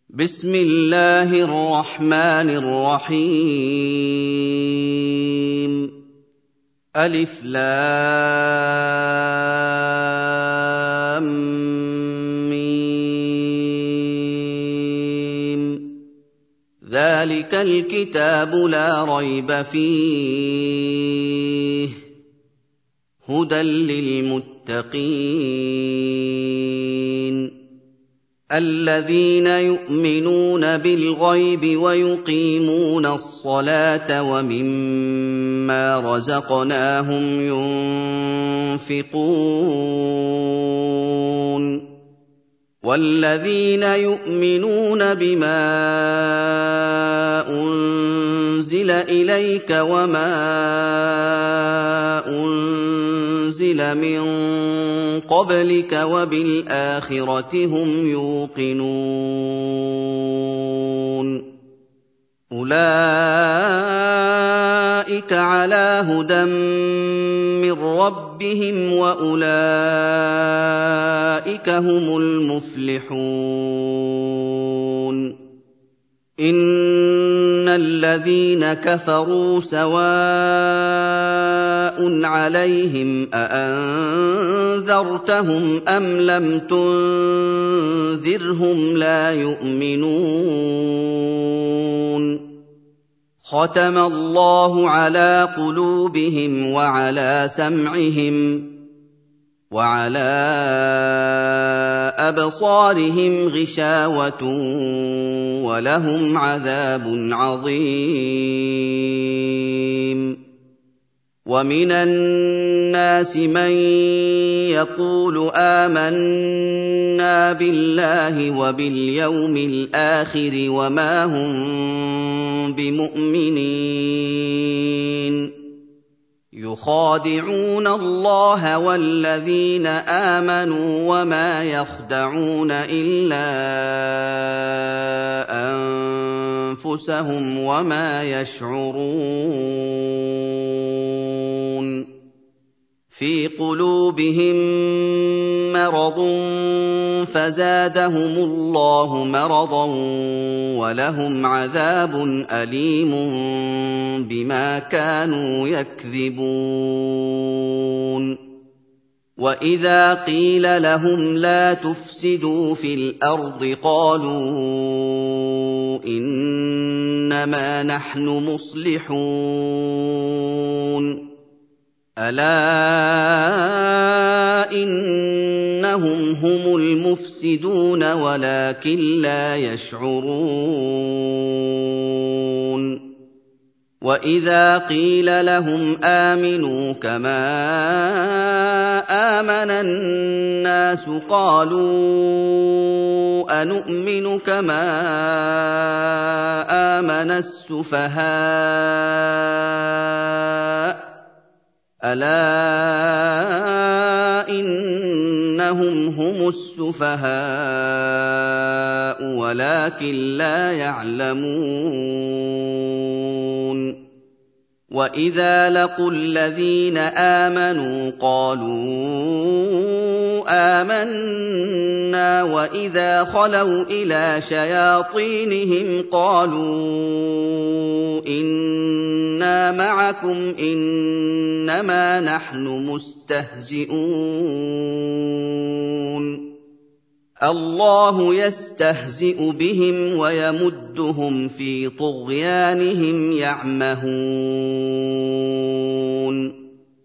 بسم الله الرحمن الرحيم ألف لام ميم ذلك الكتاب لا ريب فيه هدى للمتقين الذين يؤمنون بالغيب ويقيمون الصلاة ومما رزقناهم ينفقون والذين يؤمنون بما أنزل إليك وما أنزل من قبلك وبالآخرة هم يوقنون أولئك على هدى من ربهم وأولئك هم المفلحون إن الذين كفروا سواء عليهم أأنذرتهم أم لم تنذرهم لا يؤمنون ختم الله على قلوبهم وعلى سمعهم وعلى أبصارهم غشاوة ولهم عذاب عظيم ومن الناس من يقول آمنا بالله وباليوم الآخر وما هم بمؤمنين يخادعون الله والذين آمنوا وما يخدعون إلا أنفسهم وما يشعرون في قلوبهم مرض فزادهم الله مرضا ولهم عذاب أليم بما كانوا يكذبون وإذا قيل لهم لا تفسدوا في الأرض قالوا إنما نحن مصلحون ألا إنهم هم المفسدون ولكن لا يشعرون وإذا قيل لهم آمنوا كما آمن الناس قالوا أنؤمن كما آمن السفهاء ألا إنهم هم السفهاء ولكن لا يعلمون وإذا لقوا الذين آمنوا قالوا آمنا وإذا خلوا إلى شياطينهم قالوا إنا معكم إنما نحن مستهزئون الله يستهزئ بهم ويمدهم في طغيانهم يعمهون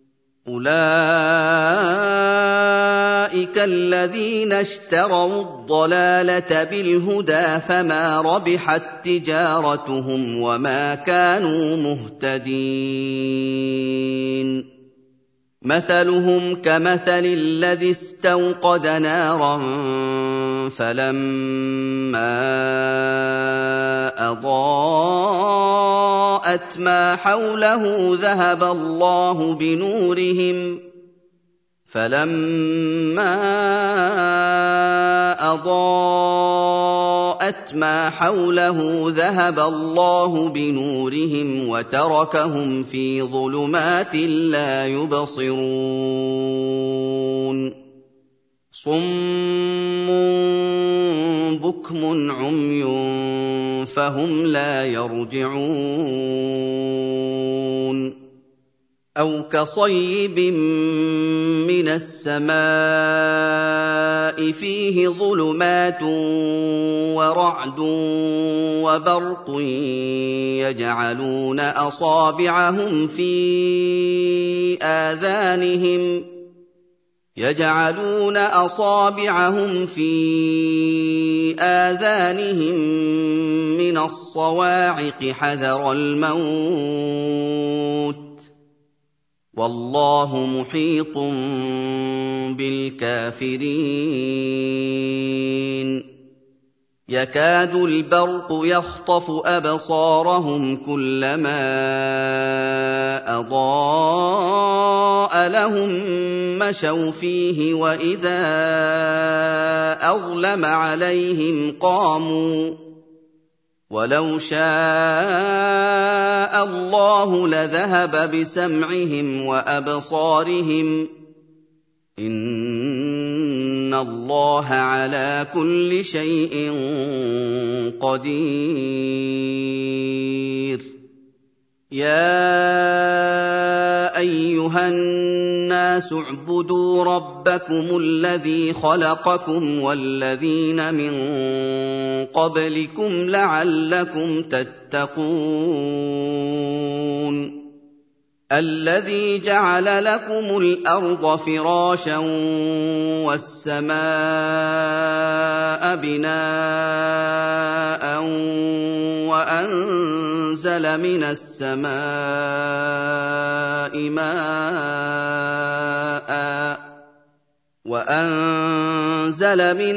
أولئك الذين اشتروا الضلالة بالهدى فما ربحت تجارتهم وما كانوا مهتدين مثلهم كمثل الذي استوقد نارا فلما أضاءت ما حوله ذهب الله بنورهم وتركهم في ظلمات لا يبصرون صُمٌّ بُكْمٌ عُمْيٌ فَهُمْ لَا يَرْجِعُونَ أَوْ كَصَيِّبٍ مِّنَ السَّمَاءِ فِيهِ ظُلُمَاتٌ وَرَعْدٌ وَبَرْقٌ يَجْعَلُونَ أَصَابِعَهُمْ فِي آذَانِهِم مِّنَ الصَّوَاعِقِ حَذَرَ الْمَوْتِ ۚ وَاللَّهُ مُحِيطٌ بِالْكَافِرِينَ يَكَادُ الْبَرْقُ يَخْطَفُ أَبْصَارَهُمْ كُلَّمَا أَضَاءَ لَهُم مَّشَوْا فِيهِ وَإِذَا أَظْلَمَ عَلَيْهِمْ قَامُوا ۚ وَلَوْ شَاءَ اللَّهُ لَذَهَبَ بِسَمْعِهِمْ وَأَبْصَارِهِمْ ۚ إِنَّ اللَّهَ عَلَىٰ كُلِّ شَيْءٍ قَدِيرٌ يَا أَيُّهَا النَّاسُ اعْبُدُوا رَبَّكُمُ الَّذِي خَلَقَكُمْ وَالَّذِينَ مِن قَبْلِكُمْ لَعَلَّكُمْ تَتَّقُونَ الَّذِي جَعَلَ لَكُمُ الْأَرْضَ فِرَاشًا وَالسَّمَاءَ بِنَاءً وَأَنزَلَ مِنَ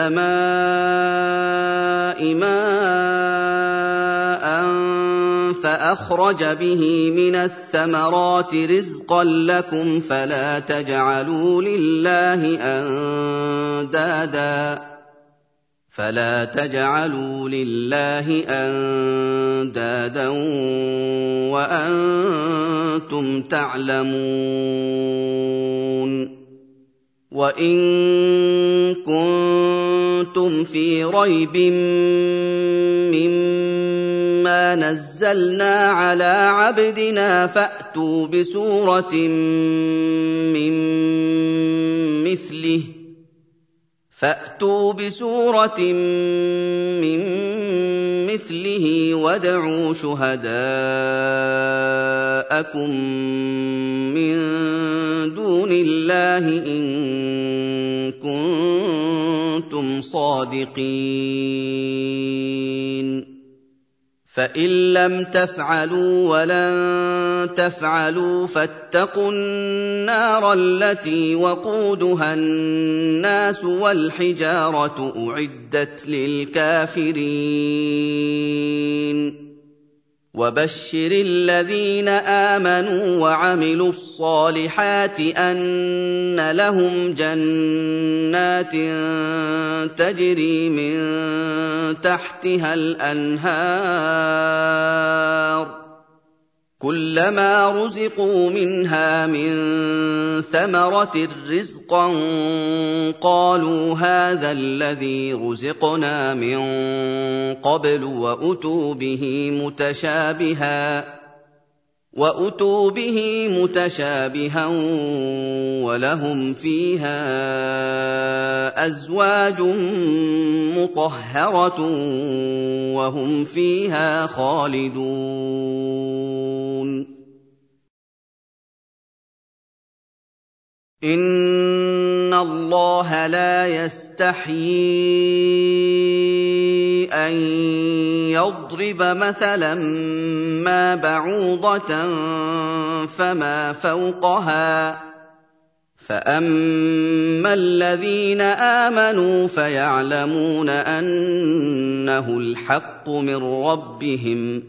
السَّمَاءِ مَاءً فَأَخْرَجَ بِهِ مِنَ الثَّمَرَاتِ رِزْقًا لَّكُمْ فَلَا تَجْعَلُوا لِلَّهِ أَندَادًا وَأَنتُمْ تَعْلَمُونَ وَإِن كُنتُمْ فِي رَيْبٍ مِّمَّا نَزَّلْنَا عَلَىٰ عَبْدِنَا فَأْتُوا بِسُورَةٍ مِّن مِّثْلِهِ وَادْعُوا شُهَدَاءَكُم مِّن دُونِ اللَّهِ إِن كُنتُمْ صَادِقِينَ فَإِن لَّمْ تَفْعَلُوا وَلَن تَفْعَلُوا فَاتَّقُوا النَّارَ الَّتِي وَقُودُهَا النَّاسُ وَالْحِجَارَةُ أُعِدَّتْ لِلْكَافِرِينَ وَبَشِّرِ الَّذِينَ آمَنُوا وَعَمِلُوا الصَّالِحَاتِ أَنَّ لَهُمْ جَنَّاتٍ تَجْرِي مِن تَحْتِهَا الْأَنْهَارُ كُلَّمَا رُزِقُوا مِنْهَا مِن ثَمَرَةٍ رِّزْقًا قَالُوا هَٰذَا الَّذِي رُزِقْنَا مِن قَبْلُ وَأُتُوا بِهِ مُتَشَابِهًا وَلَهُمْ فِيهَا أَزْوَاجٌ مُّطَهَّرَةٌ وَهُمْ فِيهَا خَالِدُونَ إِنَّ اللَّهَ لَا يَسْتَحْيِي أَن يَضْرِبَ مَثَلًا مَّا بَعُوضَةً فَمَا فَوْقَهَا ۚ فَأَمَّا الَّذِينَ آمَنُوا فَيَعْلَمُونَ أَنَّهُ الْحَقُّ مِن رَّبِّهِمْ ۖ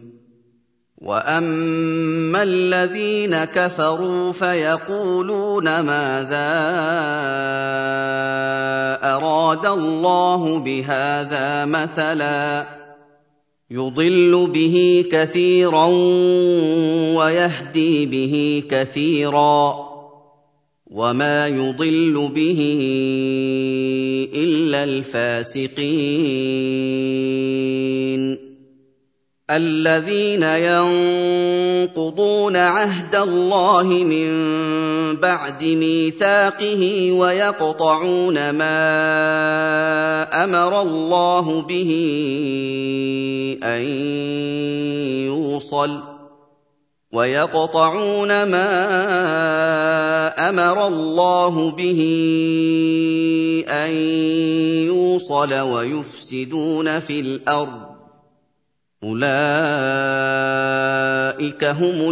وَأَمَّا الَّذِينَ كَفَرُوا فَيَقُولُونَ مَاذَا أَرَادَ اللَّهُ بِهَٰذَا مَثَلًا ۚ يُضِلُّ بِهِ كَثِيرًا وَيَهْدِي بِهِ كَثِيرًا ۚ وما يضل به إلا الفاسقين الذين ينقضون عهد الله من بعد ميثاقه ويقطعون ما أمر الله به أن يوصل ويفسدون في الأرض أولئك هم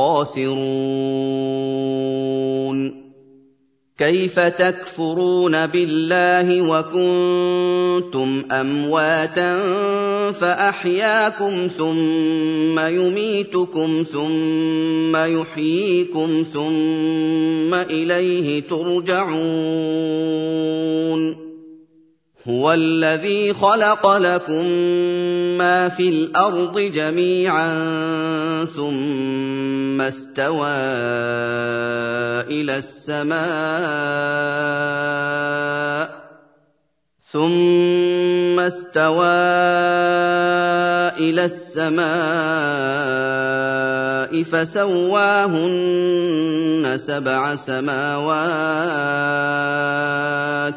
الخاسرون كيف تكفرون بالله وكنتم أمواتا فأحياكم ثم يميتكم ثم يحييكم ثم إليه ترجعون هو الذي خلق لكم ما في الأرض جميعا ثم استوى إلى السماء فسواهن 7 سماوات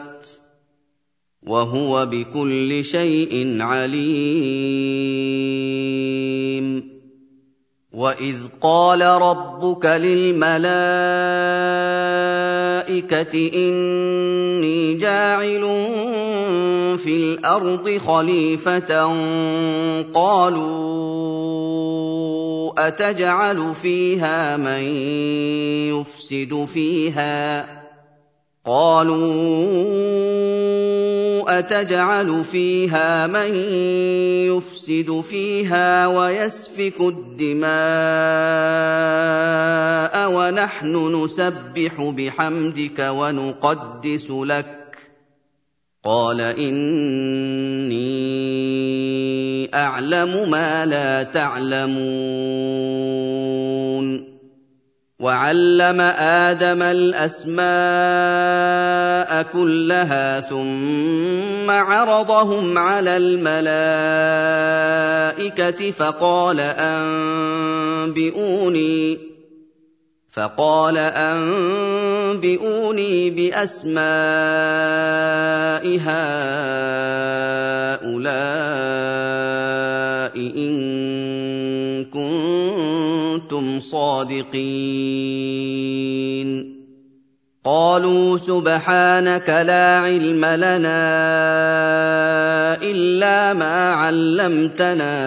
وهو بكل شيء عليم وإذ قال ربك للملائكة إني جاعل في الأرض خليفة قالوا أتجعل فيها من يفسد فيها ويسفك الدماء ونحن نسبح بحمدك ونقدس لك قال إني أعلم ما لا تعلمون وعلم آدم الأسماء كلها ثم عرضهم على الملائكة فقال أنبئوني بأسماء هؤلاء إن كنتم صادقين قالوا سبحانك لا علم لنا إلا ما علمتنا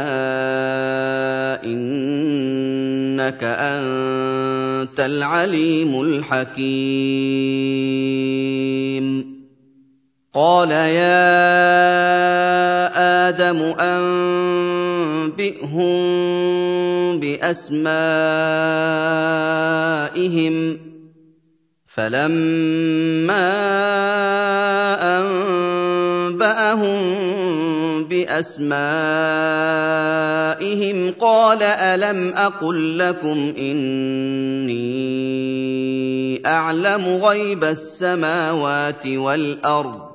إنك أنت العليم الحكيم قال يا آدم أنبئهم بأسمائهم فلما أنبأهم بأسمائهم قال ألم أقل لكم إني أعلم غيب السماوات والأرض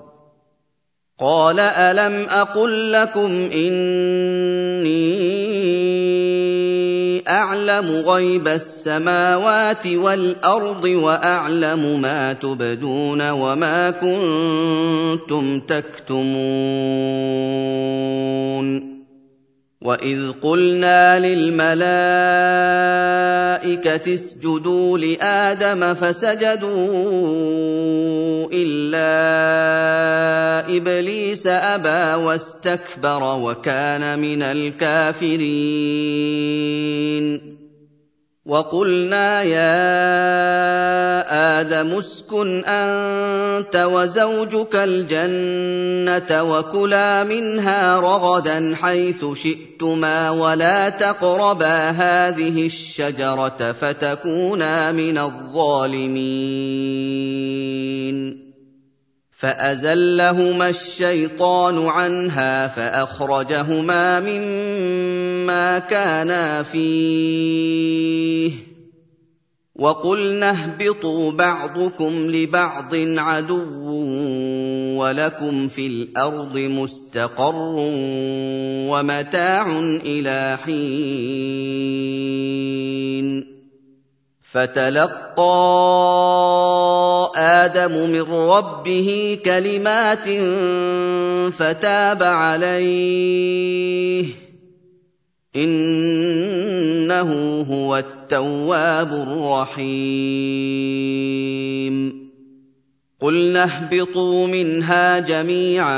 وأعلم ما تبدون وما كنتم تكتمون وإذ قلنا للملائكة اسجدوا لآدم فسجدوا إلا إبليس أبى واستكبر وكان من الكافرين وقلنا يا آدم اسكن أنت وزوجك الجنة وكلا منها رغدا حيث شئتما ولا تقربا هذه الشجرة فتكونا من الظالمين فأزلهما الشيطان عنها فأخرجهما مما كانا فيه وَقُلْنَا اهْبِطُوا بَعْضُكُمْ لِبَعْضٍ عَدُوٌّ وَلَكُمْ فِي الْأَرْضِ مُسْتَقَرٌّ وَمَتَاعٌ إِلَىٰ حِينٍ فَتَلَقَّىٰ آدَمُ مِن رَّبِّهِ كَلِمَاتٍ فَتَابَ عَلَيْهِ ۚ إِنَّهُ هُوَ التَّوَّابُ الرَّحِيمُ قُلْنَا اهْبِطُوا مِنْهَا جَمِيعًا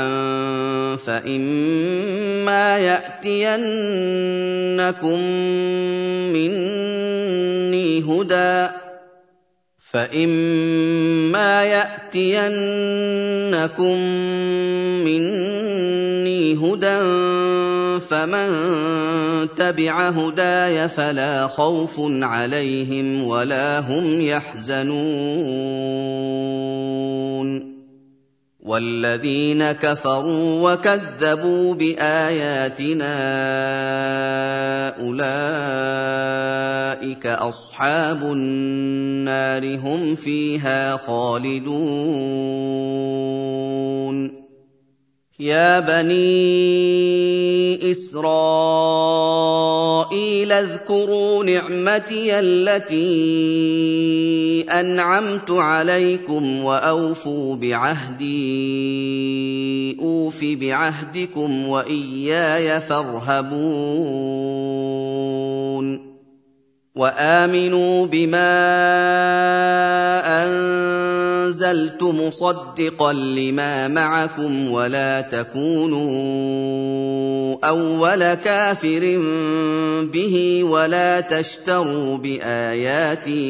فَإِمَّا يَأْتِيَنَّكُم مِّنِّي هُدًى فَمَن تَبِعَ هُدَايَ فَلَا خَوْفٌ عَلَيْهِمْ وَلَا هُمْ يَحْزَنُونَ وَالَّذِينَ كَفَرُوا وَكَذَّبُوا بِآيَاتِنَا أُولَٰئِكَ أَصْحَابُ النَّارِ ۖ هُمْ فِيهَا خَالِدُونَ يَا بَنِي إِسْرَائِيلَ اذْكُرُوا نِعْمَتِيَ الَّتِي أَنْعَمْتُ عَلَيْكُمْ وَأَوْفُوا بِعَهْدِي أُوفِ بِعَهْدِكُمْ وَإِيَّايَ فَارْهَبُونِ وَآمِنُوا بِمَا أَنزَلْتُ مُصَدِّقًا لِّمَا مَعَكُمْ وَلَا تَكُونُوا أَوَّلَ كَافِرٍ بِهِ وَلَا تَشْتَرُوا بِآيَاتِي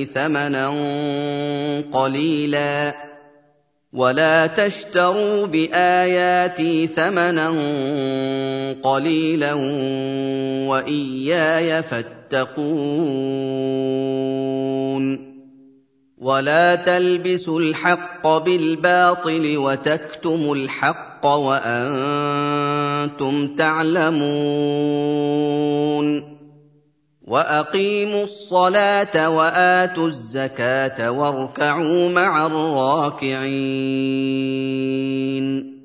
ثَمَنًا قَلِيلًا وَإِيَّايَ فَاتَّقُونِ وَلَا تَلْبِسُوا الْحَقَّ بِالْبَاطِلِ وَتَكْتُمُوا الْحَقَّ وَأَنتُمْ تَعْلَمُونَ وَأَقِيمُوا الصَّلَاةَ وَآتُوا الزَّكَاةَ وَارْكَعُوا مَعَ الرَّاكِعِينَ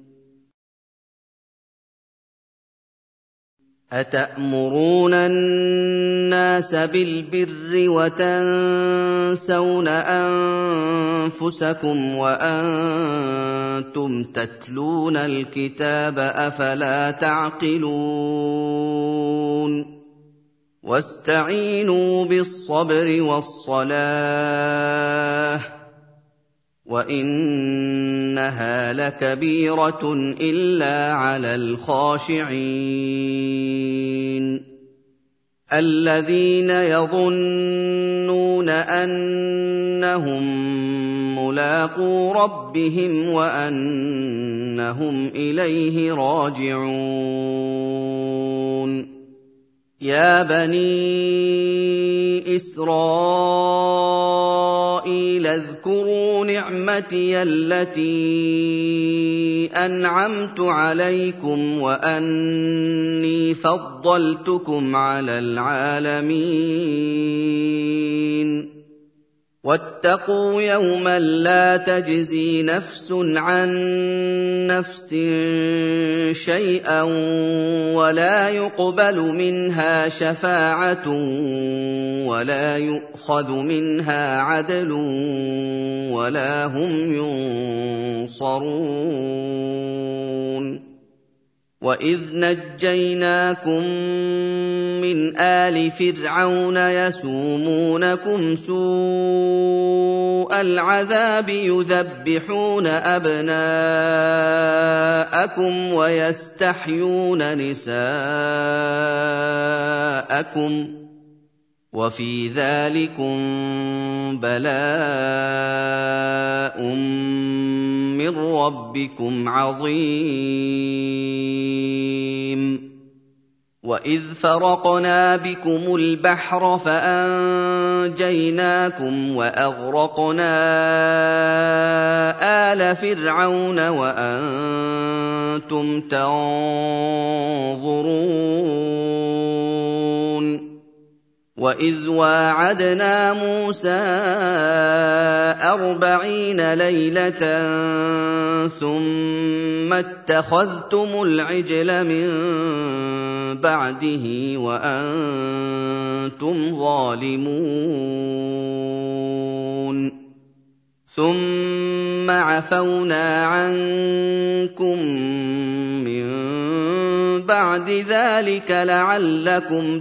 أَتَأْمُرُونَ النَّاسَ بِالْبِرِّ وَتَنسَوْنَ أَنفُسَكُمْ وَأَنتُمْ تَتْلُونَ الْكِتَابَ ۚ أَفَلَا تَعْقِلُونَ وَاسْتَعِينُوا بِالصَّبْرِ وَالصَّلَاةِ ۚ وَإِنَّهَا لَكَبِيرَةٌ إِلَّا عَلَى الْخَاشِعِينَ الَّذِينَ يَظُنُّونَ أَنَّهُم مُّلَاقُو رَبِّهِمْ وَأَنَّهُمْ إِلَيْهِ رَاجِعُونَ يَا بَنِي إِسْرَائِيلَ اذْكُرُوا نِعْمَتِيَ الَّتِي أَنْعَمْتُ عَلَيْكُمْ وَأَنِّي فَضَّلْتُكُمْ عَلَى الْعَالَمِينَ وَاتَّقُوا يَوْمًا لَّا تَجْزِي نَفْسٌ عَن نَّفْسٍ شَيْئًا وَلَا يُقْبَلُ مِنْهَا شَفَاعَةٌ وَلَا يُؤْخَذُ مِنْهَا عَدْلٌ وَلَا هُمْ يُنصَرُونَ وَإِذْ نَجَّيْنَاكُم مِّنْ آلِ فِرْعَوْنَ يَسُومُونَكُمْ سُوءَ الْعَذَابِ يُذَبِّحُونَ أَبْنَاءَكُمْ وَيَسْتَحْيُونَ نِسَاءَكُمْ ۚ وَفِي ذَٰلِكُم بَلَاءٌ مِّن رَّبِّكُمْ عَظِيمٌ وَإِذْ فَرَقْنَا بِكُمُ الْبَحْرَ فَأَنجَيْنَاكُمْ وَأَغْرَقْنَا آلَ فِرْعَوْنَ وَأَنتُمْ تَنظُرُونَ وَإِذْ وَاعَدْنَا مُوسَىٰ 40 لَيْلَةً ثُمَّ اتَّخَذْتُمُ الْعِجْلَ مِن بَعْدِهِ وَأَنتُمْ ظَالِمُونَ ثُمَّ عَفَوْنَا عَنكُم مِّن بَعْدِ ذَٰلِكَ لَعَلَّكُمْ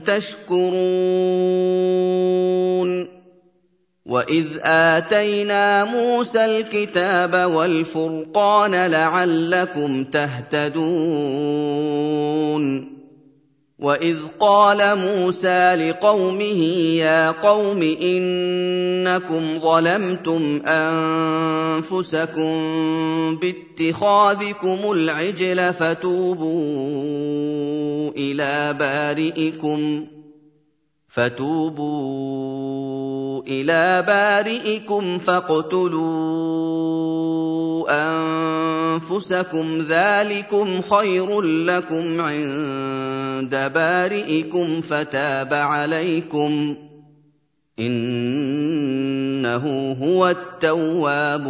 تَشْكُرُونَ وَإِذْ آتَيْنَا مُوسَى الْكِتَابَ وَالْفُرْقَانَ لَعَلَّكُمْ تَهْتَدُونَ وَإِذْ قَالَ مُوسَىٰ لِقَوْمِهِ يَا قَوْمِ إِنَّكُمْ ظَلَمْتُمْ أَنفُسَكُم بِاتِّخَاذِكُمُ الْعِجْلَ فَتُوبُوا إِلَىٰ بَارِئِكُمْ فَاقْتُلُوا أَنفُسَكُمْ ذَٰلِكُمْ خَيْرٌ لَّكُمْ عِندَ بَارِئِكُمْ فَتَابَ عَلَيْكُمْ ۖ إِنَّهُ هُوَ التَّوَّابُ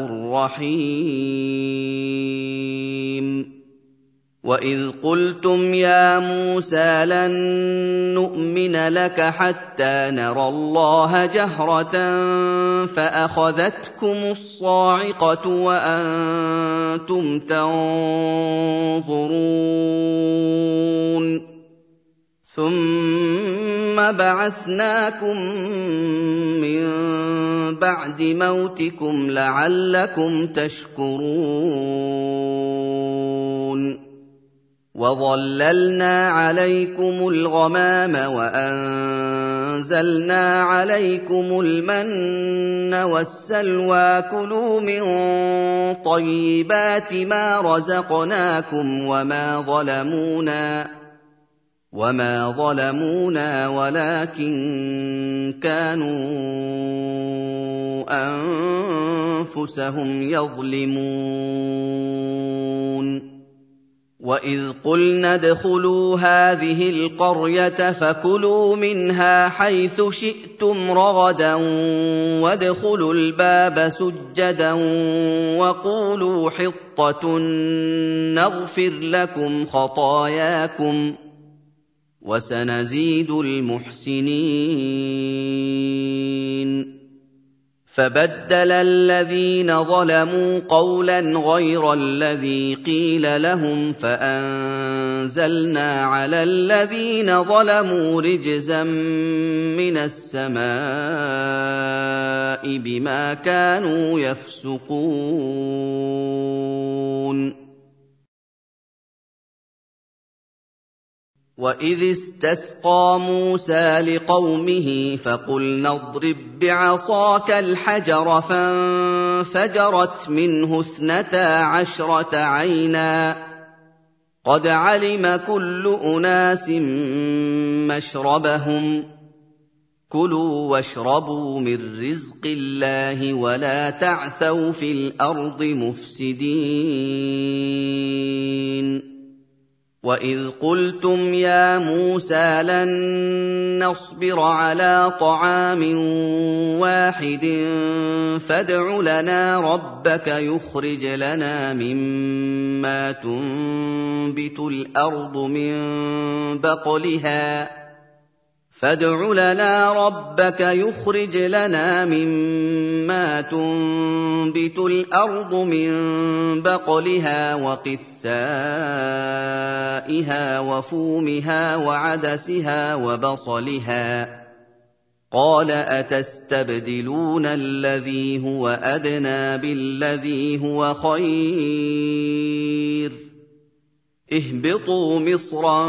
الرَّحِيمُ وَإِذْ قُلْتُمْ يَا مُوسَىٰ لَن نُّؤْمِنَ لَكَ حَتَّىٰ نَرَى اللَّهَ جَهْرَةً فَأَخَذَتْكُمُ الصَّاعِقَةُ وَأَنتُمْ تَنظُرُونَ ثُمَّ بَعَثْنَاكُم مِّن بَعْدِ مَوْتِكُمْ لَعَلَّكُمْ تَشْكُرُونَ وَظَلَّلْنَا عَلَيْكُمُ الْغَمَامَ وَأَنزَلْنَا عَلَيْكُمُ الْمَنَّ وَالسَّلْوَىٰ كُلُوا مِن طَيِّبَاتِ مَا رَزَقْنَاكُمْ وَمَا ظَلَمُونَا وَلَٰكِن كَانُوا أَنفُسَهُمْ يَظْلِمُونَ وَإِذْ قُلْنَا ادْخُلُوا هَٰذِهِ الْقَرْيَةَ فَكُلُوا مِنْهَا حَيْثُ شِئْتُمْ رَغَدًا وَادْخُلُوا الْبَابَ سُجَّدًا وَقُولُوا حِطَّةٌ نَّغْفِرْ لَكُمْ خَطَايَاكُمْ ۚ وَسَنَزِيدُ الْمُحْسِنِينَ فَبَدَّلَ الَّذِينَ ظَلَمُوا قَوْلًا غَيْرَ الَّذِي قِيلَ لَهُمْ فَأَنزَلْنَا عَلَى الَّذِينَ ظَلَمُوا رِجْزًا مِّنَ السَّمَاءِ بِمَا كَانُوا يَفْسُقُونَ وَإِذِ اسْتَسْقَىٰ مُوسَىٰ لِقَوْمِهِ فَقُلْنَا اضْرِب بِّعَصَاكَ الْحَجَرَ فَانفَجَرَتْ مِنْهُ 12 عَيْنًا ۖ قَدْ عَلِمَ كُلُّ أُنَاسٍ مَّشْرَبَهُمْ ۖ كُلُوا وَاشْرَبُوا مِن رِّزْقِ اللَّهِ وَلَا تَعْثَوْا فِي الْأَرْضِ مُفْسِدِينَ وَإِذْ قُلْتُمْ يَا مُوسَىٰ لَن نَّصْبِرَ عَلَىٰ طَعَامٍ وَاحِدٍ فَادْعُ لَنَا رَبَّكَ يُخْرِجْ لَنَا مِمَّا تُنبِتُ الْأَرْضُ مِن بَقْلِهَا وَقِثَّائِهَا وَفُومِهَا وَعَدَسِهَا وَبَصَلِهَا ۖ قَالَ أَتَسْتَبْدِلُونَ الَّذِي هُوَ أَدْنَىٰ بِالَّذِي هُوَ خَيْرٌ ۚ اهْبِطُوا مِصْرًا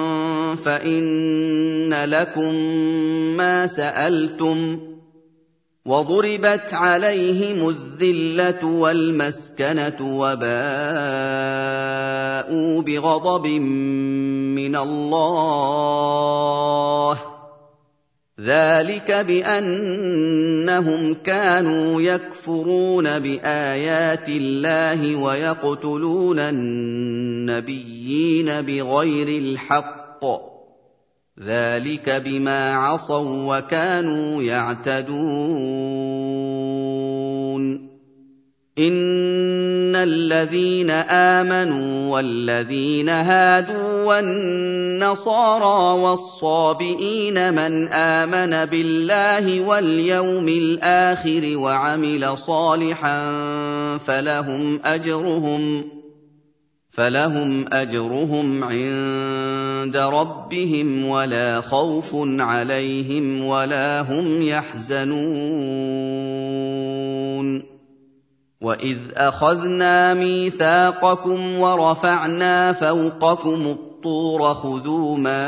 فَإِنَّ لَكُم مَّا سَأَلْتُمْ ۗ وَضُرِبَتْ عَلَيْهِمُ الذِّلَّةُ وَالْمَسْكَنَةُ وَبَاءُوا بِغَضَبٍ مِّنَ اللَّهِ ۗ ذَٰلِكَ بِأَنَّهُمْ كَانُوا يَكْفُرُونَ بِآيَاتِ اللَّهِ وَيَقْتُلُونَ النَّبِيِّينَ بِغَيْرِ الْحَقِّ ۗ ذلك بما عصوا وكانوا يعتدون إن الذين آمنوا والذين هادوا والنصارى والصابئين من آمن بالله واليوم الآخر وعمل صالحا فلهم أجرهم عند ربهم ولا خوف عليهم ولا هم يحزنون وإذ أخذنا ميثاقكم ورفعنا فوقكم الطور خذوا ما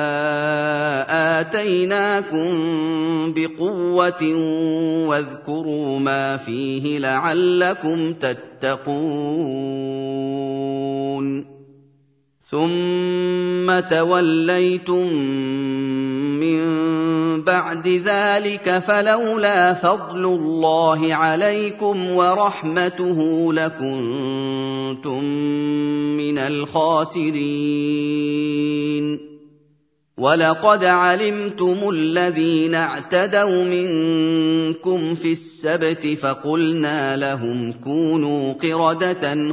آتيناكم بقوة واذكروا ما فيه لعلكم تتقون ثم توليتم من بعد ذلك فلولا فضل الله عليكم ورحمته لكنتم من الخاسرين ولقد علمتم الذين اعتدوا منكم في السبت فقلنا لهم كونوا قردة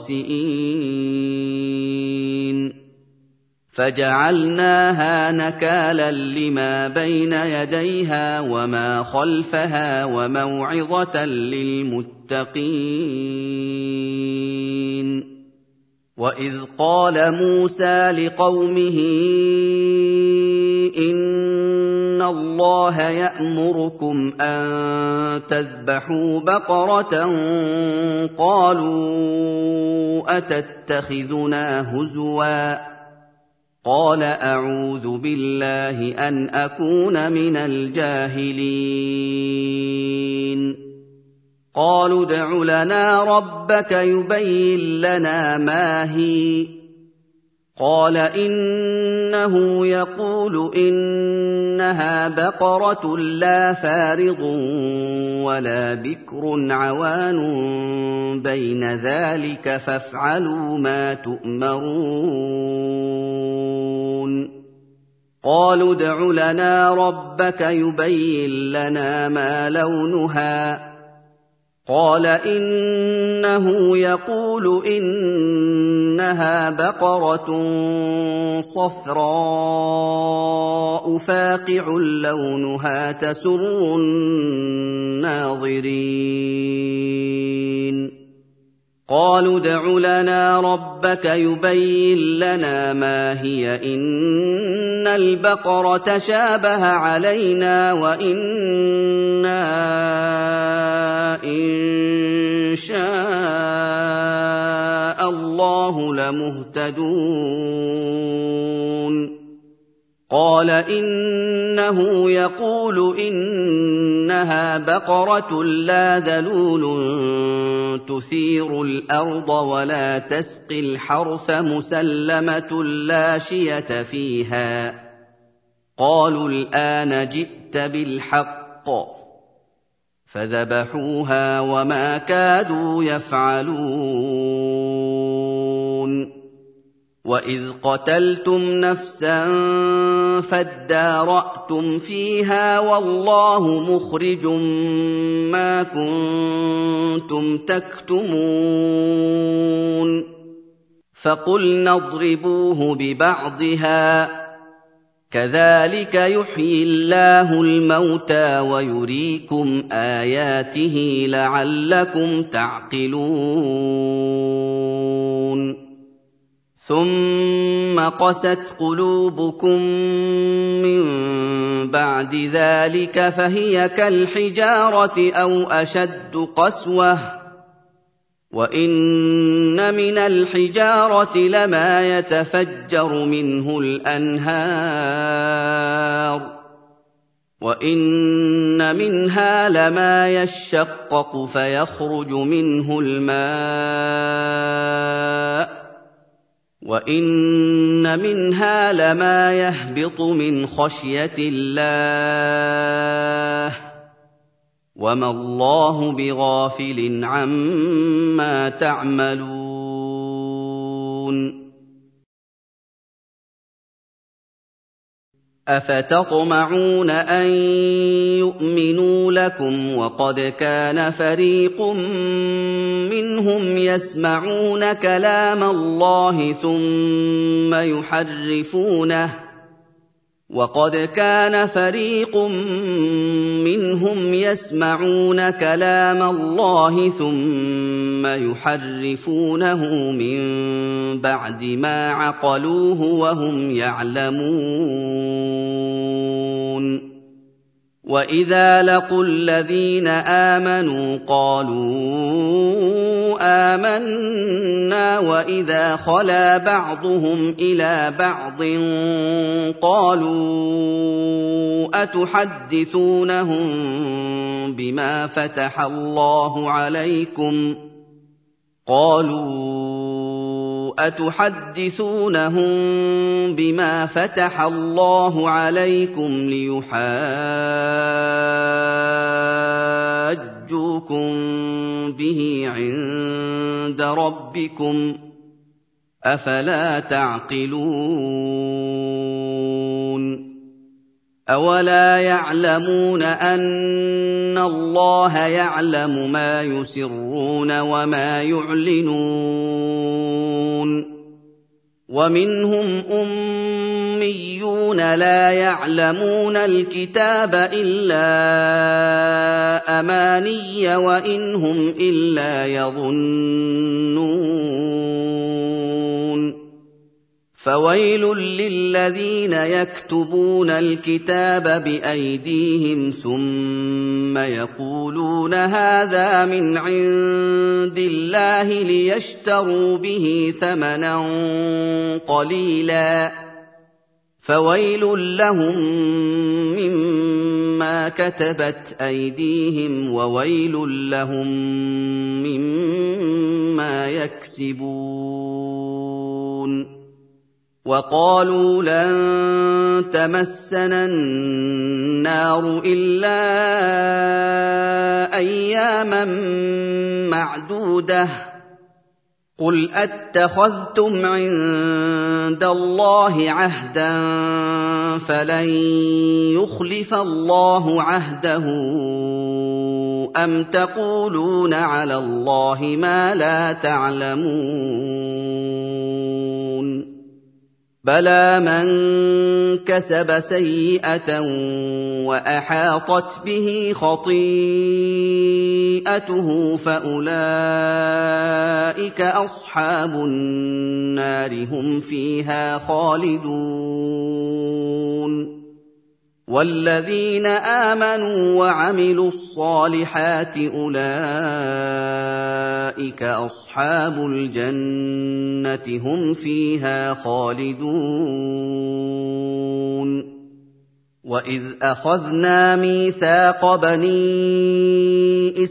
خاسئين فجعلناها نكالا لما بين يديها وما خلفها وموعظة للمتقين وإذ قال موسى لقومه إن الله يأمركم أن تذبحوا بقرة قالوا أتتخذنا هزوا قال أعوذ بالله أن أكون من الجاهلين قالوا ادع لنا ربك يبين لنا ما هي قال إنه يقول إنها بقرة لا فارض ولا بكر عوان بين ذلك فافعلوا ما تؤمرون قالوا ادع لنا ربك يبين لنا ما لونها قال إنه يقول إنها بقرة صفراء فاقع لونها تسر الناظرين قالوا ادع لنا ربك يبين لنا ما هي إن البقرة شابه علينا وإنا إن شاء الله لمهتدون قال إنه يقول إنها بقرة لا ذلول تثير الأرض ولا تسقي الحرث مسلمة لا شية فيها قالوا الآن جئت بالحق فذبحوها وما كادوا يفعلون وإذ قتلتم نفسا فادارأتم فيها والله مخرج ما كنتم تكتمون فقلنا اضربوه ببعضها كذلك يحيي الله الموتى ويريكم آياته لعلكم تعقلون ثم قست قلوبكم من بعد ذلك فهي كالحجارة أو أشد قسوة وإن من الحجارة لما يتفجر منه الأنهار وإن منها لما يشقق فيخرج منه الماء وإن منها لما يهبط من خشية الله وما الله بغافل عما تعملون أفتطمعون أن يؤمنوا لكم وقد كان فريق منهم يسمعون كلام الله ثم يحرفونه من بعد ما عقلوه وهم يعلمون وإذا لقوا الذين آمنوا قالوا آمنا وإذا خلا بعضهم إلى بعض قالوا أتحدثونهم بما فتح الله عليكم ليحاجوكم به عند ربكم أفلا تعقلون أولا يعلمون أن الله يعلم ما يسرون وما يعلنون ومنهم أميون لا يعلمون الكتاب إلا أماني وإن هم إلا يظنون فويل للذين يكتبون الكتاب بأيديهم ثم يقولون هذا من عند الله ليشتروا به ثمنا قليلا فويل لهم مما كتبت أيديهم وويل لهم مما يكسبون وقالوا لن تمسنا النار إلا أياما معدودة قل أتخذتم عند الله عهدا فلن يخلف الله عهده أم تقولون على الله ما لا تعلمون بلى من كسب سيئة وأحاطت به خطيئته فأولئك أصحاب النار هم فيها خالدون والذين آمنوا وعملوا الصالحات أولئك أصحاب الجنة هم فيها خالدون وإذ أخذنا ميثاق بني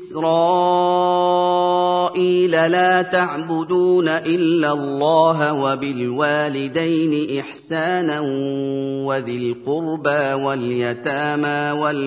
إسرائيل لا تعبدون إلا الله وبالوالدين إحسانا وذي القربى واليتامى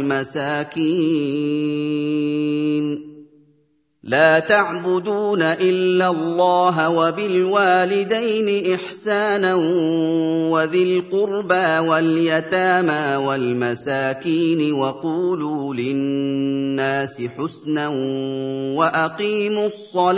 والمساكين لا تعبدون إلا الله وبالوالدين إحسانا وذي القربى واليتامى والمساكين وقولوا للناس حسنا وأقيموا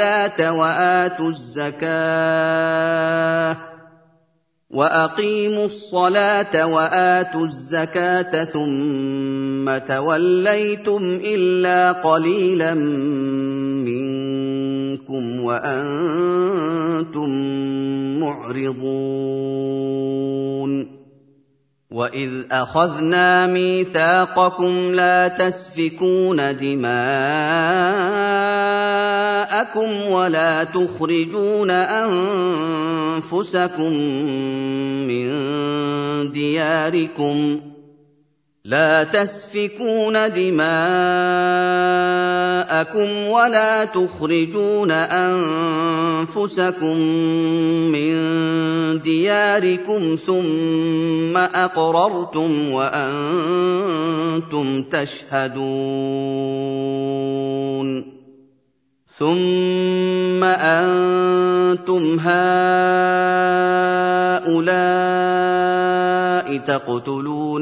الصلاة وآتوا الزكاة ثم توليتم إلا قليلا منكم وأنتم معرضون وإذ أخذنا ميثاقكم لا تسفكون دماءكم ولا تخرجون أنفسكم من دياركم ثم أقررتم وأنتم تشهدون ثم أنتم هؤلاء تقتلون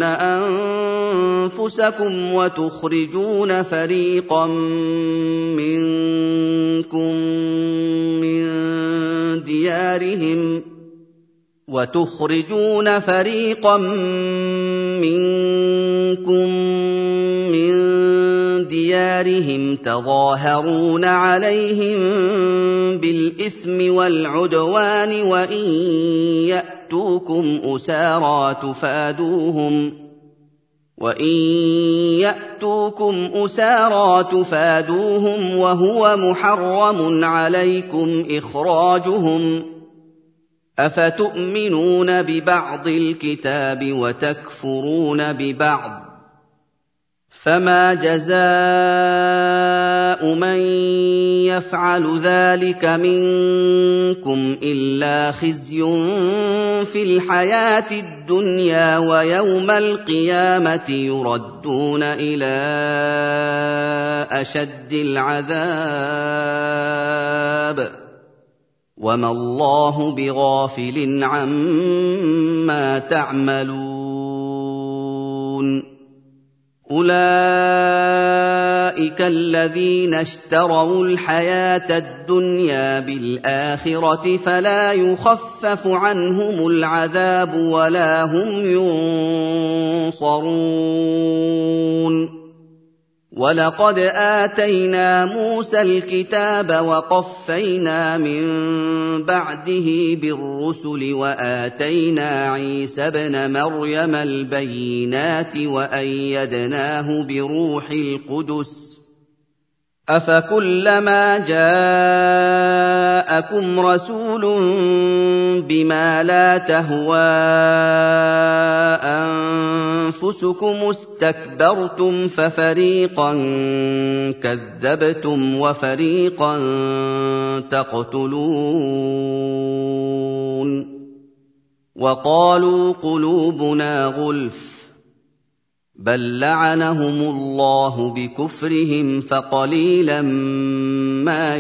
أنفسكم وتخرجون فريقا منكم من ديارهم تظاهرون عليهم بالإثم والعدوان وإن يأتوكم أسارى تفادوهم وهو محرم عليكم إخراجهم أفتؤمنون ببعض الكتاب وتكفرون ببعض فما جزاء من يفعل ذلك منكم إلا خزي في الحياة الدنيا ويوم القيامة يردون إلى أشد العذاب وما الله بغافل عما تعملون أولئك الذين اشتروا الحياة الدنيا بالآخرة فلا يخفف عنهم العذاب ولا هم ينصرون ولقد آتينا موسى الكتاب وقفينا من بعده بالرسل وآتينا عيسى ابن مريم البينات وأيدناه بروح القدس أفكلما جاءكم رسول بما لا تهوى أنفسكم استكبرتم ففريقا كذبتم وفريقا تقتلون وقالوا قلوبنا غلف بل لعنهم الله بكفرهم فقليلا ما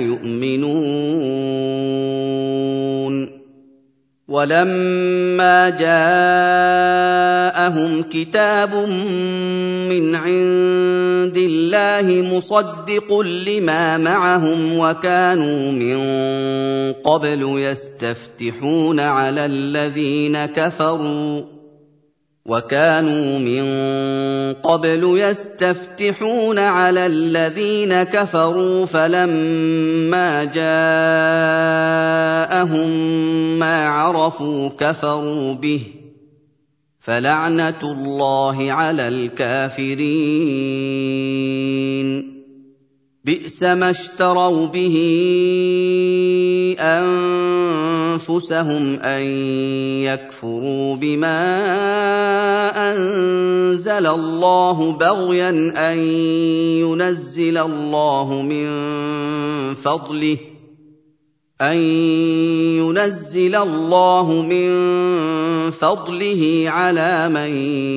يؤمنون ولما جاءهم كتاب من عند الله مصدق لما معهم وكانوا من قبل يستفتحون على الذين كفروا فلما جاءهم ما عرفوا كفروا به فلعنة الله على الكافرين بئس ما اشتروا به أنفسهم أن يكفروا بما أنزل الله بغيا أن ينزل الله من فضله على من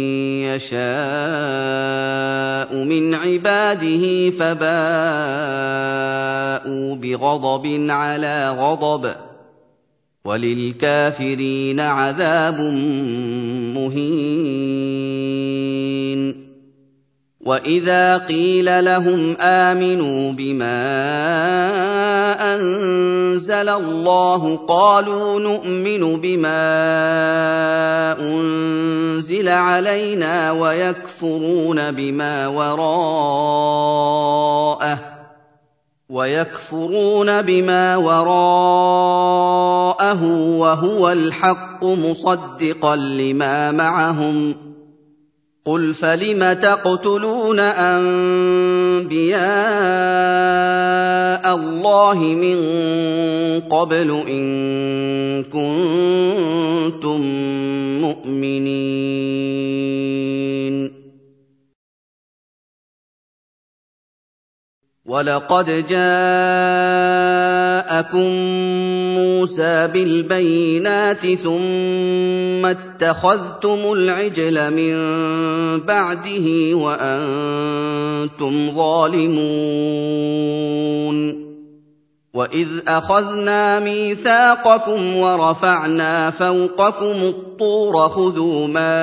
يشاء من عباده فباءوا بغضب على غضب وللكافرين عذاب مهين وإذا قيل لهم آمنوا بما أنزل الله قالوا نؤمن بما أنزل علينا ويكفرون بما وراءه وهو الحق مصدقا لما معهم قل فلم تقتلون أنبياء الله من قبل إن كنتم مؤمنين ولقد جاءكم موسى بالبينات ثم اتخذتم العجل من بعده وأنتم ظالمون وَإِذْ أَخَذْنَا مِيثَاقَكُمْ وَرَفَعْنَا فَوْقَكُمُ الطُّورَ خُذُوا مَا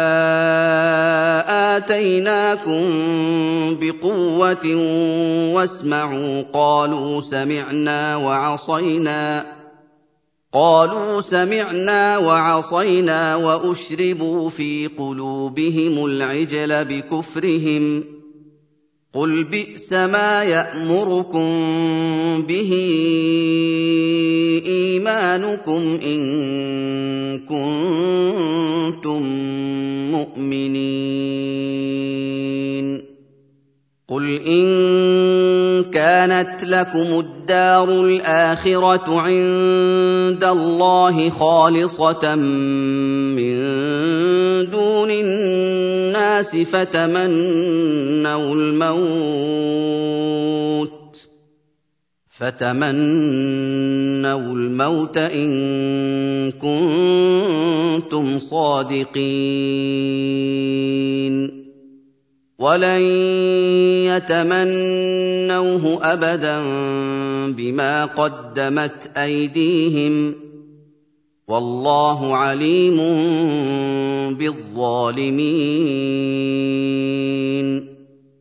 آتَيْنَاكُم بِقُوَّةٍ وَاسْمَعُوا قَالُوا سَمِعْنَا وَعَصَيْنَا وَأُشْرِبُوا فِي قُلُوبِهِمُ الْعِجْلَ بِكُفْرِهِمْ ۚ قُلْ بِئْسَ مَا يَأْمُرُكُم بِهِ إِيمَانُكُمْ إِن كُنتُم مُّؤْمِنِينَ قُلْ إِن كَانَتْ لَكُمُ الدَّارُ الْآخِرَةُ عِندَ اللَّهِ خَالِصَةً مِّن دُونِ النَّاسِ فَتَمَنَّوُا الْمَوْتَ إِن كُنتُمْ صَادِقِينَ وَلَن يَتَمَنَّوْهُ أَبَدًا بِمَا قَدَّمَتْ أَيْدِيهِمْ ۗ وَاللَّهُ عَلِيمٌ بِالظَّالِمِينَ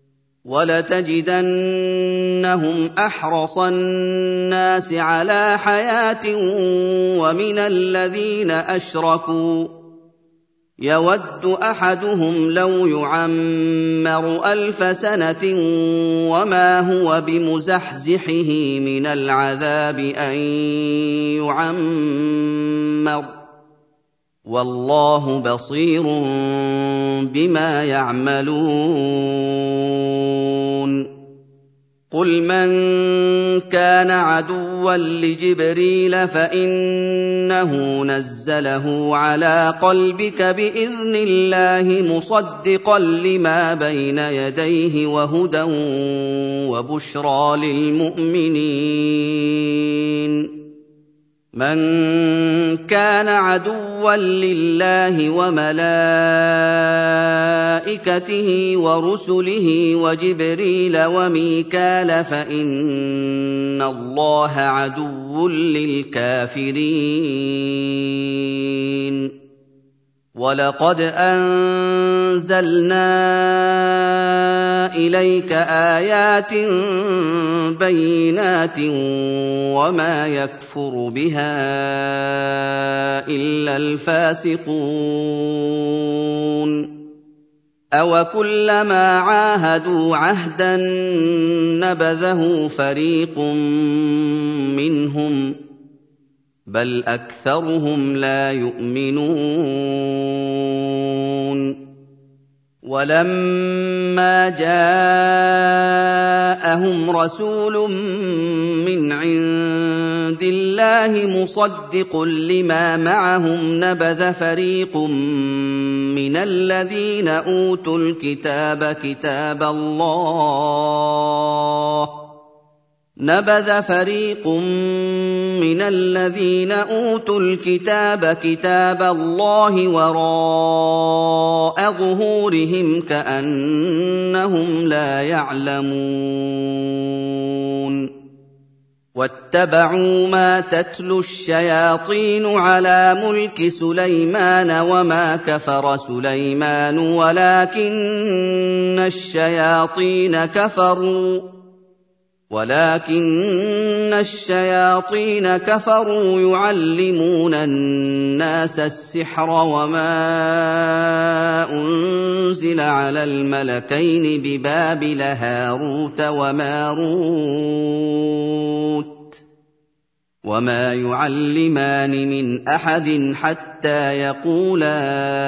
وَلَتَجِدَنَّهُمْ أَحْرَصَ النَّاسِ عَلَىٰ حَيَاةٍ وَمِنَ الَّذِينَ أَشْرَكُوا يَوَدُّ أَحَدُهُمْ لَوْ يُعَمَّرُ أَلْفَ سَنَةٍ وَمَا هُوَ بِمُزَحْزِحِهِ مِنَ الْعَذَابِ أَن يُعَمَّرَ ۗ وَاللَّهُ بَصِيرٌ بِمَا يَعْمَلُونَ قُلْ مَن كَانَ عَدُوًّا لِّجِبْرِيلَ فَإِنَّهُ نَزَّلَهُ عَلَىٰ قَلْبِكَ بِإِذْنِ اللَّهِ مُصَدِّقًا لِّمَا بَيْنَ يَدَيْهِ وَهُدًى وَبُشْرَىٰ لِلْمُؤْمِنِينَ مَن كَانَ عَدُوًّا لِّلَّهِ وَمَلَائِكَتِهِ وَرُسُلِهِ وَجِبْرِيلَ وَمِيكَالَ فَإِنَّ اللَّهَ عَدُوٌّ لِّلْكَافِرِينَ وَلَقَدْ أَنزَلْنَا إِلَيْكَ آيَاتٍ بَيِّنَاتٍ وَمَا يَكْفُرُ بِهَا إِلَّا الْفَاسِقُونَ أَوَكُلَّمَا عَاهَدُوا عَهْدًا نَّبَذَهُ فَرِيقٌ مِّنْهُم ۚ بَلْ أَكْثَرُهُمْ لَا يُؤْمِنُونَ وَلَمَّا جَاءَهُمْ رَسُولٌ مِّنْ عِندِ اللَّهِ مُصَدِّقٌ لِّمَا مَعَهُمْ نَبَذَ فَرِيقٌ مِّنَ الَّذِينَ أُوتُوا الْكِتَابَ كِتَابَ اللَّهِ وَرَاءَ ظُهُورِهِمْ كَأَنَّهُمْ لَا يَعْلَمُونَ وَاتَّبَعُوا مَا تَتْلُو الشَّيَاطِينُ عَلَىٰ مُلْكِ سُلَيْمَانَ وَمَا كَفَرَ سُلَيْمَانُ وَلَٰكِنَّ الشَّيَاطِينَ كَفَرُوا يُعَلِّمُونَ النَّاسَ السِّحْرَ وَمَا أُنزِلَ عَلَى الْمَلَكَيْنِ بِبَابِلَ هَارُوتَ وَمَارُوتَ وَمَا يُعَلِّمَانِ مِنْ أَحَدٍ حَتَّىٰ يَقُولَا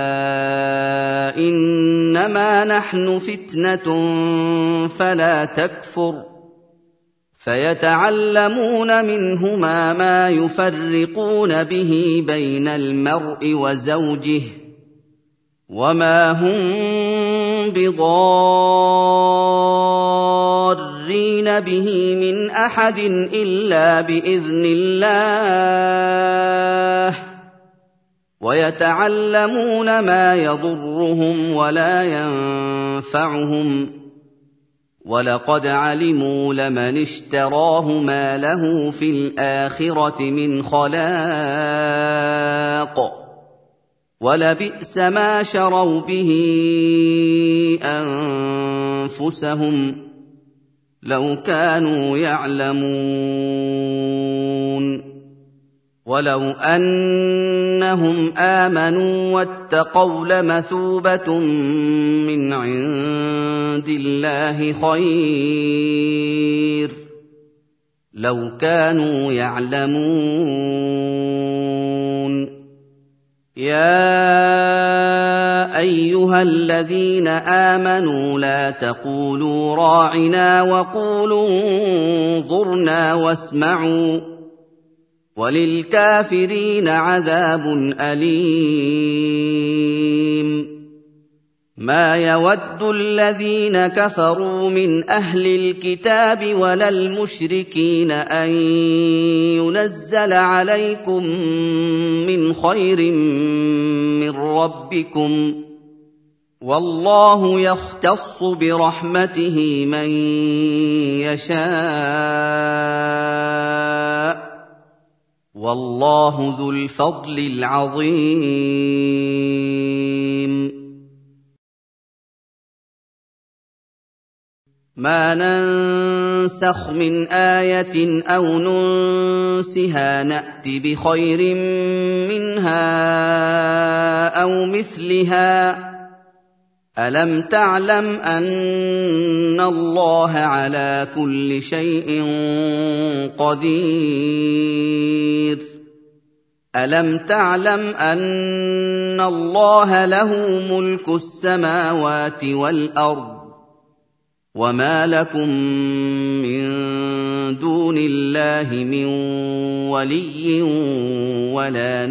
إِنَّمَا نَحْنُ فِتْنَةٌ فَلَا تَكْفُرْ فَيَتَعَلَّمُونَ مِنْهُمَا مَا يُفَرِّقُونَ بِهِ بَيْنَ الْمَرْءِ وَزَوْجِهِ وَمَا هُم بِضَارِّينَ بِهِ مِنْ أَحَدٍ إِلَّا بِإِذْنِ اللَّهِ وَيَتَعَلَّمُونَ مَا يَضُرُّهُمْ وَلَا يَنفَعُهُمْ وَلَقَدْ عَلِمُوا لَمَنِ اشْتَرَاهُ مَا لَهُ فِي الْآخِرَةِ مِنْ خَلَاقٍ وَلَبِئْسَ مَا شَرَوْا بِهِ أَنفُسَهُمْ لَوْ كَانُوا يَعْلَمُونَ وَلَوْ أَنَّهُمْ آمَنُوا وَاتَّقَوْا لَمَثُوبَةٌ مِّنْ عِندِ اللَّهِ خَيْرٌ لَوْ كَانُوا يَعْلَمُونَ يَا أَيُّهَا الَّذِينَ آمَنُوا لَا تَقُولُوا رَاعِنَا وَقُولُوا انظُرْنَا وَاسْمَعُوا وَلِلْكَافِرِينَ عَذَابٌ أَلِيمٌ مَا يَوَدُّ الَّذِينَ كَفَرُوا مِنْ أَهْلِ الْكِتَابِ وَلَا الْمُشْرِكِينَ أَن يُنَزَّلَ عَلَيْكُم مِّنْ خَيْرٍ مِّن رَّبِّكُمْ ۗ وَاللَّهُ يَخْتَصُّ بِرَحْمَتِهِ مَن يَشَاءُ ۗ وَاللَّهُ ذُو الْفَضْلِ الْعَظِيمِ مَا نَنسَخْ مِنْ آيَةٍ أَوْ نُنسِهَا نَأْتِ بِخَيْرٍ مِّنْهَا أَوْ مِثْلِهَا ۗ أَلَمْ تَعْلَمْ أَنَّ اللَّهَ عَلَىٰ كُلِّ شَيْءٍ قَدِيرٌ أَلَمْ تَعْلَمْ أَنَّ اللَّهَ لَهُ مُلْكُ السَّمَاوَاتِ وَالْأَرْضِ وَمَا لَكُم مِّن دُونِ اللَّهِ مِن وَلِيٍّ وَلَا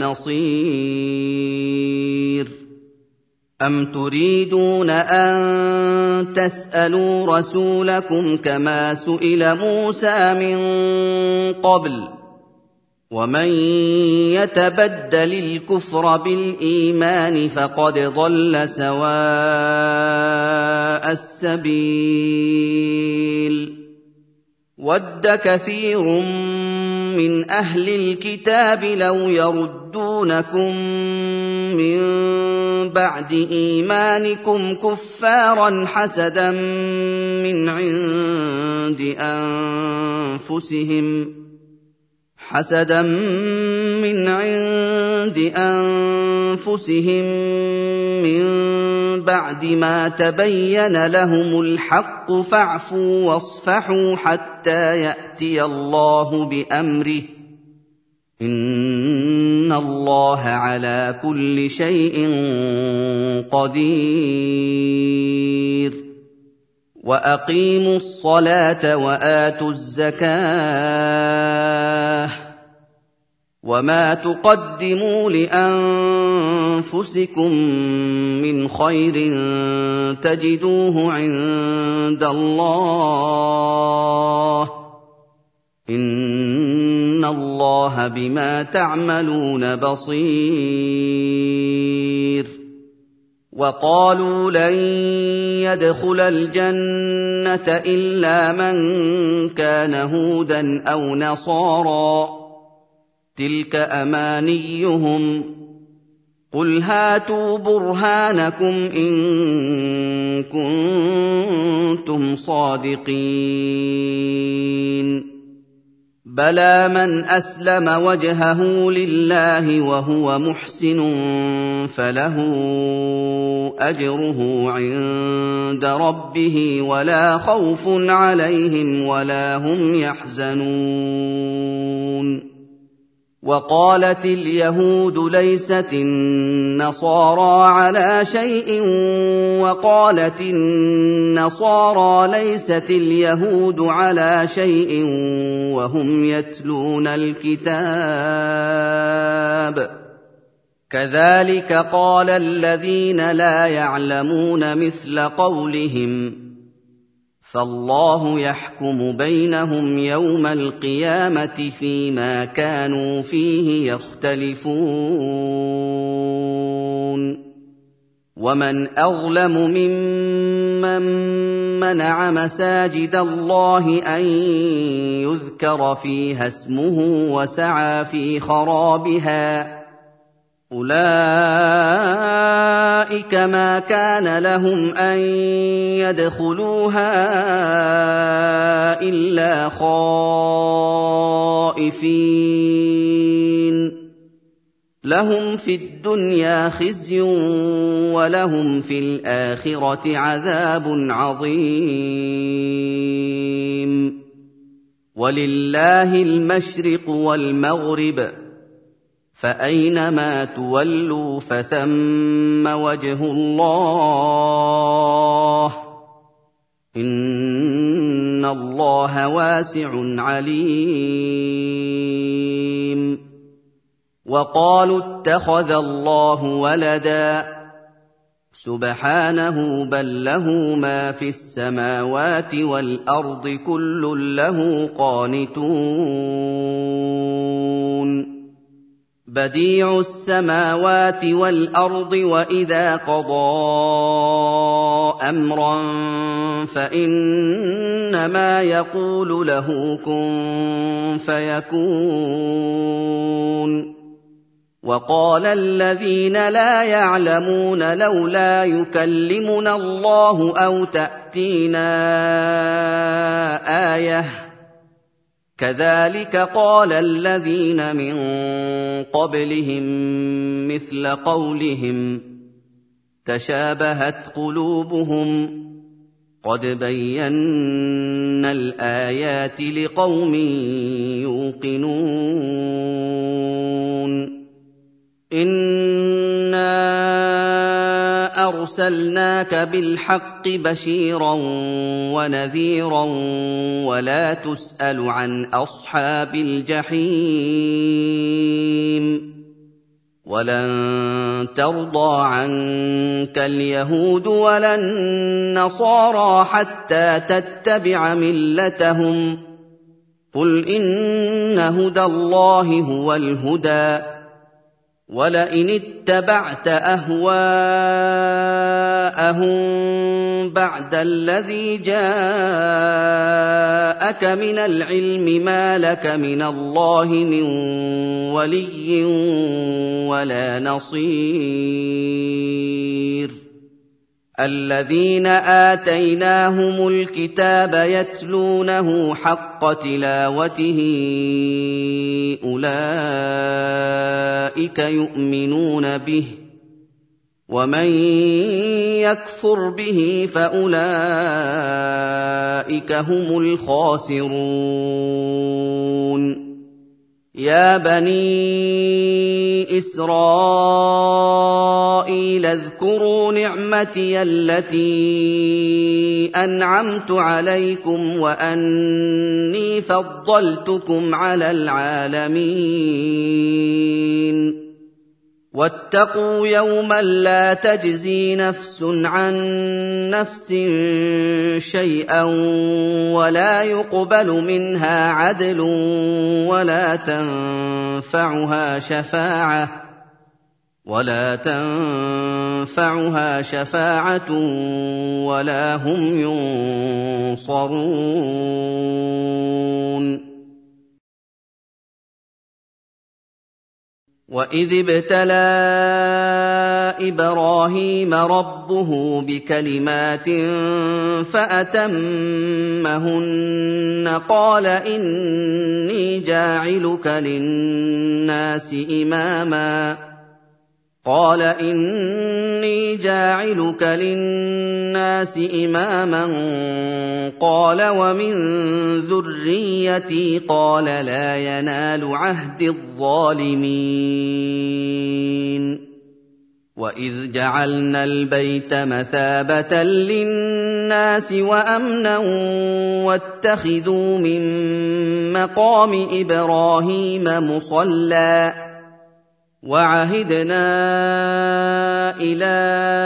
نَصِيرٍ أَمْ تُرِيدُونَ أَن تَسْأَلُوا رَسُولَكُمْ كَمَا سُئِلَ مُوسَىٰ مِن قَبْلُ ۗ وَمَن يَتَبَدَّلِ الْكُفْرَ بِالْإِيمَانِ فَقَدْ ضَلَّ سَوَاءَ السَّبِيلِ وَدَّ كَثِيرٌ مِّنْ أَهْلِ الْكِتَابِ لَوْ يَرُدُّونَكُم مِّن بَعْدِ إِيمَانِكُمْ كُفَّارًا حَسَدًا مِّنْ عِندِ أَنفُسِهِم مِّن بَعْدِ مَا تَبَيَّنَ لَهُمُ الْحَقُّ فَاعْفُوا وَاصْفَحُوا حَتَّىٰ يَأْتِيَ اللَّهُ بِأَمْرِهِ ۗ إِنَّ اللَّهَ عَلَىٰ كُلِّ شَيْءٍ قَدِيرٌ وَأَقِيمُوا الصَّلَاةَ وَآتُوا الزَّكَاةَ ۗ وَمَا تُقَدِّمُوا لِأَنفُسِكُم مِّنْ خَيْرٍ تَجِدُوهُ عِندَ اللَّهِ ۗ إِنَّ اللَّهَ بِمَا تَعْمَلُونَ بَصِيرٌ وَقَالُوا لَن يَدْخُلَ الْجَنَّةَ إِلَّا مَن كَانَ هُودًا أَوْ نَصَارَىٰ ۗ تِلْكَ أَمَانِيُّهُمْ ۗ قُلْ هَاتُوا بُرْهَانَكُمْ إِن كُنتُمْ صَادِقِينَ بَلَىٰ مَنْ أَسْلَمَ وَجْهَهُ لِلَّهِ وَهُوَ مُحْسِنٌ فَلَهُ أَجْرُهُ عِندَ رَبِّهِ وَلَا خَوْفٌ عَلَيْهِمْ وَلَا هُمْ يَحْزَنُونَ وَقَالَتِ الْيَهُودُ لَيْسَتِ النَّصَارَىٰ عَلَىٰ شَيْءٍ وَقَالَتِ النَّصَارَىٰ لَيْسَتِ الْيَهُودُ عَلَىٰ شَيْءٍ وَهُمْ يَتْلُونَ الْكِتَابَ ۗ كَذَٰلِكَ قَالَ الَّذِينَ لَا يَعْلَمُونَ مِثْلَ قَوْلِهِمْ ۚ فَاللَّهُ يَحْكُمُ بَيْنَهُمْ يَوْمَ الْقِيَامَةِ فِيمَا كَانُوا فِيهِ يَخْتَلِفُونَ ومن أظلم ممن منع مساجد الله أن يذكر فيها اسمه وسعى في خرابها أولئك ما كان لهم أن يدخلوها إلا خائفين لهم في الدنيا خزي ولهم في الآخرة عذاب عظيم ولله المشرق والمغرب فأينما تولوا فثم وجه الله إن الله واسع عليم وقالوا اتخذ الله ولدا سبحانه بل له ما في السماوات والأرض كل له قانتون بديع السماوات والأرض وإذا قضى أمرا فإنما يقول له كن فيكون وقال الذين لا يعلمون لولا يكلمنا الله أو تأتينا آية كذلك قال الذين من قبلهم مثل قولهم تشابهت قلوبهم قد بينا الآيات لقوم يوقنون إنا أرسلناك بالحق بشيرا ونذيرا ولا تسأل عن أصحاب الجحيم ولن ترضى عنك اليهود ولا النصارى حتى تتبع ملتهم قل إن هدى الله هو الهدى ولئن اتبعت أهواءهم بعد الذي جاءك من العلم ما لك من الله من ولي ولا نصير الذين آتيناهم الكتاب يتلونه حق تلاوته أولئك يؤمنون به ومن يكفر به فأولئك هم الخاسرون يا بني إسرائيل اذكروا نعمتي التي أنعمت عليكم وأني فضلتكم على العالمين واتقوا يوما لا تجزي نفس عن نفس شيئا ولا يقبل منها عدل ولا تنفعها شفاعة ولا هم ينصرون وَإِذِ ابْتَلَىٰ إِبْرَاهِيمَ رَبُّهُ بِكَلِمَاتٍ فَأَتَمَّهُنَّ قَالَ إِنِّي جَاعِلُكَ لِلنَّاسِ إِمَامًا قَالَ وَمِن ذُرِّيَّتِي قَالَ لَا يَنَالُ عَهْدِي الظَّالِمِينَ وَإِذْ جَعَلْنَا الْبَيْتَ مَثَابَةً لِّلنَّاسِ وَأَمْنًا وَاتَّخِذُوا مِن مَّقَامِ إِبْرَاهِيمَ مُصَلًّى وَعَهِدْنَا إلى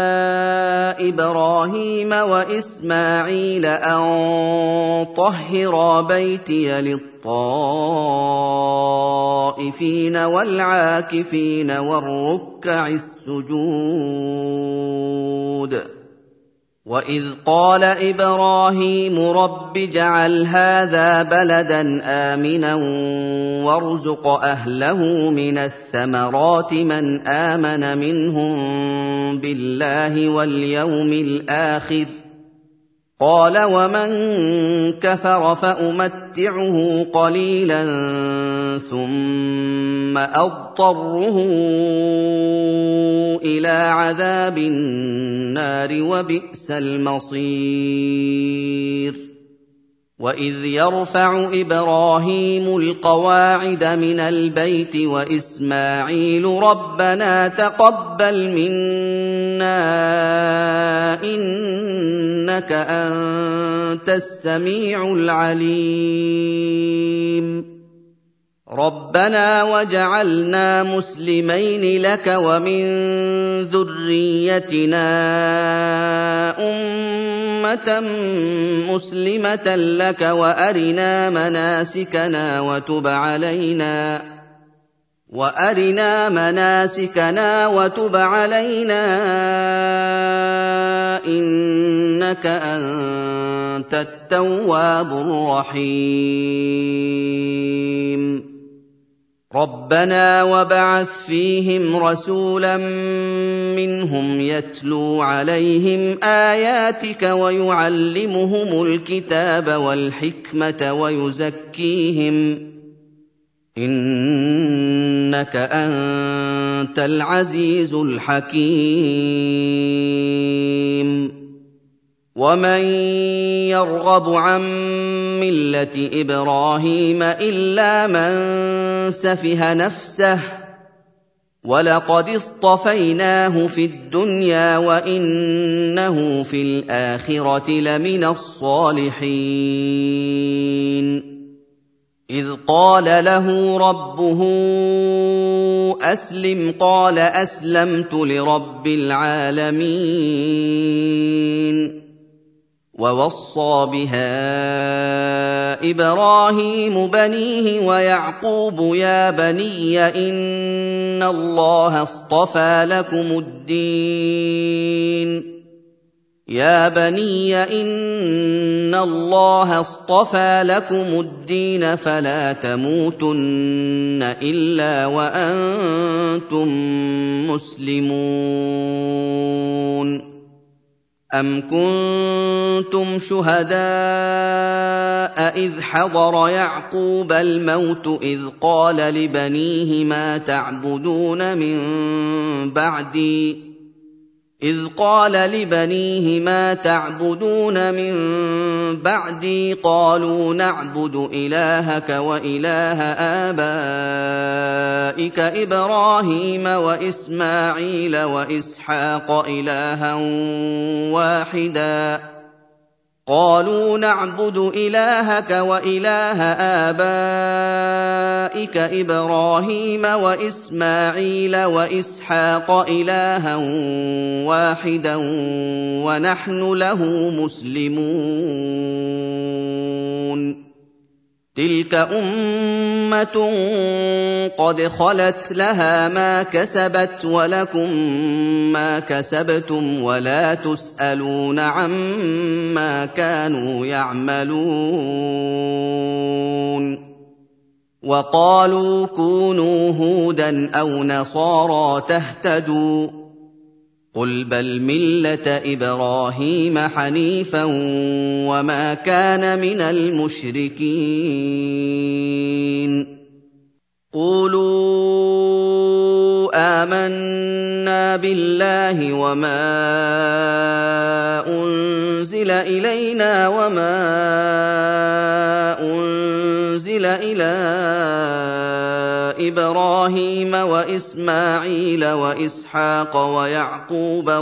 إبراهيم وإسماعيل أن طهرا بيتي للطائفين والعاكفين والركع السجود وإذ قال إبراهيم رب اجعل هذا بلدا آمنا وارزق أهله من الثمرات من آمن منهم بالله واليوم الآخر قال ومن كفر فأمتعه قليلا ثم أضطره إلى عذاب النار وبئس المصير وإذ يرفع إبراهيم القواعد من البيت وإسماعيل ربنا تقبل منا إنك أنت السميع العليم ربنا وجعلنا مسلمين لك ومن ذريتنا أمة مسلمة لك وأرنا مناسكنا وتب علينا إنك أنت التواب الرحيم ربنا وابعث فيهم رسولا منهم يتلو عليهم آياتك ويعلمهم الكتاب والحكمة ويزكيهم إنك أنت العزيز الحكيم ومن يرغب عن ملة إبراهيم إلا من سفه نفسه ولقد اصطفيناه في الدنيا وإنه في الآخرة لمن الصالحين إذ قال له ربه أسلم قال أسلمت لرب العالمين ووصى بها إبراهيم بنيه ويعقوب يا بني إن الله اصطفى لكم الدين فلا تموتن إلا وأنتم مسلمون أم كنتم شهداء إذ حضر يعقوب الموت إذ قال لبنيه ما تعبدون من بعدي قالوا نعبد إلهك وإله آبائك إبراهيم وإسماعيل وإسحاق إلها واحدا قالوا نعبد إلهك وإله آبائك إبراهيم وإسماعيل وإسحاق إلها واحدا ونحن له مسلمون تلك أمة قد خلت لها ما كسبت ولكم ما كسبتم ولا تسألون عما كانوا يعملون وقالوا كونوا هودا أو نصارى تهتدوا قل بل ملة إبراهيم حنيفا وما كان من المشركين قولوا آمنا بالله وما أنزل إلينا وما أنزل إلى إبراهيم وإسماعيل وإسحاق ويعقوب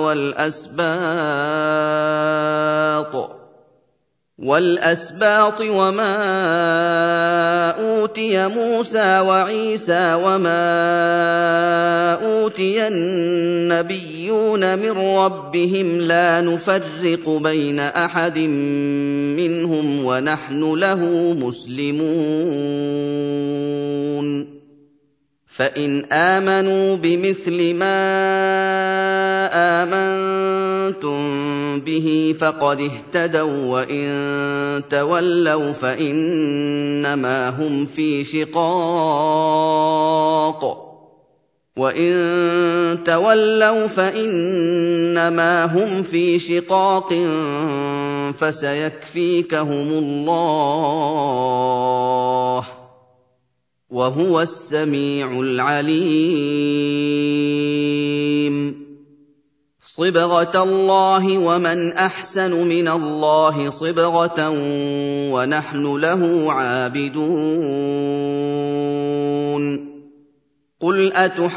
والأسباط وما أوتي موسى وعيسى وما أوتي النبيون من ربهم لا نفرق بين أحد منهم ونحن له مسلمون فإن آمنوا بمثل ما آمنتم به فقد اهتدوا وإن تولوا فإنما هم في شقاق فسيكفيكهم الله وهو السميع العليم صبغة الله ومن أحسن من الله صبغة ونحن له عابدون قل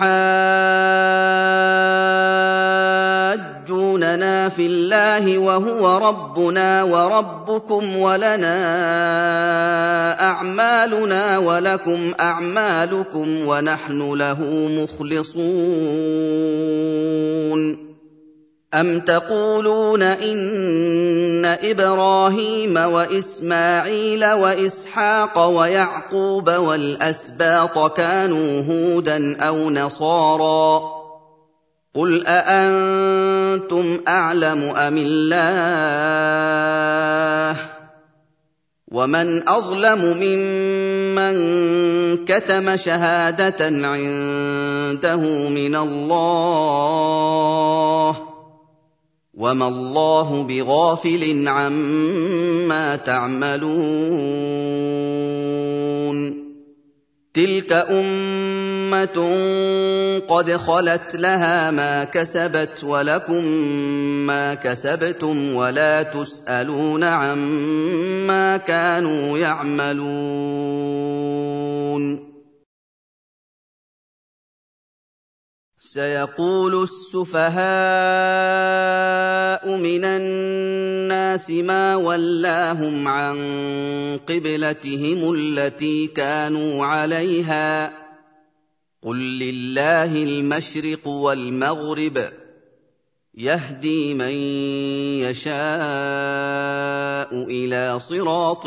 أتحاجوننا في الله وهو ربنا وربكم ولنا أعمالنا ولكم أعمالكم ونحن له مخلصون أم تقولون إن إبراهيم وإسماعيل وإسحاق ويعقوب والأسباط كانوا هودا أو نصارى قل أأنتم أعلم أم الله ومن أظلم ممن كتم شهادة عنده من الله وما الله بغافل عما تعملون تلك أمة قد خلت لها ما كسبت ولكم ما كسبتم ولا تسألون عما كانوا يعملون سيقول السفهاء من الناس ما ولاهم عن قبلتهم التي كانوا عليها قل لله المشرق والمغرب يهدي من يشاء إلى صراط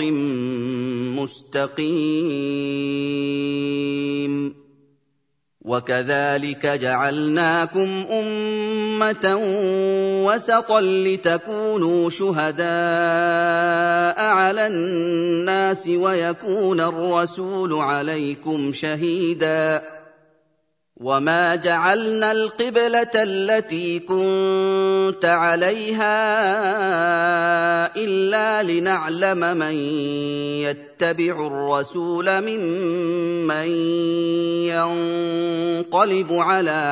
مستقيم وكذلك جعلناكم أمة وسطا لتكونوا شهداء على الناس ويكون الرسول عليكم شهيدا وما جعلنا القبلة التي كنت عليها إلا لنعلم من يتبع الرسول ممن ينقلب على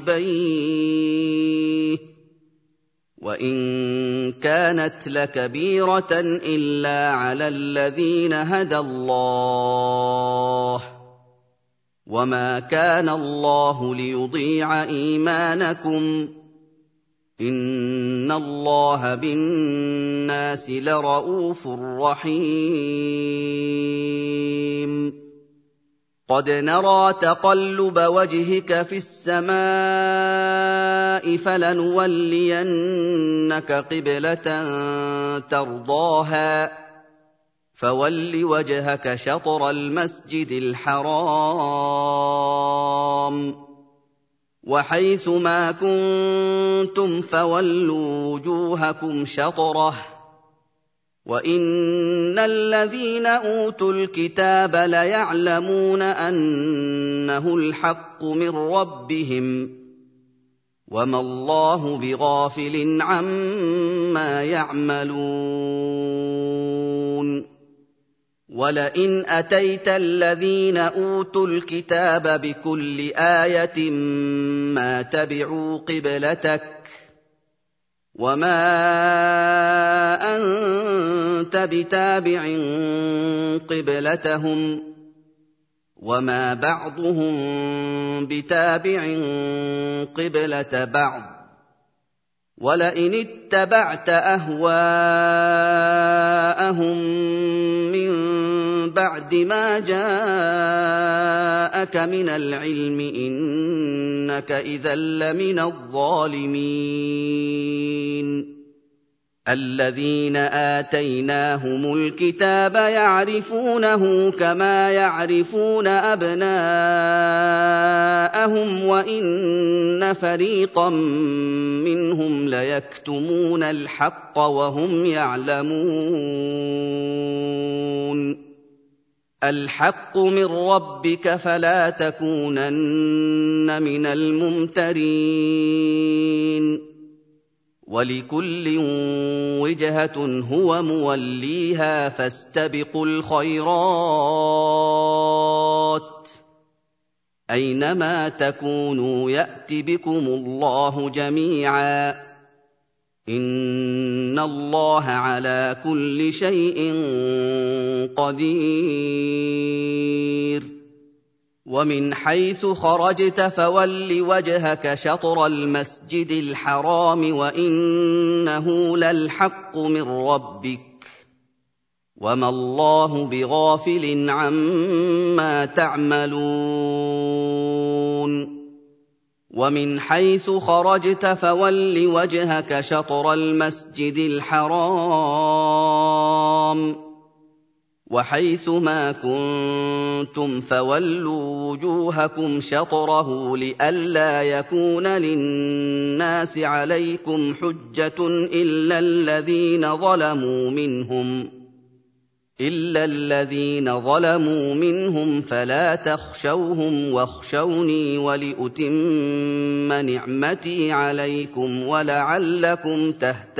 عقبيه وإن كانت لكبيرة إلا على الذين هدى الله وما كان الله ليضيع إيمانكم إن الله بالناس لرءوف رحيم قد نرى تقلب وجهك في السماء فلنولينك قبلة ترضاها فول وجهك شطر المسجد الحرام وحيث ما كنتم فولوا وجوهكم شطره وإن الذين أوتوا الكتاب ليعلمون أنه الحق من ربهم وما الله بغافل عما يعملون ولئن أتيت الذين أوتوا الكتاب بكل آية ما تبعوا قبلتك وما أنت بتابع قبلتهم وما بعضهم بتابع قبلة بعض وَلَئِنِ اتَّبَعْتَ أَهْوَاءَهُم مِّن بَعْدِ مَا جَاءَكَ مِنَ الْعِلْمِ إِنَّكَ إِذًا لَّمِنَ الظَّالِمِينَ الَّذِينَ آتَيْنَاهُمُ الْكِتَابَ يَعْرِفُونَهُ كَمَا يَعْرِفُونَ أَبْنَاءَهُمْ وَإِنَّ فَرِيقًا مِّنْهُمْ لَيَكْتُمُونَ الْحَقَّ وَهُمْ يَعْلَمُونَ الْحَقُّ مِن رَّبِّكَ فَلَا تَكُونَنَّ مِنَ الْمُمْتَرِينَ وَلِكُلٍّ وِجْهَةٌ هُوَ مُوَلِّيهَا فَاسْتَبِقُوا الْخَيْرَاتِ أَيْنَمَا تَكُونُوا يَأْتِ بِكُمُ اللَّهُ جَمِيعًا ۚ إِنَّ اللَّهَ عَلَىٰ كُلِّ شَيْءٍ قَدِيرٌ وَمِنْ حَيْثُ خَرَجْتَ فَوَلِّ وَجْهَكَ شَطْرَ الْمَسْجِدِ الْحَرَامِ وَإِنَّهُ لَلْحَقُّ مِن رَّبِّكَ وَمَا اللَّهُ بِغَافِلٍ عَمَّا تَعْمَلُونَ وَمِنْ حَيْثُ خَرَجْتَ فَوَلِّ وَجْهَكَ شَطْرَ الْمَسْجِدِ الْحَرَامِ وَحَيْثُ مَا كُنتُمْ فَوَلُّوا وُجُوهَكُمْ شَطْرَهُ لِئَلَّا يَكُونَ لِلنَّاسِ عَلَيْكُمْ حُجَّةٌ إِلَّا الَّذِينَ ظَلَمُوا مِنْهُمْ فَلَا تَخْشَوْهُمْ وَاخْشَوْنِي وَلِأُتِمَّ نِعْمَتِي عَلَيْكُمْ وَلَعَلَّكُمْ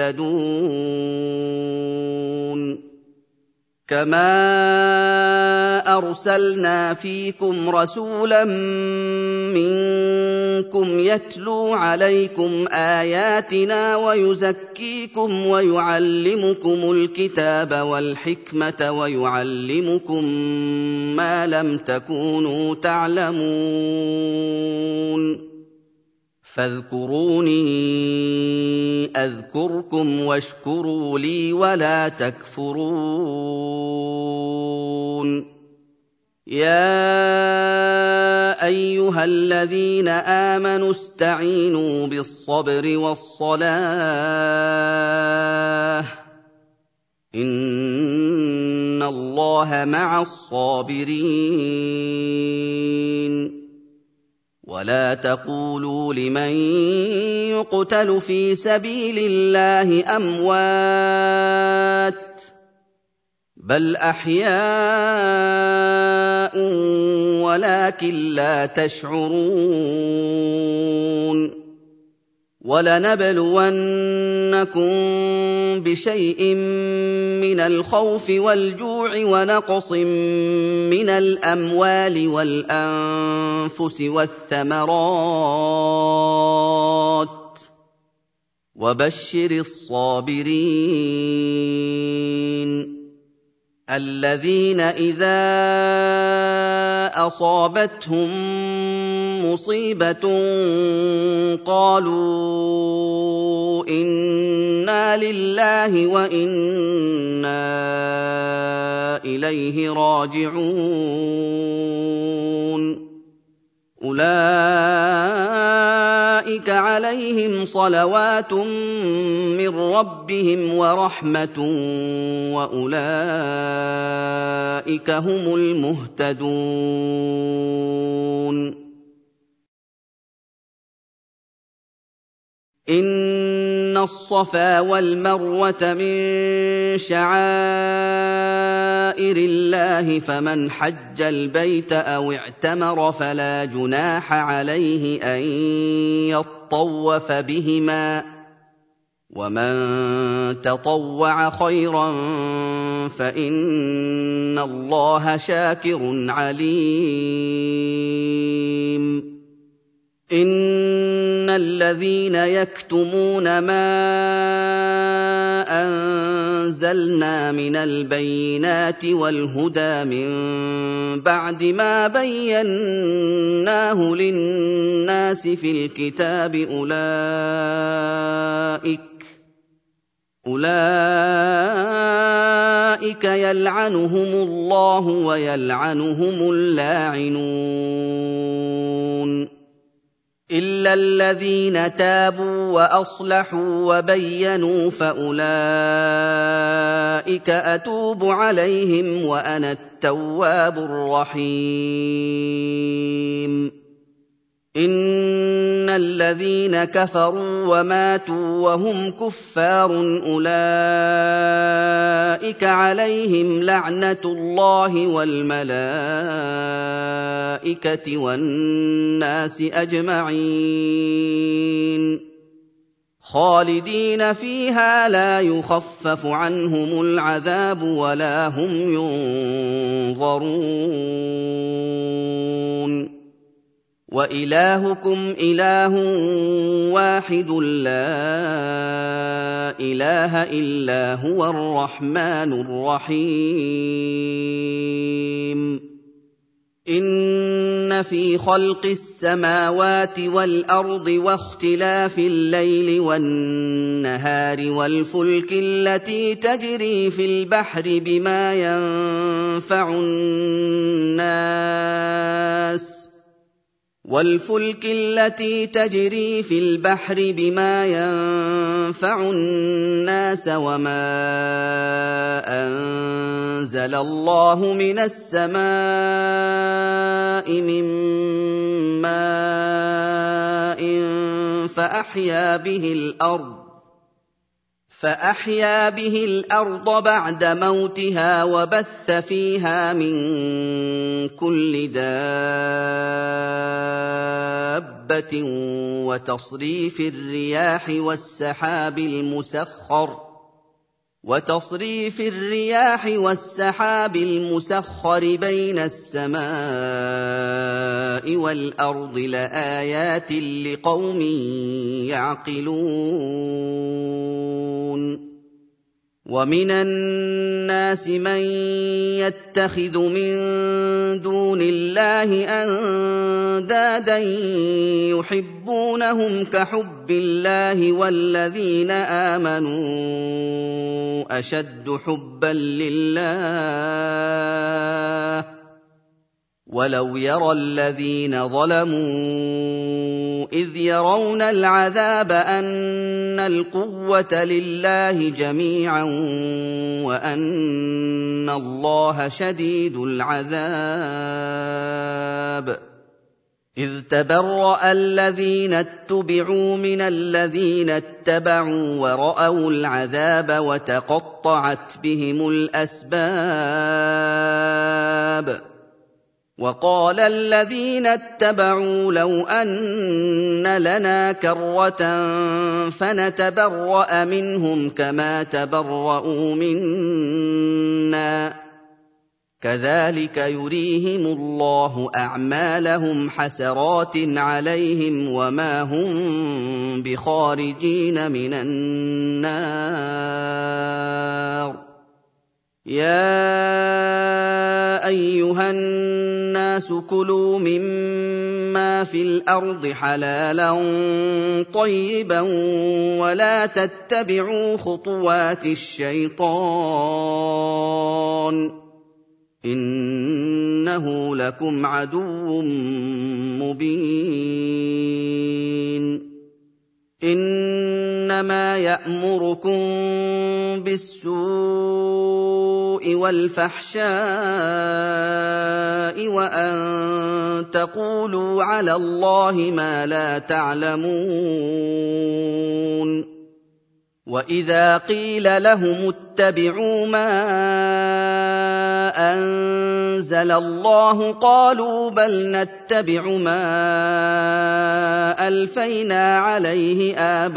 تَهْتَدُونَ كَمَا أَرْسَلْنَا فِيكُمْ رَسُولًا مِّنكُمْ يَتْلُو عَلَيْكُمْ آيَاتِنَا وَيُزَكِّيكُمْ وَيُعَلِّمُكُمُ الْكِتَابَ وَالْحِكْمَةَ وَيُعَلِّمُكُم مَّا لَمْ تَكُونُوا تَعْلَمُونَ فاذكروني أذكركم واشكروا لي ولا تكفرون يا أيها الذين آمنوا استعينوا بالصبر والصلاة إن الله مع الصابرين ولا تقولوا لمن يقتل في سبيل الله أموات بل أحياء ولكن لا تشعرون وَلَنَبْلُوَنَّكُم بِشَيْءٍ مِّنَ الْخَوْفِ وَالْجُوعِ وَنَقْصٍ مِّنَ الْأَمْوَالِ وَالْأَنفُسِ وَالثَّمَرَاتِ وَبَشِّرِ الصَّابِرِينَ الَّذِينَ إِذَا أَصَابَتْهُم مُّصِيبَةٌ قَالُوا إِنَّا لِلَّهِ وَإِنَّا إِلَيْهِ رَاجِعُونَ أُولَٰئِكَ عَلَيْهِمْ صَلَوَاتٌ مِّن رَّبِّهِمْ وَرَحْمَةٌ وَأُولَٰئِكَ هُمُ الْمُهْتَدُونَ إِنَّ الصَّفَا وَالْمَرْوَةَ مِن شَعَائِرِ اللَّهِ فَمَنْ حَجَّ الْبَيْتَ أَوِ اعْتَمَرَ فَلَا جُنَاحَ عَلَيْهِ أَن يَطَّوَّفَ بِهِمَا ۚ وَمَن تَطَوَّعَ خَيْرًا فَإِنَّ اللَّهَ شَاكِرٌ عَلِيمٌ إِنَّ الَّذِينَ يَكْتُمُونَ مَا أَنزَلْنَا مِنَ الْبَيِّنَاتِ وَالْهُدَىٰ مِن بَعْدِ مَا بَيَّنَّاهُ لِلنَّاسِ فِي الْكِتَابِ أُولَٰئِكَ يَلْعَنُهُمُ اللَّهُ وَيَلْعَنُهُمُ اللَّاعِنُونَ إِلَّا الَّذِينَ تَابُوا وَأَصْلَحُوا وَبَيَّنُوا فَأُولَٰئِكَ أَتُوبُ عَلَيْهِمْ وَأَنَا التَّوَّابُ الرَّحِيمُ إِنَّ الَّذِينَ كَفَرُوا وَمَاتُوا وَهُمْ كُفَّارٌ أُولَٰئِكَ عَلَيْهِمْ لَعْنَةُ اللَّهِ وَالْمَلَائِكَةِ وَالنَّاسِ أَجْمَعِينَ خَالِدِينَ فِيهَا لَا يُخَفَّفُ عَنْهُمُ الْعَذَابُ وَلَا هُمْ يُنظَرُونَ وَإِلَٰهُكُمْ إِلَٰهٌ وَاحِدٌ لَّا إِلَٰهَ إِلَّا هُوَ الرَّحْمَٰنُ الرَّحِيمُ إِنَّ فِي خَلْقِ السَّمَاوَاتِ وَالْأَرْضِ وَاخْتِلَافِ اللَّيْلِ وَالنَّهَارِ وَالْفُلْكِ الَّتِي تَجْرِي فِي الْبَحْرِ بِمَا يَنفَعُ النَّاسَ وَمَا أَنزَلَ اللَّهُ مِنَ السَّمَاءِ مِن مَّاءٍ فَأَحْيَا بِهِ الْأَرْضَ بَعْدَ مَوْتِهَا وَبَثَّ فِيهَا مِن كُلِّ دَابَّةٍ وَتَصْرِيفِ الرِّيَاحِ وَالسَّحَابِ الْمُسَخَّرِ بَيْنَ السَّمَاءِ وَالْأَرْضِ لَآيَاتٍ لِّقَوْمٍ يَعْقِلُونَ وَمِنَ النَّاسِ مَن يَتَّخِذُ مِن دُونِ اللَّهِ أَندَادًا يُحِبُّونَهُمْ كَحُبِّ اللَّهِ وَالَّذِينَ آمَنُوا أَشَدُّ حُبًّا لِّلَّهِ وَلَوْ يَرَى الَّذِينَ ظَلَمُوا إِذْ يَرَوْنَ الْعَذَابَ أَنَّ الْقُوَّةَ لِلَّهِ جَمِيعًا وَأَنَّ اللَّهَ شَدِيدُ الْعَذَابِ إِذْ تَبَرَّأَ الَّذِينَ اتُّبِعُوا مِنَ الَّذِينَ اتَّبَعُوا وَرَأَوُا الْعَذَابَ وَتَقَطَّعَتْ بِهِمُ الْأَسْبَابُ وَقَالَ الَّذِينَ اتَّبَعُوا لَوْ أَنَّ لَنَا كَرَّةً فَنَتَبَرَّأَ مِنْهُمْ كَمَا تَبَرَّءُوا مِنَّا ۗ كَذَٰلِكَ يُرِيهِمُ اللَّهُ أَعْمَالَهُمْ حَسَرَاتٍ عَلَيْهِمْ وَمَا هُم بِخَارِجِينَ مِنَ النَّارِ يَا أَيُّهَا النَّاسُ كُلُوا مِمَّا فِي الْأَرْضِ حَلَالًا طَيِّبًا وَلَا تَتَّبِعُوا خُطُوَاتِ الشَّيْطَانِ ۚ إِنَّهُ لَكُمْ عَدُوٌّ مُّبِينٌ إِنَّمَا يَأْمُرُكُم بِالسُّوءِ وَالْفَحْشَاءِ وَأَن تَقُولُوا عَلَى اللَّهِ مَا لَا تَعْلَمُونَ وَإِذَا قِيلَ لَهُمُ اتَّبِعُوا مَا أَنزَلَ اللَّهُ قَالُوا بَلْ نَتَّبِعُ مَا أَلْفَيْنَا عَلَيْهِ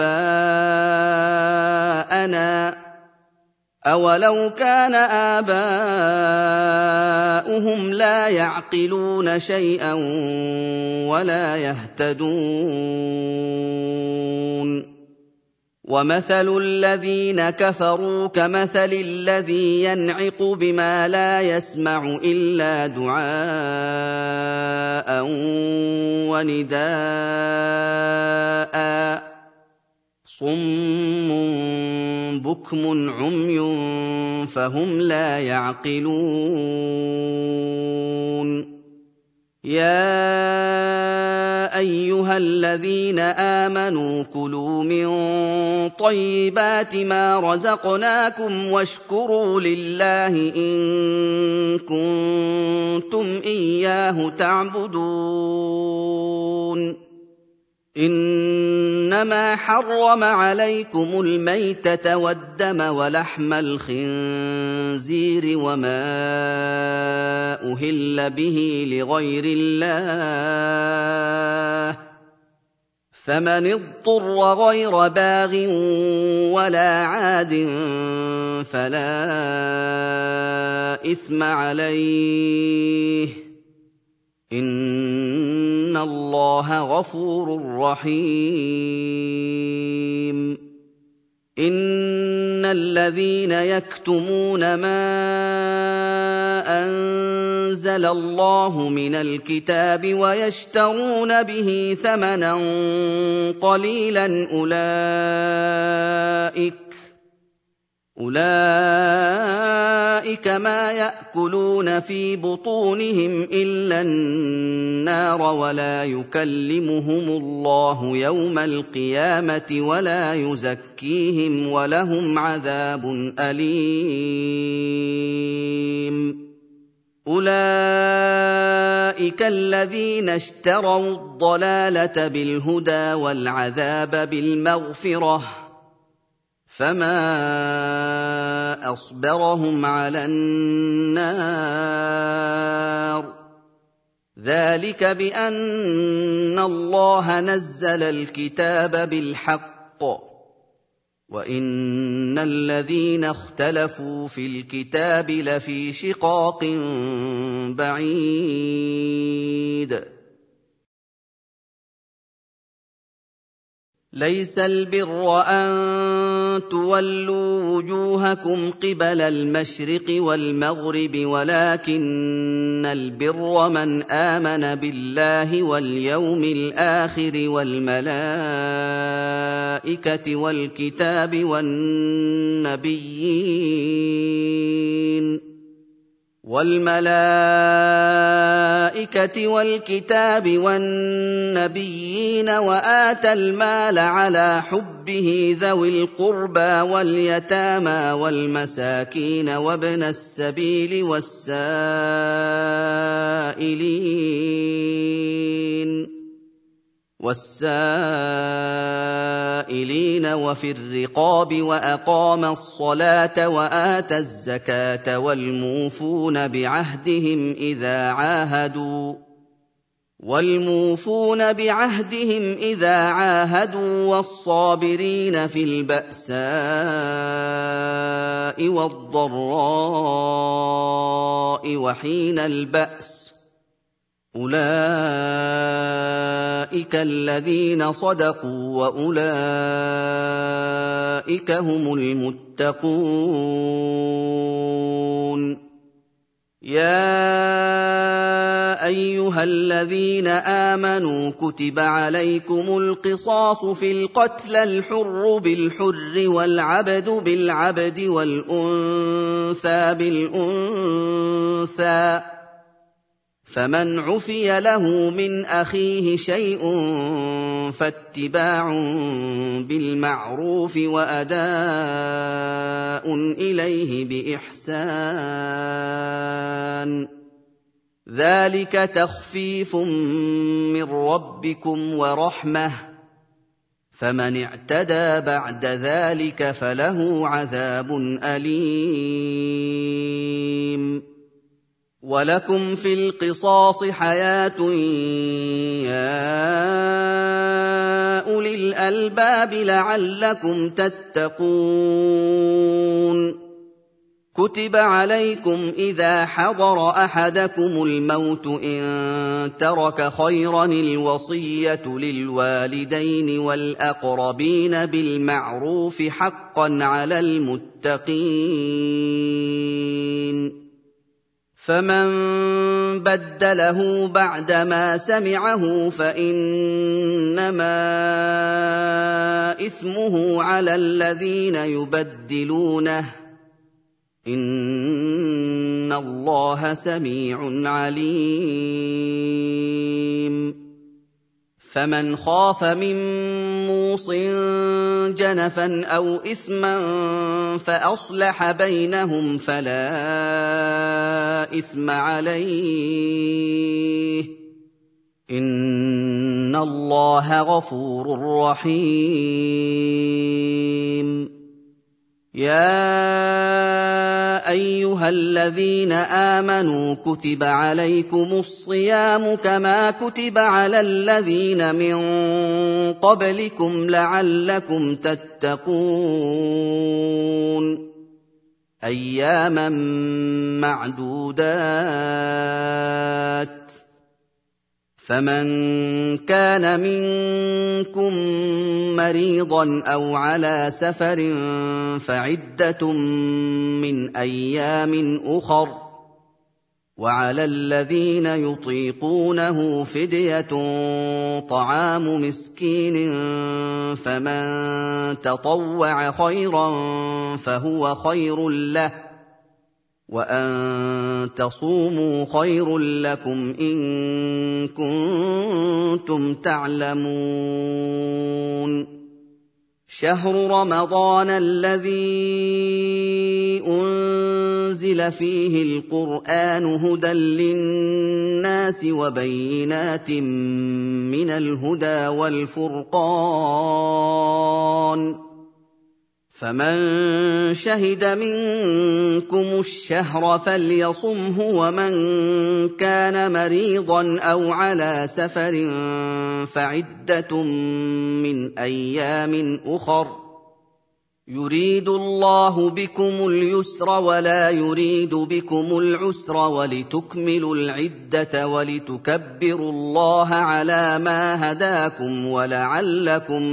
آبَاءَنَا ۚ أَوَلَوْ كَانَ آبَاؤُهُمْ لَا يَعْقِلُونَ شَيْئًا وَلَا يَهْتَدُونَ وَمَثَلُ الَّذِينَ كَفَرُوا كَمَثَلِ الَّذِي يَنْعِقُ بِمَا لَا يَسْمَعُ إِلَّا دُعَاءً وَنِدَاءً ۚ صُمٌّ بُكْمٌ عُمْيٌ فَهُمْ لَا يَعْقِلُونَ يَا أَيُّهَا الَّذِينَ آمَنُوا كُلُوا مِن طَيِّبَاتِ مَا رَزَقْنَاكُمْ وَاشْكُرُوا لِلَّهِ إِن كُنتُمْ إِيَّاهُ تَعْبُدُونَ إِنَّمَا حَرَّمَ عَلَيْكُمُ الْمَيْتَةَ وَالدَّمَ وَلَحْمَ الْخِنزِيرِ وَمَا أُهِلَّ بِهِ لِغَيْرِ اللَّهِ ۖ فَمَنِ اضْطُرَّ غَيْرَ بَاغٍ وَلَا عَادٍ فَلَا إِثْمَ عَلَيْهِ ۚ إِنَّ اللَّهَ غَفُورٌ رَّحِيمٌ إِنَّ الَّذِينَ يَكْتُمُونَ مَا أَنزَلَ اللَّهُ مِنَ الْكِتَابِ وَيَشْتَرُونَ بِهِ ثَمَنًا قَلِيلًا أُولَٰئِكَ مَا يَأْكُلُونَ فِي بُطُونِهِمْ إِلَّا النَّارَ وَلَا يُكَلِّمُهُمُ اللَّهُ يَوْمَ الْقِيَامَةِ وَلَا يُزَكِّيهِمْ وَلَهُمْ عَذَابٌ أَلِيمٌ أُولَٰئِكَ الَّذِينَ اشْتَرَوُا الضَّلَالَةَ بِالْهُدَىٰ وَالْعَذَابَ بِالْمَغْفِرَةِ ۚ فَمَا أَصْبَرَهُمْ عَلَى النَّارِ ۚ ذَٰلِكَ بِأَنَّ اللَّهَ نَزَّلَ الْكِتَابَ بِالْحَقِّ ۗ وَإِنَّ الَّذِينَ اخْتَلَفُوا فِي الْكِتَابِ لَفِي شِقَاقٍ بَعِيدٍ لَيْسَ الْبِرَّ أَن تُوَلُّوا وُجُوهَكُمْ قِبَلَ الْمَشْرِقِ وَالْمَغْرِبِ وَلَٰكِنَّ الْبِرَّ مَنْ آمَنَ بِاللَّهِ وَالْيَوْمِ الْآخِرِ وَالْمَلَائِكَةِ وَالْكِتَابِ وَالنَّبِيِّينَ وَآتَى المال على حبه ذوي القربى واليتامى والمساكين وابن السبيل والسائلين وفي الرقاب وأقام الصلاة وآتى الزكاة والموفون بعهدهم إذا عاهدوا والصابرين في البأساء والضراء وحين البأس ۗ أولئك الذين صدقوا وأولئك هم المتقون يَا أَيُّهَا الَّذِينَ آمَنُوا كُتِبَ عَلَيْكُمُ الْقِصَاصُ فِي الْقَتْلَى الْحُرُّ بِالْحُرِّ وَالْعَبْدُ بِالْعَبْدِ وَالْأُنثَىٰ بِالْأُنثَىٰ ۚ فَمَنْ عُفِيَ لَهُ مِنْ أَخِيهِ شَيْءٌ فَاتِّبَاعٌ بِالْمَعْرُوفِ وَأَدَاءٌ إِلَيْهِ بِإِحْسَانٍ ۗ ذَٰلِكَ تَخْفِيفٌ مِّن رَّبِّكُمْ وَرَحْمَةٌ ۚ فَمَنِ اعْتَدَىٰ بَعْدَ ذَٰلِكَ فَلَهُ عَذَابٌ أَلِيمٌ وَلَكُمْ فِي الْقِصَاصِ حَيَاةٌ يَا أُولِي الْأَلْبَابِ لَعَلَّكُمْ تَتَّقُونَ كتب عليكم إذا حضر أحدكم الموت إن ترك خيرا الوصية للوالدين والأقربين بالمعروف حقا على المتقين فمن بدله بعدما سمعه فإنما إثمه على الذين يبدلونه إن الله سميع عليم فمن خاف من موص جنفا أو إثما فأصلح بينهم فلا إثم عليه إن الله غفور رحيم يا أيها الذين آمنوا كتب عليكم الصيام كما كتب على الذين من قبلكم لعلكم تتقون أياما معدودات فمن كان منكم مريضا أو على سفر فعدة من أيام أخر وعلى الذين يطيقونه فدية طعام مسكين فمن تطوع خيرا فهو خير له وأن تصوموا خير لكم إن كنتم تعلمون شهر رمضان الذي أنزل فيه القرآن هدى للناس وبينات من الهدى والفرقان فمن شهد منكم الشهر فليصمه ومن كان مريضا أو على سفر فعدة من أيام أخر يريد الله بكم اليسر ولا يريد بكم العسر ولتكملوا العدة ولتكبروا الله على ما هداكم ولعلكم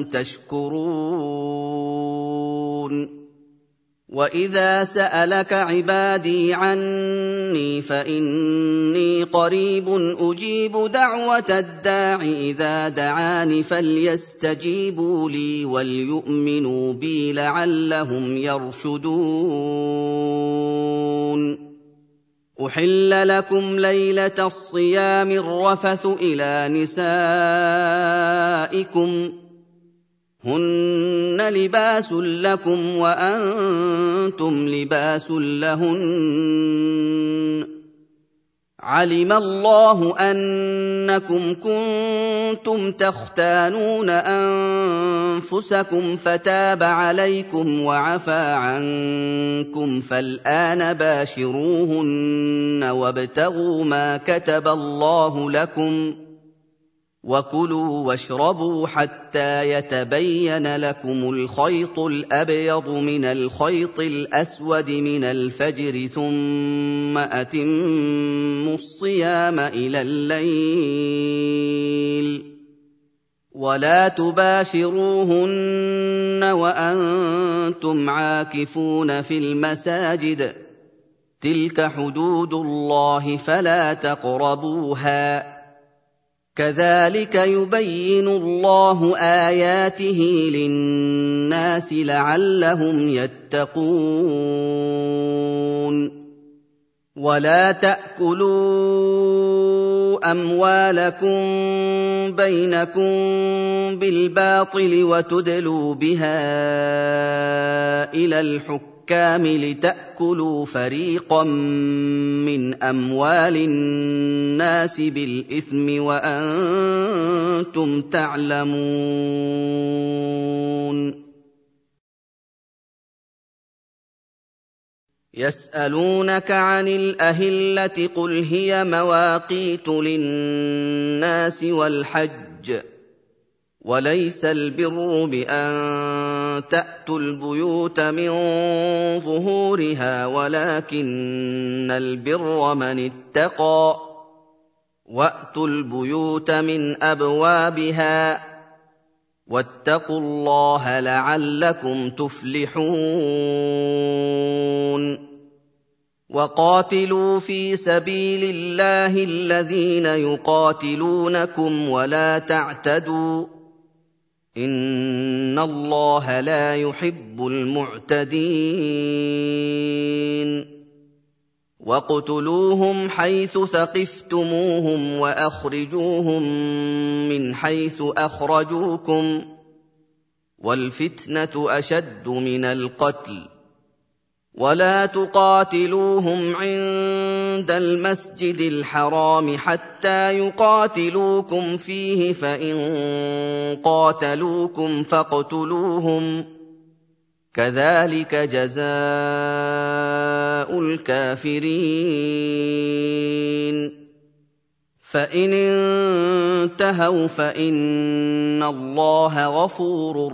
تشكرون وإذا سألك عبادي عني فإني قريب أجيب دعوة الداع إذا دعان فليستجيبوا لي وليؤمنوا بي لعلهم يرشدون أحل لكم ليلة الصيام الرفث إلى نسائكم هن لباس لكم وأنتم لباس لهن علم الله أنكم كنتم تختانون أنفسكم فتاب عليكم وعفى عنكم فالآن باشروهن وابتغوا ما كتب الله لكم وكلوا واشربوا حتى يتبين لكم الخيط الأبيض من الخيط الأسود من الفجر ثم أتموا الصيام إلى الليل ولا تباشروهن وأنتم عاكفون في المساجد تلك حدود الله فلا تقربوها كذلك يبين الله آياته للناس لعلهم يتقون ولا تأكلوا أموالكم بينكم بالباطل وتدلوا بها إلى الحكام لتأكلوا فريقا من أموال الناس بالإثم وأنتم تعلمون يسألونك عن الأهلة قل هي مواقيت للناس والحج وليس البر بأن تأتوا البيوت من ظهورها ولكن البر من اتقى وأتوا البيوت من أبوابها واتقوا الله لعلكم تفلحون وقاتلوا في سبيل الله الذين يقاتلونكم ولا تعتدوا إن الله لا يحب المعتدين واقتلوهم حيث ثقفتموهم وأخرجوهم من حيث أخرجوكم والفتنة أشد من القتل ولا تقاتلوهم عند المسجد الحرام حتى يقاتلوكم فيه فإن قاتلوكم فاقتلوهم كذلك جزاء الكافرين فإن انتهوا فإن الله غفور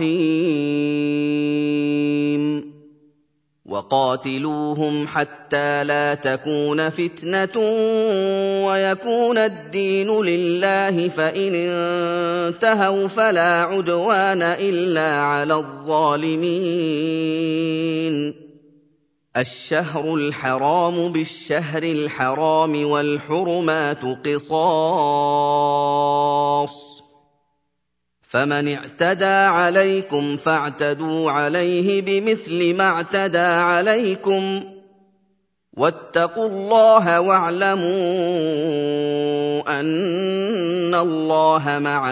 رحيم وقاتلوهم حتى لا تكون فتنة ويكون الدين لله فإن انتهوا فلا عدوان إلا على الظالمين الشهر الحرام بالشهر الحرام والحرمات قصاص فمن اعتدى عليكم فاعتدوا عليه بمثل ما اعتدى عليكم واتقوا الله واعلموا أن الله مع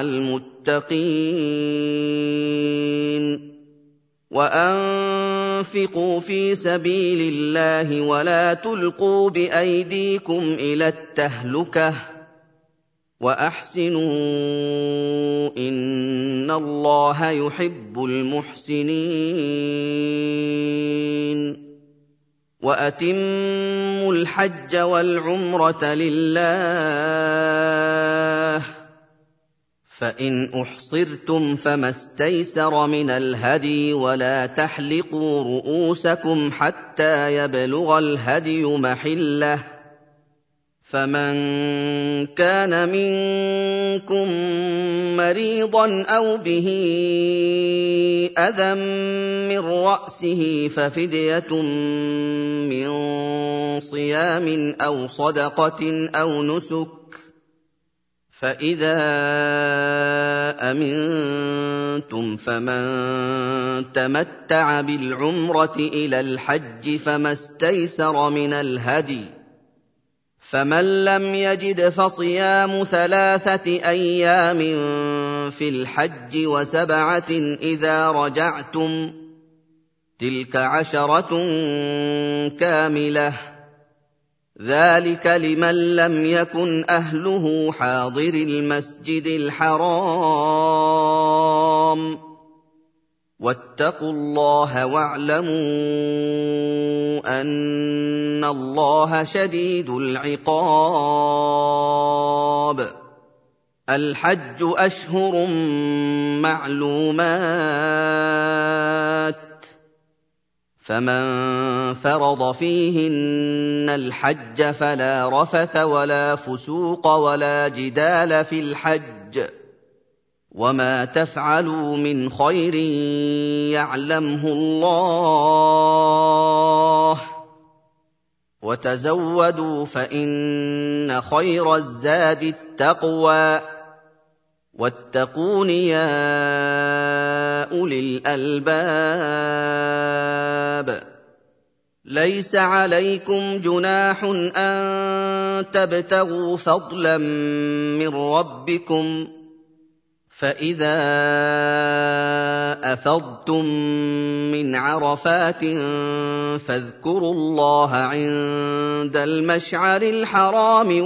المتقين وأنفقوا في سبيل الله ولا تلقوا بأيديكم إلى التهلكة وأحسنوا إن الله يحب المحسنين وأتموا الحج والعمرة لله فإن أحصرتم فما استيسر من الهدي ولا تحلقوا رؤوسكم حتى يبلغ الهدي محله فمن كان منكم مريضا أو به أذى من رأسه ففدية من صيام أو صدقة أو نسك فإذا أمنتم فمن تمتع بالعمرة إلى الحج فما استيسر من الهدي فمن لم يجد فصيام 3 أيام في الحج و7 إذا رجعتم تلك 10 كاملة ذلك لمن لم يكن أهله حاضر المسجد الحرام واتقوا الله واعلموا أن الله شديد العقاب الحج أشهر معلومات فمن فرض فيهن الحج فلا رفث ولا فسوق ولا جدال في الحج وما تفعلوا من خير يعلمه الله وتزودوا فإن خير الزاد التقوى واتقون يا أولي الألباب ليس عليكم جناح أن تبتغوا فضلا من ربكم فإذا أفضتم من عرفات فاذكروا الله عند المشعر الحرام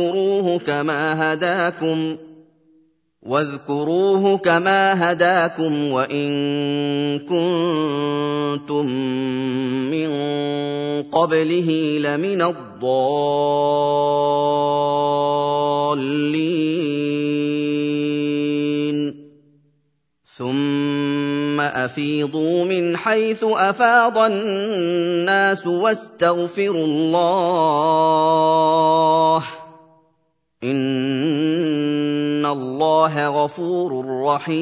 واذكروه كما هداكم وإن كنتم من قبله لمن الضالين ثم أفيضوا من حيث أفاض الناس واستغفروا الله إن الله غفور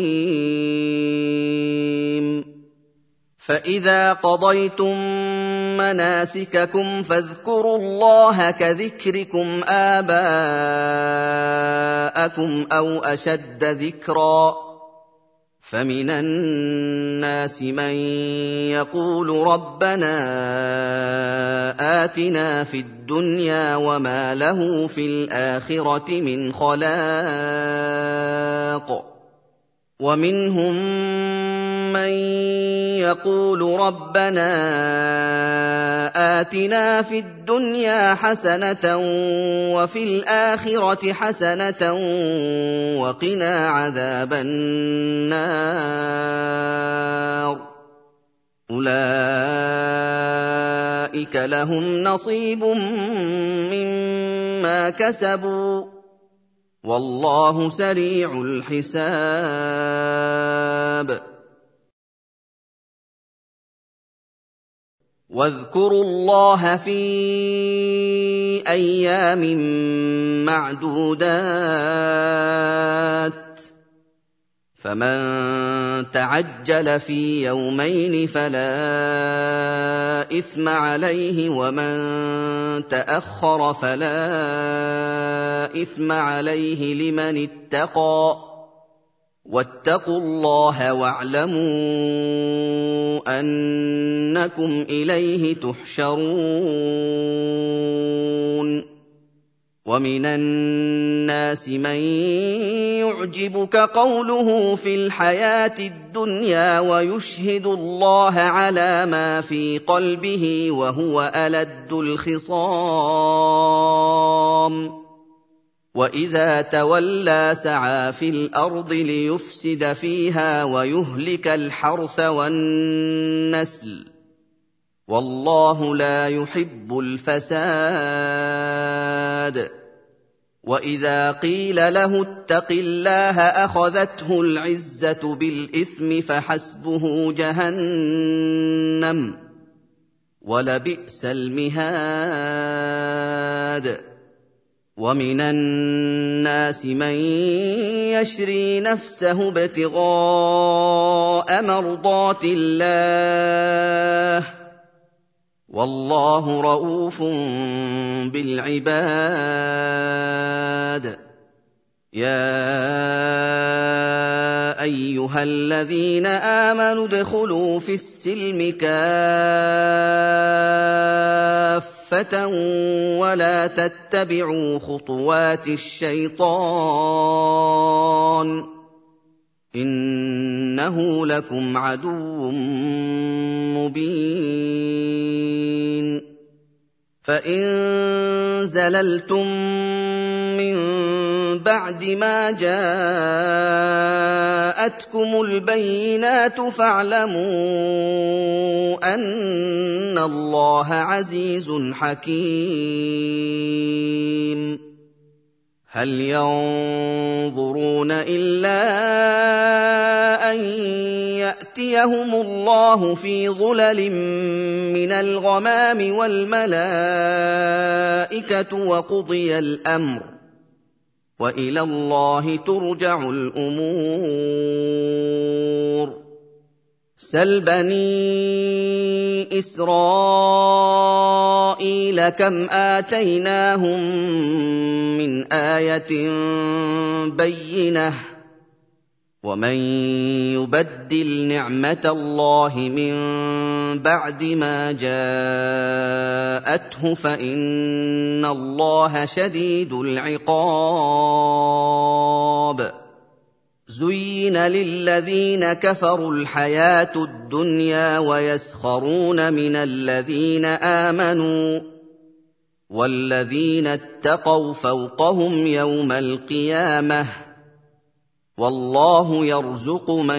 رحيم فإذا قضيتم مناسككم فاذكروا الله كذكركم آباءكم أو أشد ذكرا فمن الناس من يقول ربنا آتنا في الدنيا وما له في الآخرة من خلاق ومنهم من يقول ربنا آتنا في الدنيا حسنة وفي الآخرة حسنة وقنا عذاب النار أولئك لهم نصيب مما كسبوا والله سريع الحساب واذكروا الله في أيام معدودات فمن تعجل في يومين فلا إثم عليه ومن تأخر فلا إثم عليه لمن اتقى واتقوا الله واعلموا أنكم إليه تحشرون ومن الناس من يعجبك قوله في الحياة الدنيا ويشهد الله على ما في قلبه وهو ألد الخصام وإذا تولى سعى في الأرض ليفسد فيها ويهلك الحرث والنسل والله لا يحب الفساد وإذا قيل له اتق الله أخذته العزة بالإثم فحسبه جهنم ولبئس المهاد ومن الناس من يشري نفسه ابتغاء مرضات الله والله رءوف بالعباد يا أيها الذين آمنوا ادخلوا في السلم كافة ولا تتبعوا خطوات الشيطان إنه لكم عدو مبين فإن زللتم من بعد ما جاءتكم البينات فاعلموا أن الله عزيز حكيم هل ينظرون إلا أن يأتيهم الله في ظلل من الغمام والملائكة وقضي الأمر وإلى الله ترجع الأمور سل بني إسرائيل كم آتيناهم من آية بينة ومن يبدل نعمة الله من بعد ما جاءته فإن الله شديد العقاب زين للذين كفروا الحياة الدنيا ويسخرون من الذين آمنوا والذين اتقوا فوقهم يوم القيامة والله يرزق من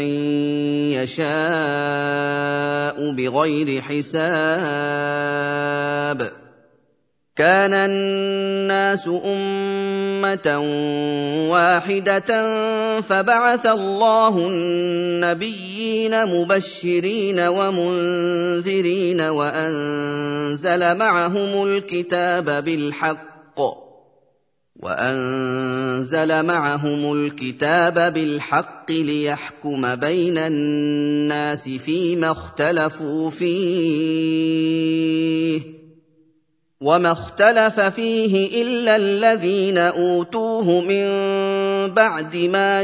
يشاء بغير حساب كان الناس أمة واحدة فبعث الله النبيين مبشرين ومنذرين وأنزل معهم الكتاب بالحق ليحكم بين الناس فيما اختلفوا فيه وما اختلف فيه إلا الذين أوتوه من بعد ما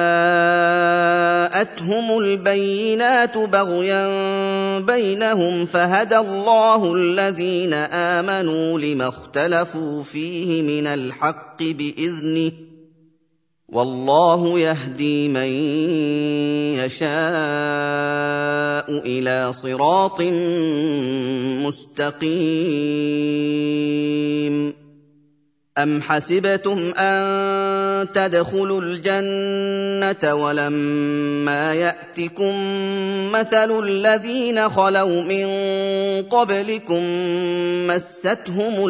جاءتهم البينات بغيا بينهم فهدى الله الذين آمنوا لما اختلفوا فيه من الحق بإذنه والله يهدي من يشاء إلى صراط مستقيم أم حسبتم أن تدخلوا الجنة ولما يأتكم مثل الذين خلوا من قبلكم مستهم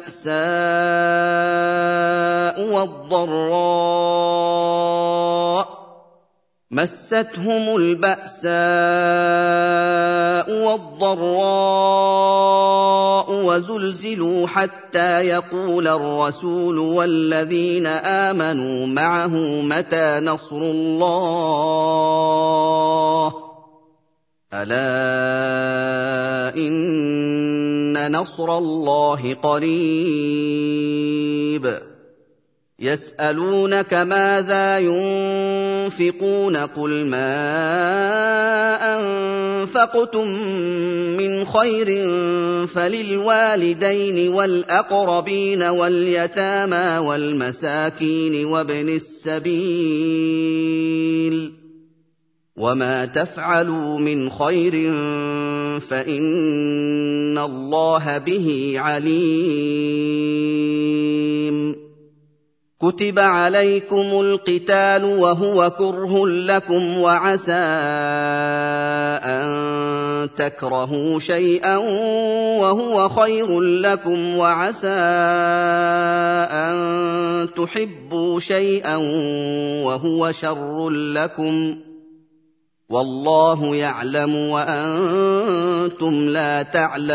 البأساء والضراء وزلزلوا حتى يقول الرسول والذين آمنوا معه متى نصر الله ألا إن نصر الله قريب يسألونك ماذا ينفقون قل ما أنفقتم من خير فللوالدين والأقربين واليتامى والمساكين وابن السبيل وما تفعلوا من خير فإن الله به عليم كتب عليكم القتال وهو كره لكم وعسى أن تكرهوا شيئا وهو خير لكم وعسى أن تحبوا شيئا وهو شر لكم والله يعلم وأنتم لا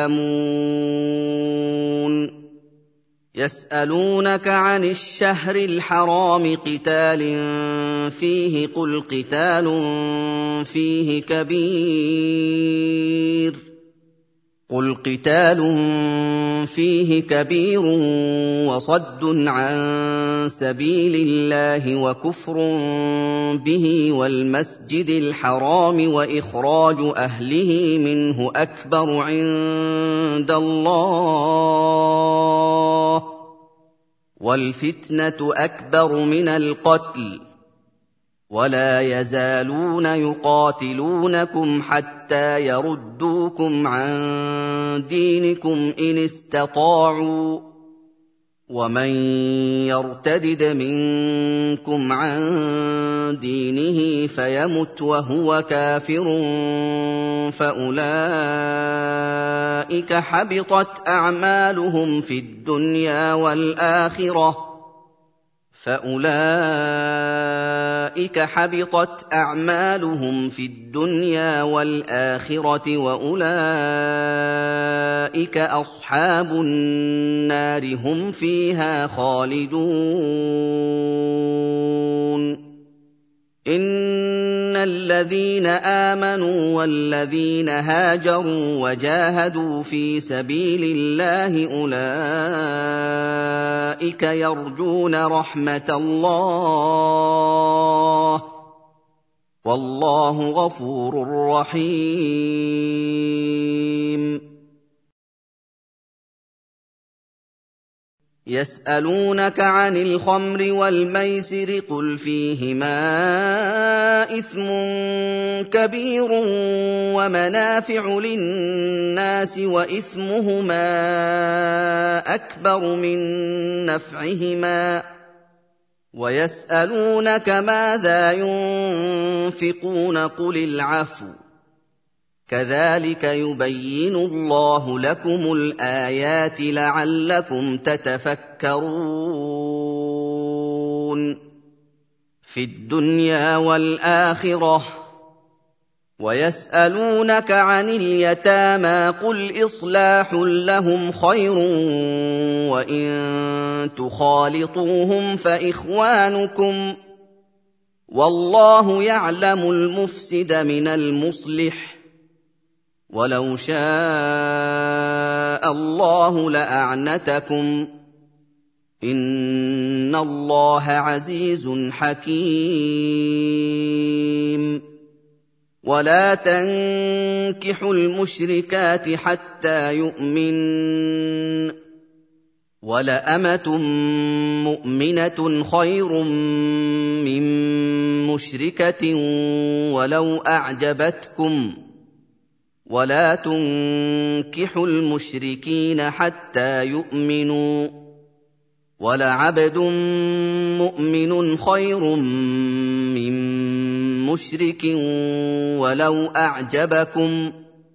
تعلمون يسألونك عن الشهر الحرام قتال فيه قل قتال فيه كبير وصد عن سبيل الله وكفر به والمسجد الحرام وإخراج أهله منه أكبر عند الله والفتنة أكبر من القتل ولا يزالون يقاتلونكم حتى يردوكم عن دينكم إن استطاعوا ومن يرتدد منكم عن دينه فيمت وهو كافر فأولئك حبطت أعمالهم في الدنيا والآخرة وأولئك أصحاب النار هم فيها خالدون إن الذين آمنوا والذين هاجروا وجاهدوا في سبيل الله أولئك يرجون رحمة الله والله غفور رحيم يسألونك عن الخمر والميسر قل فيهما إثم كبير ومنافع للناس وإثمهما أكبر من نفعهما ويسألونك ماذا ينفقون قل العفو كَذَٰلِكَ يُبَيِّنُ اللَّهُ لَكُمُ الْآيَاتِ لَعَلَّكُمْ تَتَفَكَّرُونَ فِي الدُّنْيَا وَالْآخِرَةِ. وَيَسْأَلُونَكَ عَنِ الْيَتَامَىٰ قُلْ إِصْلَاحٌ لَّهُمْ خَيْرٌ وَإِن تُخَالِطُوهُمْ فَإِخْوَانُكُمْ ۚ وَاللَّهُ يَعْلَمُ الْمُفْسِدَ مِنَ الْمُصْلِحِ ۚ وَلَوْ شَاءَ اللَّهُ لَأَعْنَتَكُمْ ۚ إِنَّ اللَّهَ عَزِيزٌ حَكِيمٌ. وَلَا تَنكِحُوا الْمُشْرِكَاتِ حَتَّىٰ يُؤْمِنَّ ۚ وَلَأَمَةٌ مُّؤْمِنَةٌ خَيْرٌ مِّن مُّشْرِكَةٍ وَلَوْ أَعْجَبَتْكُمْ ۗ وَلَا تُنكِحُوا الْمُشْرِكِينَ حَتَّىٰ يُؤْمِنُوا ۚ وَلَعَبْدٌ مُّؤْمِنٌ خَيْرٌ مِّن مُّشْرِكٍ وَلَوْ أَعْجَبَكُمْ ۗ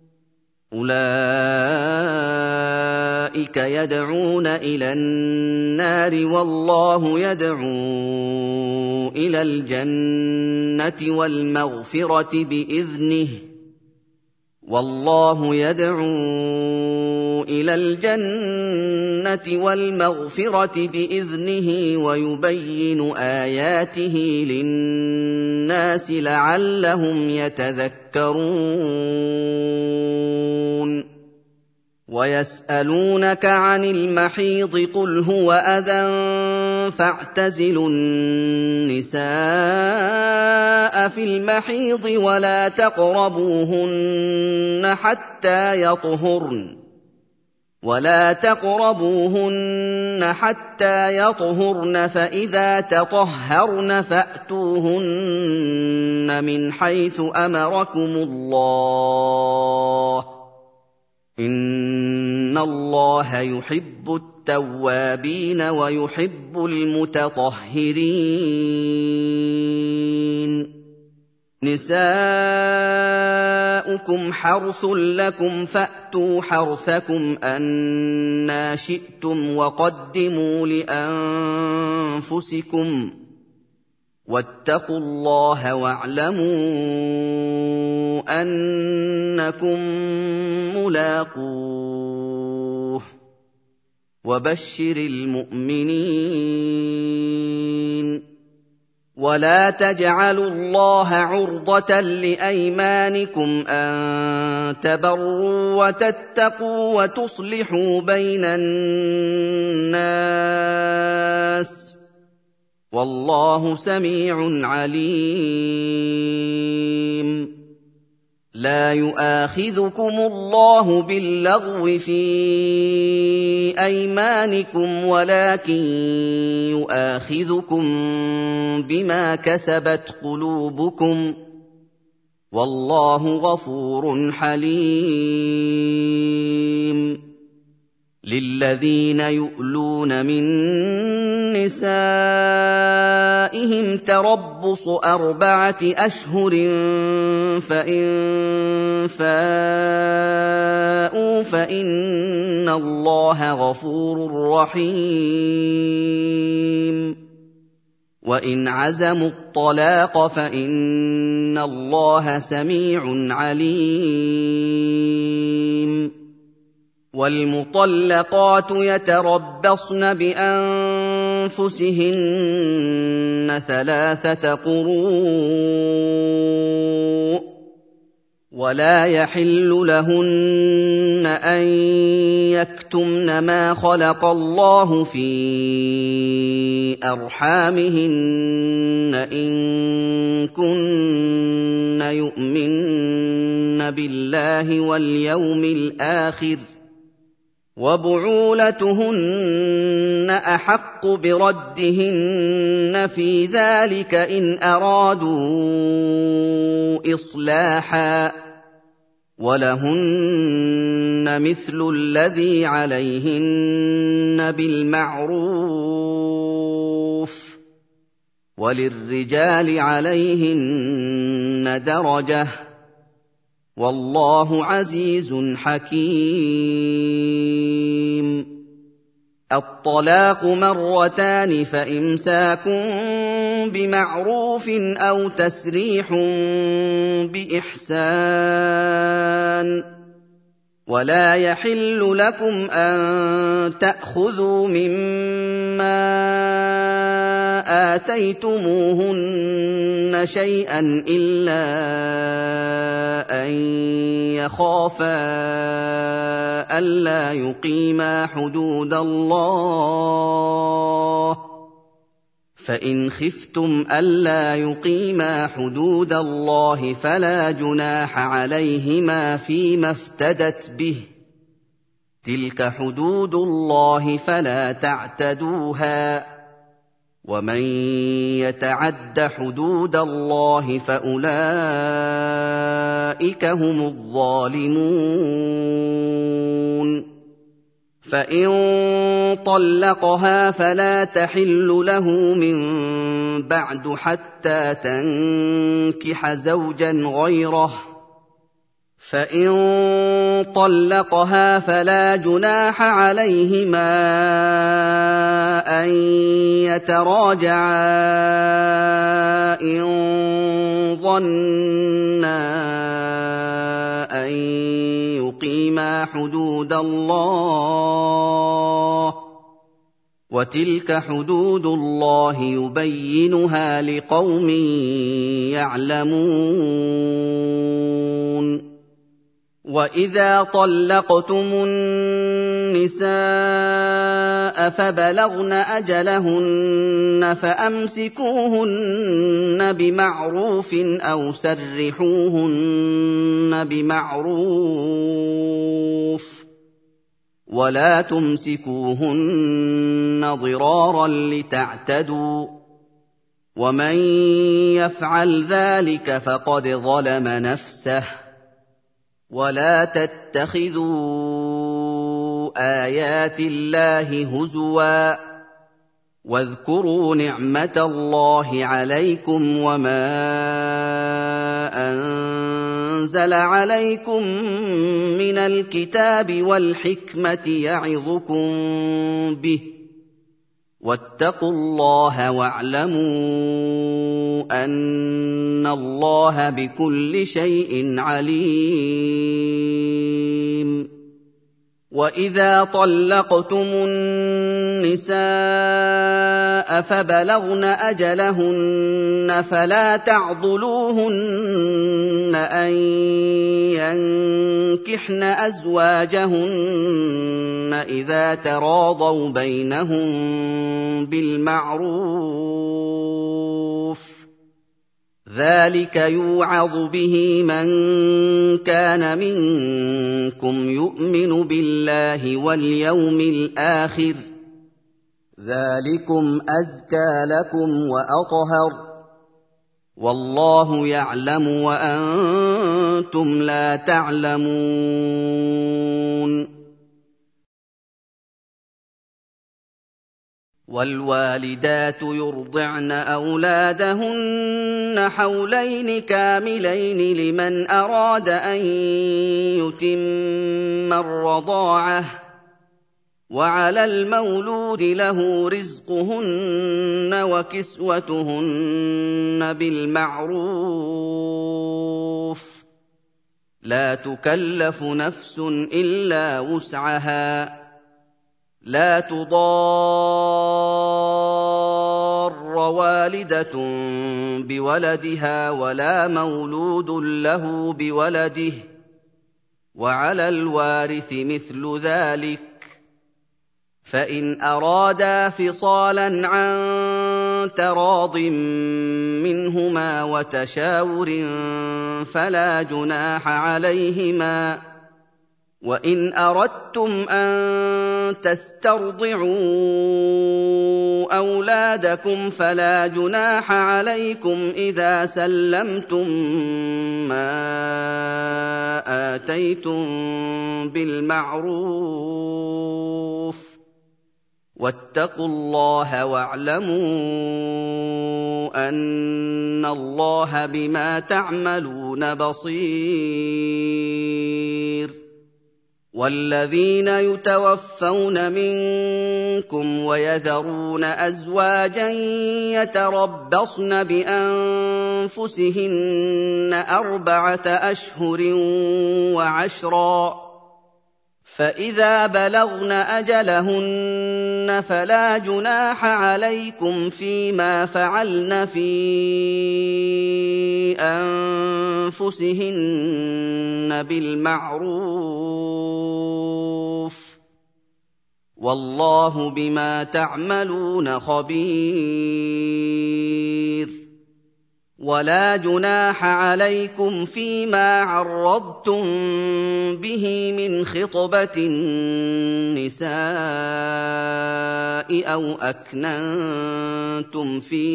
أُولَٰئِكَ يَدْعُونَ إِلَى النَّارِ وَاللَّهُ يَدْعُو إِلَى الْجَنَّةِ وَالْمَغْفِرَةِ بِإِذْنِهِ ۖ وَاللَّهُ يَدْعُو إِلَى الْجَنَّةِ وَالْمَغْفِرَةِ بِإِذْنِهِ وَيُبَيِّنُ آيَاتِهِ لِلنَّاسِ لَعَلَّهُمْ يَتَذَكَّرُونَ وَيَسْأَلُونَكَ عَنِ الْمَحِيضِ قُلْ هُوَ أَذًى فَاعْتَزِلُوا النِّسَاءَ فِي الْمَحِيضِ وَلَا تَقْرَبُوهُنَّ حَتَّىٰ يَطْهُرْنَ ۖ فَإِذَا تَطَهَّرْنَ فَأْتُوهُنَّ مِنْ حَيْثُ أَمَرَكُمُ اللَّهُ ۚ إِنَّ اللَّهَ يُحِبُّ التَّوَّابِينَ وَيُحِبُّ الْمُتَطَهِّرِينَ. نِسَاؤُكُمْ حَرْثٌ لَّكُمْ فَأْتُوا حَرْثَكُمْ أَنَّىٰ شِئْتُمْ وَقَدِّمُوا لِأَنفُسِكُمْ ۚ وَاتَّقُوا اللَّهَ وَاعْلَمُوا أَنَّكُم مُّلَاقُوهُ ۗ وَبَشِّرِ الْمُؤْمِنِينَ. وَلَا تَجْعَلُوا اللَّهَ عُرْضَةً لِّأَيْمَانِكُمْ أَن تَبَرُّوا وَتَتَّقُوا وَتُصْلِحُوا بَيْنَ النَّاسِ ۗ وَاللَّهُ سَمِيعٌ عَلِيمٌ. لَا يُؤَاخِذُكُمُ اللَّهُ بِاللَّغْوِ فِي أَيْمَانِكُمْ وَلَٰكِن يُؤَاخِذُكُم بِمَا كَسَبَتْ قُلُوبُكُمْ ۗ وَاللَّهُ غَفُورٌ حَلِيمٌ. لِّلَّذِينَ يُؤْلُونَ مِن نِّسَائِهِمْ تَرَبُّصُ 4 أَشْهُرٍ ۖ فَإِن فَاءُوا فَإِنَّ اللَّهَ غَفُورٌ رَّحِيمٌ. وَإِنْ عَزَمُوا الطَّلَاقَ فَإِنَّ اللَّهَ سَمِيعٌ عَلِيمٌ. وَالْمُطَلَّقَاتُ يَتَرَبَّصْنَ بِأَنفُسِهِنَّ 3 قُرُوءٍ ۚ وَلَا يَحِلُّ لَهُنَّ أَن يَكْتُمْنَ مَا خَلَقَ اللَّهُ فِي أَرْحَامِهِنَّ إِن كُنَّ يُؤْمِنَّ بِاللَّهِ وَالْيَوْمِ الْآخِرِ ۚ وَبُعُولَتُهُنَّ أَحَقُّ بِرَدِّهِنَّ فِي ذَٰلِكَ إِنْ أَرَادُوا إِصْلَاحًا ۚ وَلَهُنَّ مِثْلُ الَّذِي عَلَيْهِنَّ بِالْمَعْرُوفِ ۚ وَلِلرِّجَالِ عَلَيْهِنَّ دَرَجَةٌ ۗ والله عزيز حكيم. الطلاق مرتان، فإمساك بمعروف أو تسريح بإحسان. ولا يحل لكم أن تأخذوا مما آتيتموهن شيئا إلا أن يخافا ألا يقيما حدود الله، فإن خفتم ألا يقيما حدود الله فلا جناح عليهما فيما افتدت به، تلك حدود الله فلا تعتدوها، ومن يتعد حدود الله فأولئك هم الظالمون. فإن طلقها فلا تحل له من بعد حتى تنكح زوجا غيره، فإن طلقها فلا جناح عليهما أن يتراجعا إن ظنا أن يقيما حدود الله، وتلك حدود الله يبينها لقوم يعلمون. وإذا طلقتم النساء فبلغن أجلهن فأمسكوهن بمعروف أو سرحوهن بمعروف، ولا تمسكوهن ضرارا لتعتدوا، ومن يفعل ذلك فقد ظلم نفسه. ولا تتخذوا آيات الله هزوا، واذكروا نعمة الله عليكم وما أنزل عليكم من الكتاب والحكمة يعظكم به، واتقوا الله واعلموا أن الله بكل شيء عليم. وإذا طلقتم النساء فبلغن أجلهن فلا تعضلوهن أن ينكحن أزواجهن إذا تراضوا بينهم بالمعروف، ذلك يوعظ به من كان منكم يؤمن بالله واليوم الآخر، ذلكم أزكى لكم وأطهر، والله يعلم وأنتم لا تعلمون. والوالدات يرضعن أولادهن حولين كاملين لمن أراد أن يتم الرضاعة، وعلى المولود له رزقهن وكسوتهن بالمعروف، لا تكلف نفس إلا وسعها، لا تضار والدة بولدها ولا مولود له بولده، وعلى الوارث مثل ذلك، فإن أرادا فصالا عن تراض منهما وتشاور فلا جناح عليهما. وإن أردتم أن تسترضعوا أولادكم فلا جناح عليكم إذا سلمتم ما آتيتم بالمعروف، واتقوا الله واعلموا أن الله بما تعملون بصير والذين يتوفون منكم ويذرون أزواجا يتربصن بأنفسهن 4 أشهر وعشرا فإذا بلغن أجلهن فلا جناح عليكم فيما فعلن في أنفسهن بالمعروف والله بما تعملون خبير ولا جناح عليكم فيما عرضتم به من خطبة النساء أو أكننتم في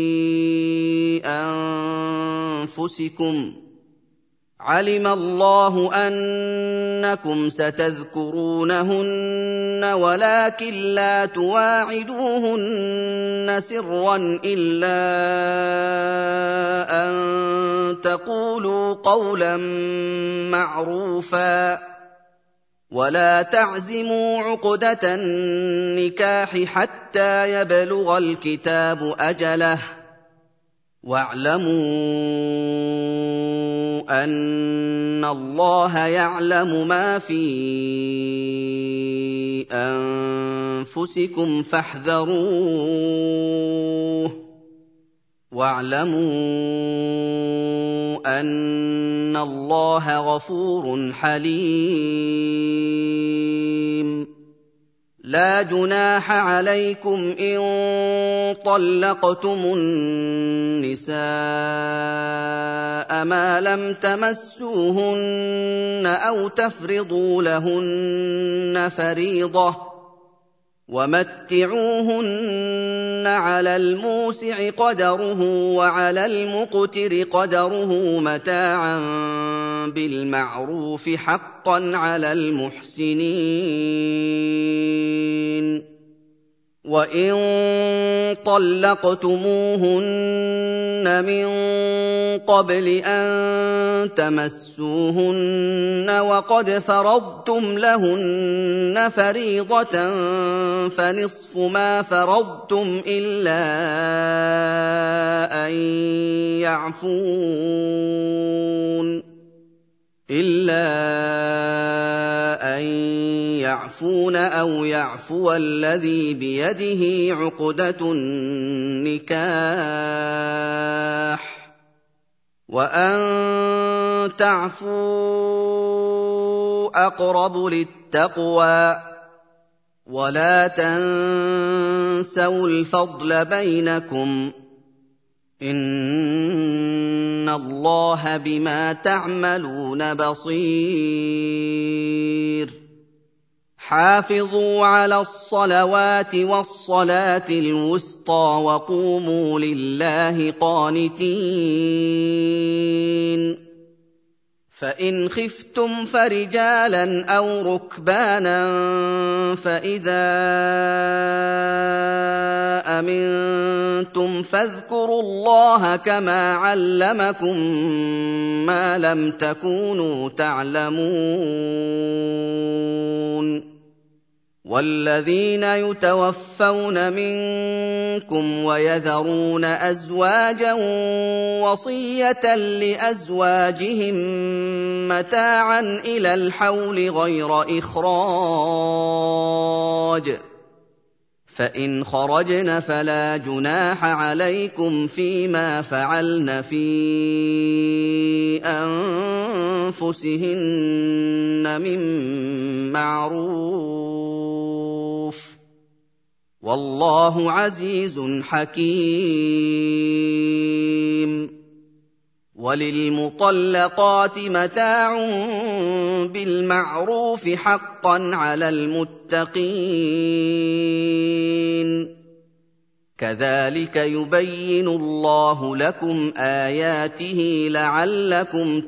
أنفسكم علم الله أنكم ستذكرونهن ولكن لا تواعدوهن سرا إلا أن تقولوا قولا معروفا ولا تعزموا عقدة النكاح حتى يبلغ الكتاب أجله واعلموا أن الله يعلم ما في أنفسكم فاحذروه واعلموا أن الله غفور حليم لا جناح عليكم إن طلقتم النساء ما لم تمسوهن أو تفرضوا لهن فريضة ومتعوهن على الموسع قدره وعلى المقتر قدره متاعا بالمعروف حقا على المحسنين وإن طلقتموهن من قبل أن تمسوهن وقد فرضتم لهن فريضة فنصف ما فرضتم إلا أن يعفون أو يعفو الذي بيده عقدة النكاح وأن تعفوا أقرب للتقوى ولا تنسوا الفضل بينكم إن الله بما تعملون بصير حافظوا على الصلوات والصلاة الوسطى وقوموا لله قانتين فإن خفتم فرجالا أو ركبانا فإذا أمنتم فاذكروا الله كما علمكم ما لم تكونوا تعلمون والذين يتوفون منكم ويذرون أزواجا وصية لأزواجهم متاعا إلى الحول غير إخراج فإن خرجن فلا جناح عليكم فيما فعلن في أنفسهن من معروف والله عزيز حكيم وللمطلقات متاع بالمعروف حقا على المتقين كذلك يبين الله لكم آياته لعلكم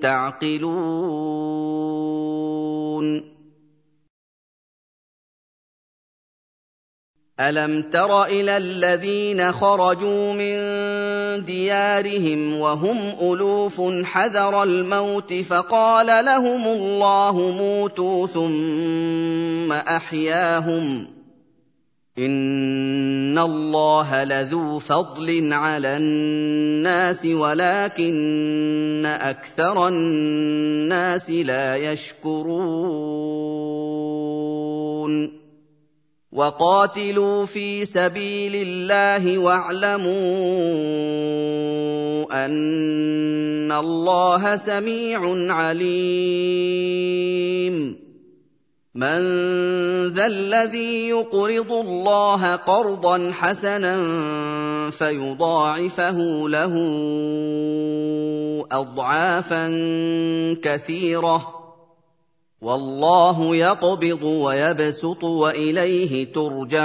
تعقلون أَلَمْ تَرَ إِلَى الَّذِينَ خَرَجُوا مِن دِيَارِهِمْ وَهُمْ أُلُوفٌ حَذَرَ الْمَوْتِ فَقَالَ لَهُمُ اللَّهُ مُوتُوا ثُمَّ أَحْيَاهُمْ ۚ إِنَّ اللَّهَ لَذُو فَضْلٍ عَلَى النَّاسِ وَلَٰكِنَّ أَكْثَرَ النَّاسِ لَا يَشْكُرُونَ وَقَاتِلُوا فِي سَبِيلِ اللَّهِ وَاعْلَمُوا أَنَّ اللَّهَ سَمِيعٌ عَلِيمٌ مَّن ذَا الَّذِي يُقْرِضُ اللَّهَ قَرْضًا حَسَنًا فَيُضَاعِفَهُ لَهُ أَضْعَافًا كَثِيرَةً ۚ وَاللَّهُ يَقْبِضُ وَيَبْسُطُ وَإِلَيْهِ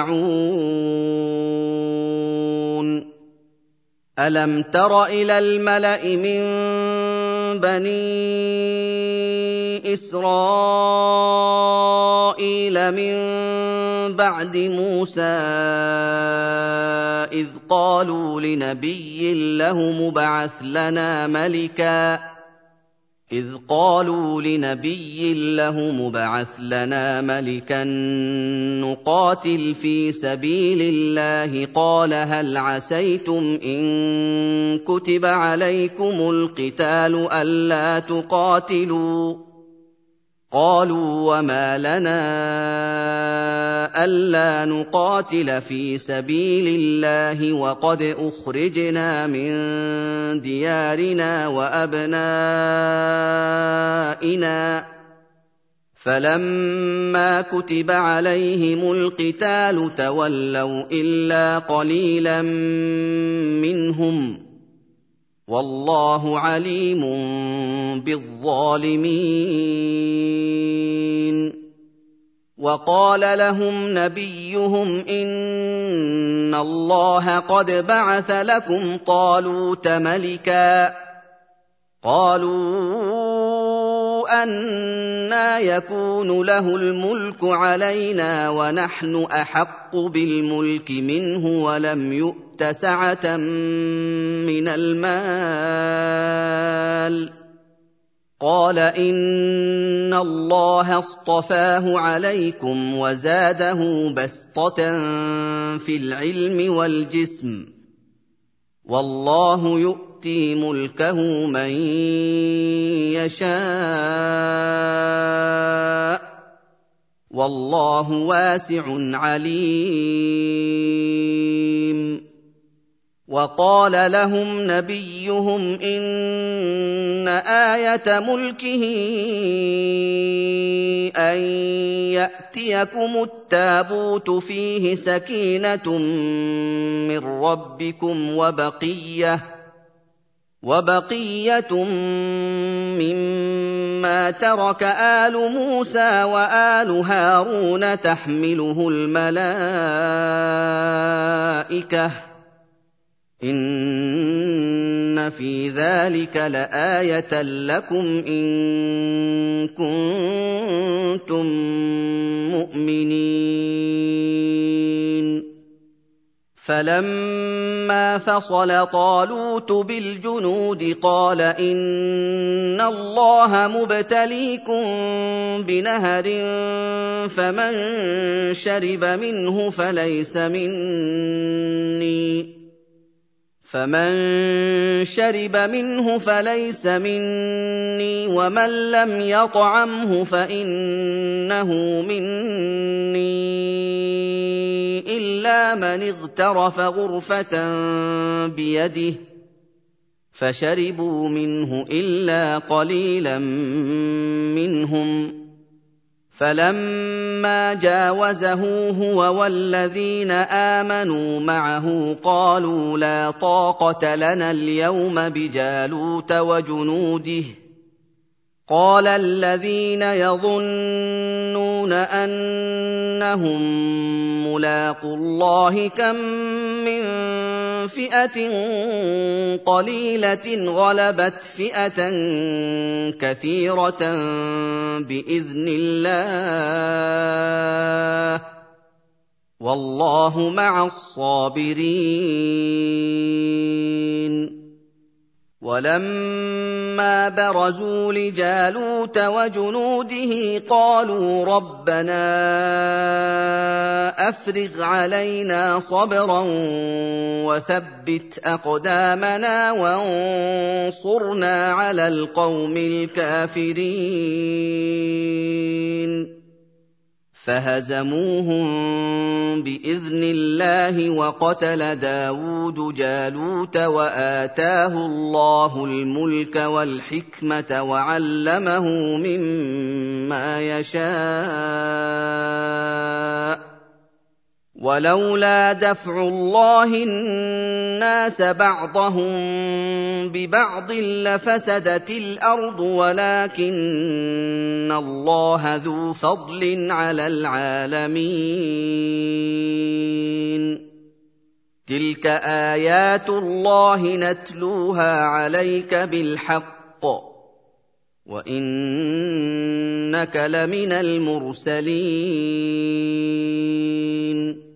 تُرْجَعُونَ أَلَمْ تَرَ إِلَى الْمَلَإِ مِن بَنِي إِسْرَائِيلَ مِن بَعْدِ مُوسَىٰ إِذْ قَالُوا لِنَبِيٍّ لَّهُ مُبْعَثْ لَنَا مَلِكًا نُّقَاتِلْ فِي سَبِيلِ اللَّهِ قَالَ هَلْ عَسَيْتُمْ إِن كُتِبَ عَلَيْكُمُ الْقِتَالُ أَلَّا تُقَاتِلُوا ۖ قَالُوا وَمَا لَنَا أَلَّا نُقَاتِلَ فِي سَبِيلِ اللَّهِ وَقَدْ أُخْرِجْنَا مِن دِيَارِنَا وَأَبْنَائِنَا ۖ فَلَمَّا كُتِبَ عَلَيْهِمُ الْقِتَالُ تَوَلَّوْا إِلَّا قَلِيلًا مِّنْهُمْ ۗ وَاللَّهُ عَلِيمٌ بِالظَّالِمِينَ وَقَالَ لَهُمْ نَبِيُّهُمْ إِنَّ اللَّهَ قَدْ بَعَثَ لَكُمْ طَالُوتَ مَلِكًا ۚ قَالُوا أَنَّىٰ يَكُونُ لَهُ الْمُلْكُ عَلَيْنَا وَنَحْنُ أَحَقُّ بِالْمُلْكِ مِنْهُ وَلَمْ يُؤْتَ سَعَةً مِّنَ الْمَالِ ۚ قَالَ إِنَّ اللَّهَ اصْطَفَاهُ عَلَيْكُمْ وَزَادَهُ بَسْطَةً فِي الْعِلْمِ وَالْجِسْمِ ۖ وَاللَّهُ يُؤْتِي مُلْكَهُ مَن يَشَاءُ ۚ وَاللَّهُ وَاسِعٌ عَلِيمٌ وَقَالَ لَهُمْ نَبِيُّهُمْ إِنَّ آيَةَ مُلْكِهِ أَن يَأْتِيَكُمُ التَّابُوتُ فِيهِ سَكِينَةٌ مِّن رَّبِّكُمْ وَبَقِيَّةٌ مِّمَّا تَرَكَ آلُ مُوسَىٰ وَآلُ هَارُونَ تَحْمِلُهُ الْمَلَائِكَةُ ۚ إِنَّ فِي ذَٰلِكَ لَآيَةً لَّكُمْ إِن كُنتُم مُّؤْمِنِينَ فَلَمَّا فَصَلَ طَالُوتُ بِالْجُنُودِ قَالَ إِنَّ اللَّهَ مُبْتَلِيكُم بِنَهَرٍ فَمَن شَرِبَ مِنْهُ فَلَيْسَ مِنِّي وَمَن لَّمْ يَطْعَمْهُ فَإِنَّهُ مِنِّي إِلَّا مَنِ اغْتَرَفَ غُرْفَةً بِيَدِهِ ۚ فَشَرِبُوا مِنْهُ إِلَّا قَلِيلًا مِّنْهُمْ ۚ فَلَمَّا جَاوَزَهُ هُوَ وَالَّذِينَ آمَنُوا مَعَهُ قَالُوا لَا طَاقَةَ لَنَا الْيَوْمَ بِجَالُوتَ وَجُنُودِهِ ۚ قَالَ الَّذِينَ يَظُنُّونَ أَنَّهُم مُّلَاقُو اللَّهِ كَم مِّن فِئَةٍ قَلِيلَةٍ غَلَبَتْ فِئَةً كَثِيرَةً بِإِذْنِ اللَّهِ ۗ وَاللَّهُ مَعَ الصَّابِرِينَ. وَلَمَّا بَرَزُوا لِجَالُوتَ وَجُنُودِهِ قَالُوا رَبَّنَا أَفْرِغْ عَلَيْنَا صَبْرًا وَثَبِّتْ أَقْدَامَنَا وَانصُرْنَا عَلَى الْقَوْمِ الْكَافِرِينَ فَهَزَمُوهُم بِإِذْنِ اللَّهِ وَقَتَلَ دَاوُودُ جَالُوتَ وَآتَاهُ اللَّهُ الْمُلْكَ وَالْحِكْمَةَ وَعَلَّمَهُ مِمَّا يَشَاءُ وَلَوْلَا دَفْعُ اللَّهِ النَّاسَ بَعْضَهُم بِبَعْضٍ لَّفَسَدَتِ الْأَرْضُ وَلَٰكِنَّ اللَّهَ ذُو فَضْلٍ عَلَى الْعَالَمِينَ تِلْكَ آيَاتُ اللَّهِ نَتْلُوهَا عَلَيْكَ بِالْحَقِّ وَإِنَّكَ لَمِنَ الْمُرْسَلِينَ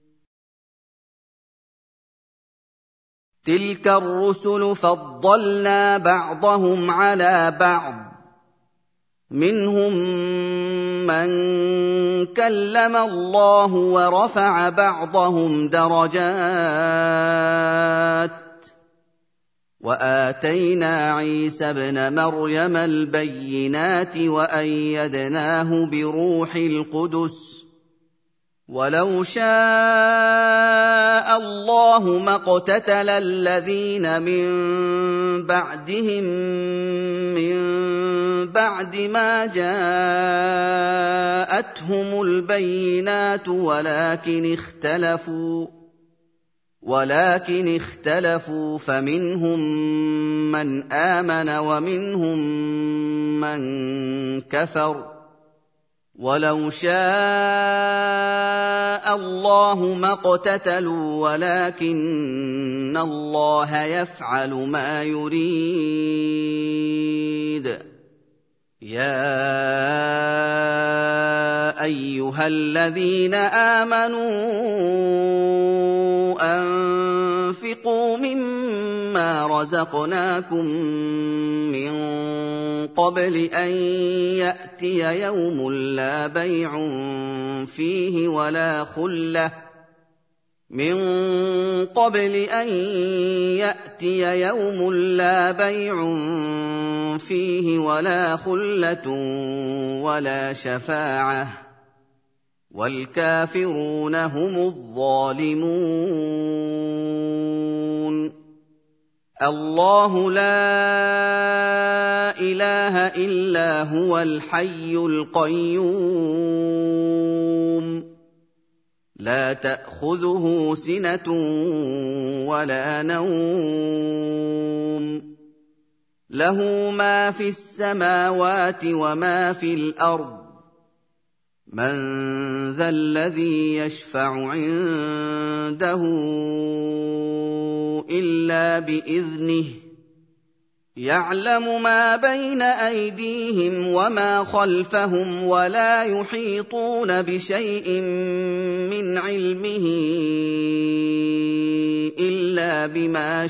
تِلْكَ الرُّسُلُ فَضَّلْنَا بَعْضَهُمْ عَلَىٰ بَعْضٍ ۖ مِّنْهُم مَّن كَلَّمَ اللَّهُ وَرَفَعَ بَعْضَهُمْ دَرَجَاتٍ ۚ وَآتَيْنَا عِيسَى ابْنَ مَرْيَمَ الْبَيِّنَاتِ وَأَيَّدْنَاهُ بِرُوحِ الْقُدُسِ ۗ وَلَوْ شَاءَ اللَّهُ مَا اقْتَتَلَ الَّذِينَ مِن بَعْدِهِم مِّن بَعْدِ مَا جَاءَتْهُمُ الْبَيِّنَاتُ وَلَٰكِنِ اخْتَلَفُوا فَمِنْهُم مَّنْ آمَنَ وَمِنْهُم مَّن كَفَرَ ۚ وَلَوْ شَاءَ اللَّهُ مَا اقْتَتَلُوا وَلَٰكِنَّ اللَّهَ يَفْعَلُ مَا يُرِيدُ يَا أَيُّهَا الَّذِينَ آمَنُوا أَنفِقُوا مِمَّا رَزَقْنَاكُم مِّن قَبْلِ أَن يَأْتِيَ يَوْمٌ لَّا بَيْعٌ فِيهِ وَلَا خُلَّةٌ وَلَا شَفَاعَةٌ ۗ وَالْكَافِرُونَ هُمُ الظَّالِمُونَ اللَّهُ لَا إِلَٰهَ إِلَّا هُوَ الْحَيُّ الْقَيُّومُ لَا تَأْخُذُهُ سِنَةٌ وَلَا نَوْمٌ لَّهُ مَا فِي السَّمَاوَاتِ وَمَا فِي الْأَرْضِ مَن ذَا الَّذِي يَشْفَعُ عِندَهُ إِلَّا بِإِذْنِهِ يَعْلَمُ مَا بَيْنَ أَيْدِيهِمْ وَمَا خَلْفَهُمْ وَلَا يُحِيطُونَ بِشَيْءٍ مِّنْ عِلْمِهِ إِلَّا بِمَا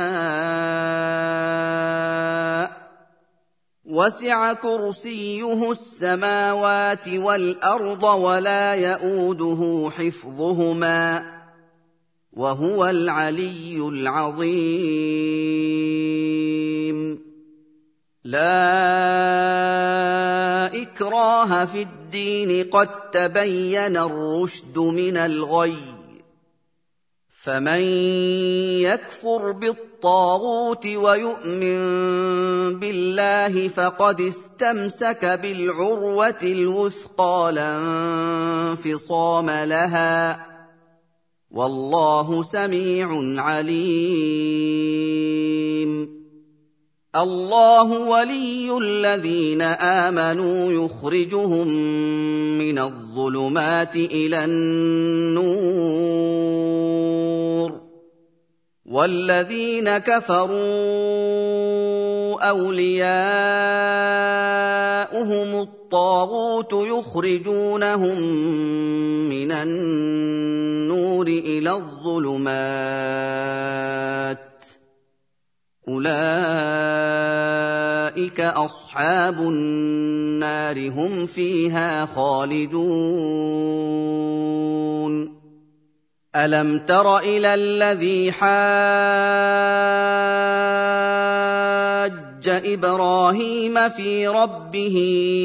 شَاءَ ۚ وَسِعَ كُرْسِيُّهُ السَّمَاوَاتِ وَالْأَرْضَ وَلَا يَئُودُهُ حِفْظُهُمَا ۚ وَهُوَ الْعَلِيُّ الْعَظِيمُ لَا إِكْرَاهَ فِي الدِّينِ قَد تَّبَيَّنَ الرُّشْدُ مِنَ الْغَيِّ ۚ فَمَن يَكْفُرْ بِالطَّاغُوتِ وَيُؤْمِن بِاللَّهِ فَقَدِ اسْتَمْسَكَ بِالْعُرْوَةِ الْوُثْقَىٰ لَا انفِصَامَ لَهَا ۗ وَاللَّهُ سَمِيعٌ عَلِيمٌ اللَّهُ وَلِيُّ الَّذِينَ آمَنُوا يُخْرِجُهُم مِّنَ الظُّلُمَاتِ إِلَى النُّورِ ۖ وَالَّذِينَ كَفَرُوا أَوْلِيَاؤُهُمُ الطَّاغُوتُ يُخْرِجُونَهُم مِّنَ النَّارِ النور إلى الظلمات أولئك أصحاب النار هم فيها خالدون ألم تر إلى الذي حاج إبراهيم في ربه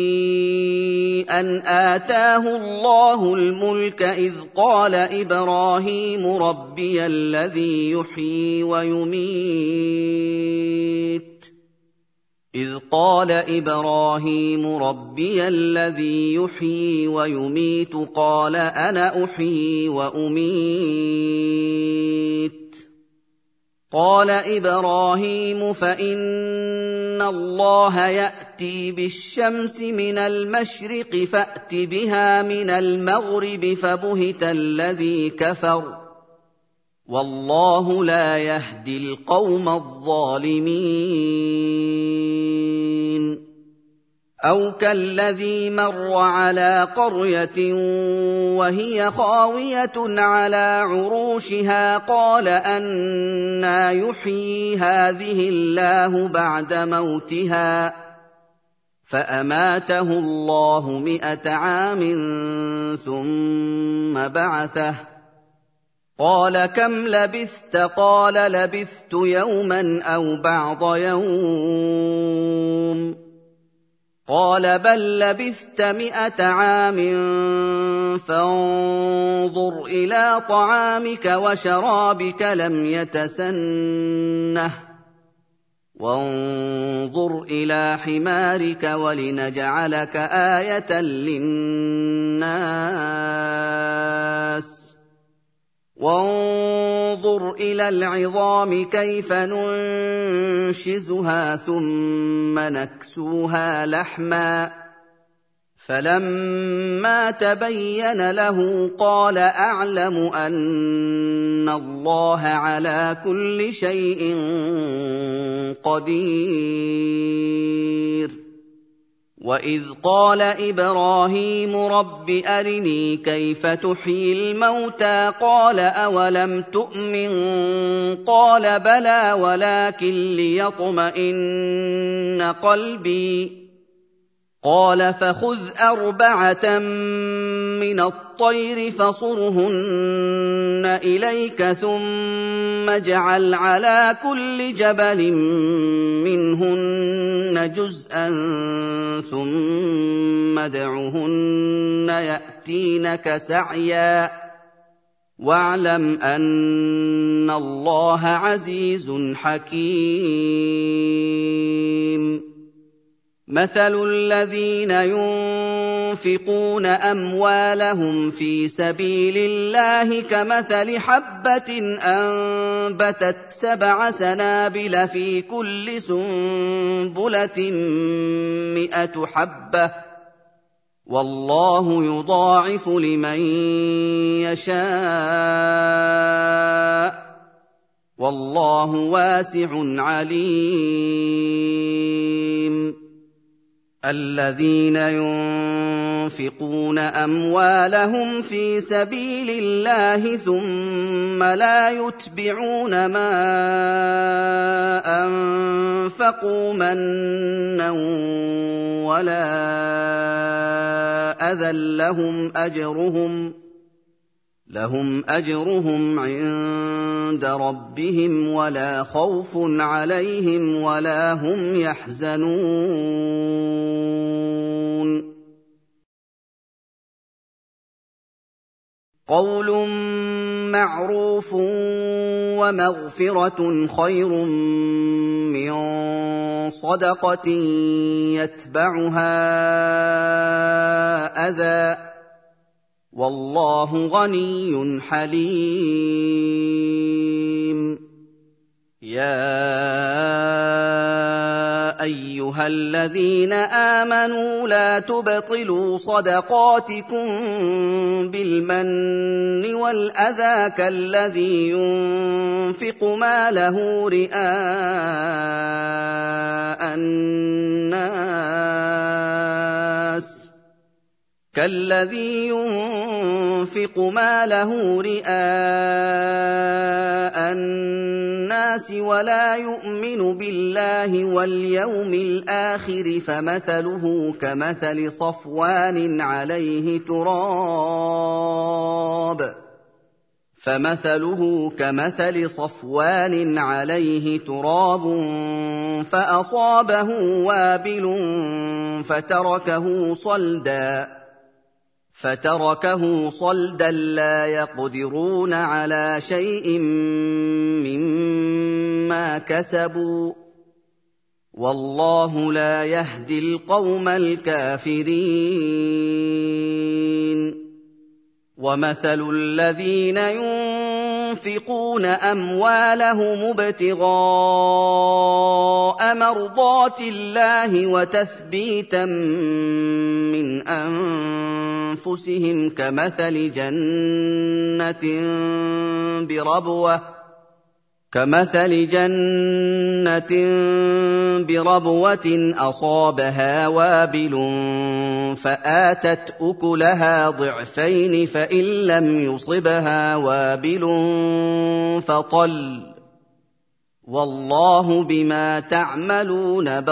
أن آتاه الله الملك إذ قال إبراهيم ربي الذي يحيي ويميت قال أنا أحيي وأميت قال إبراهيم فإن الله يأتي بالشمس من المشرق فأت بها من المغرب فبهت الذي كفر والله لا يهدي القوم الظالمين أو كالذي مر على قرية وهي خاوية على عروشها قال أنى يحيي هذه الله بعد موتها فأماته الله 100 عام ثم بعثه قال كم لبثت قال لبثت يوما أو بعض يوم قال بل لبثت 100 عام فانظر إلى طعامك وشرابك لم يتسنه وانظر إلى حمارك ولنجعلك آية للناس وانظر إلى العظام كيف ننشزها ثم نكسوها لحما فلما تبين له قال أعلم أن الله على كل شيء قدير وإذ قال إبراهيم رب أرني كيف تحيي الموتى قال أولم تؤمن قال بلى ولكن ليطمئن قلبي قال فخذ 4 من الطير فصرهن إليك ثم اجعل على كل جبل منهن جزءا ثم ادعهن يأتينك سعيا واعلم أن الله عزيز حكيم مثل الذين ينفقون أموالهم في سبيل الله كمثل حبة أنبتت 7 سنابل في كل سنبلة 100 حبة والله يضاعف لمن يشاء والله واسع عليم الذين ينفقون أموالهم في سبيل الله ثم لا يتبعون ما أنفقوا منا ولا أذى لهم أجرهم عند ربهم ولا خوف عليهم ولا هم يحزنون قول معروف ومغفرة خير من صدقة يتبعها أذى والله غني حليم يا أيها الذين آمنوا لا تبطلوا صدقاتكم بالمن والأذى كالذي ينفق ماله رئاء الناس كالذي ينفق ماله رئاء الناس ولا يؤمن بالله واليوم الآخر فمثله كمثل صفوان عليه تراب فأصابه وابل فتركه صلدا لا يقدرون على شيء مما كسبوا والله لا يهدي القوم الكافرين ومثل الذين ينفقون أموالهم ابتغاء مرضات الله وتثبيتا من أنفسهم كمثل جنة بربوة أصابها وابل فآتت أكلها ضعفين فإن لم يصبها وابل فطل والله بما تعملون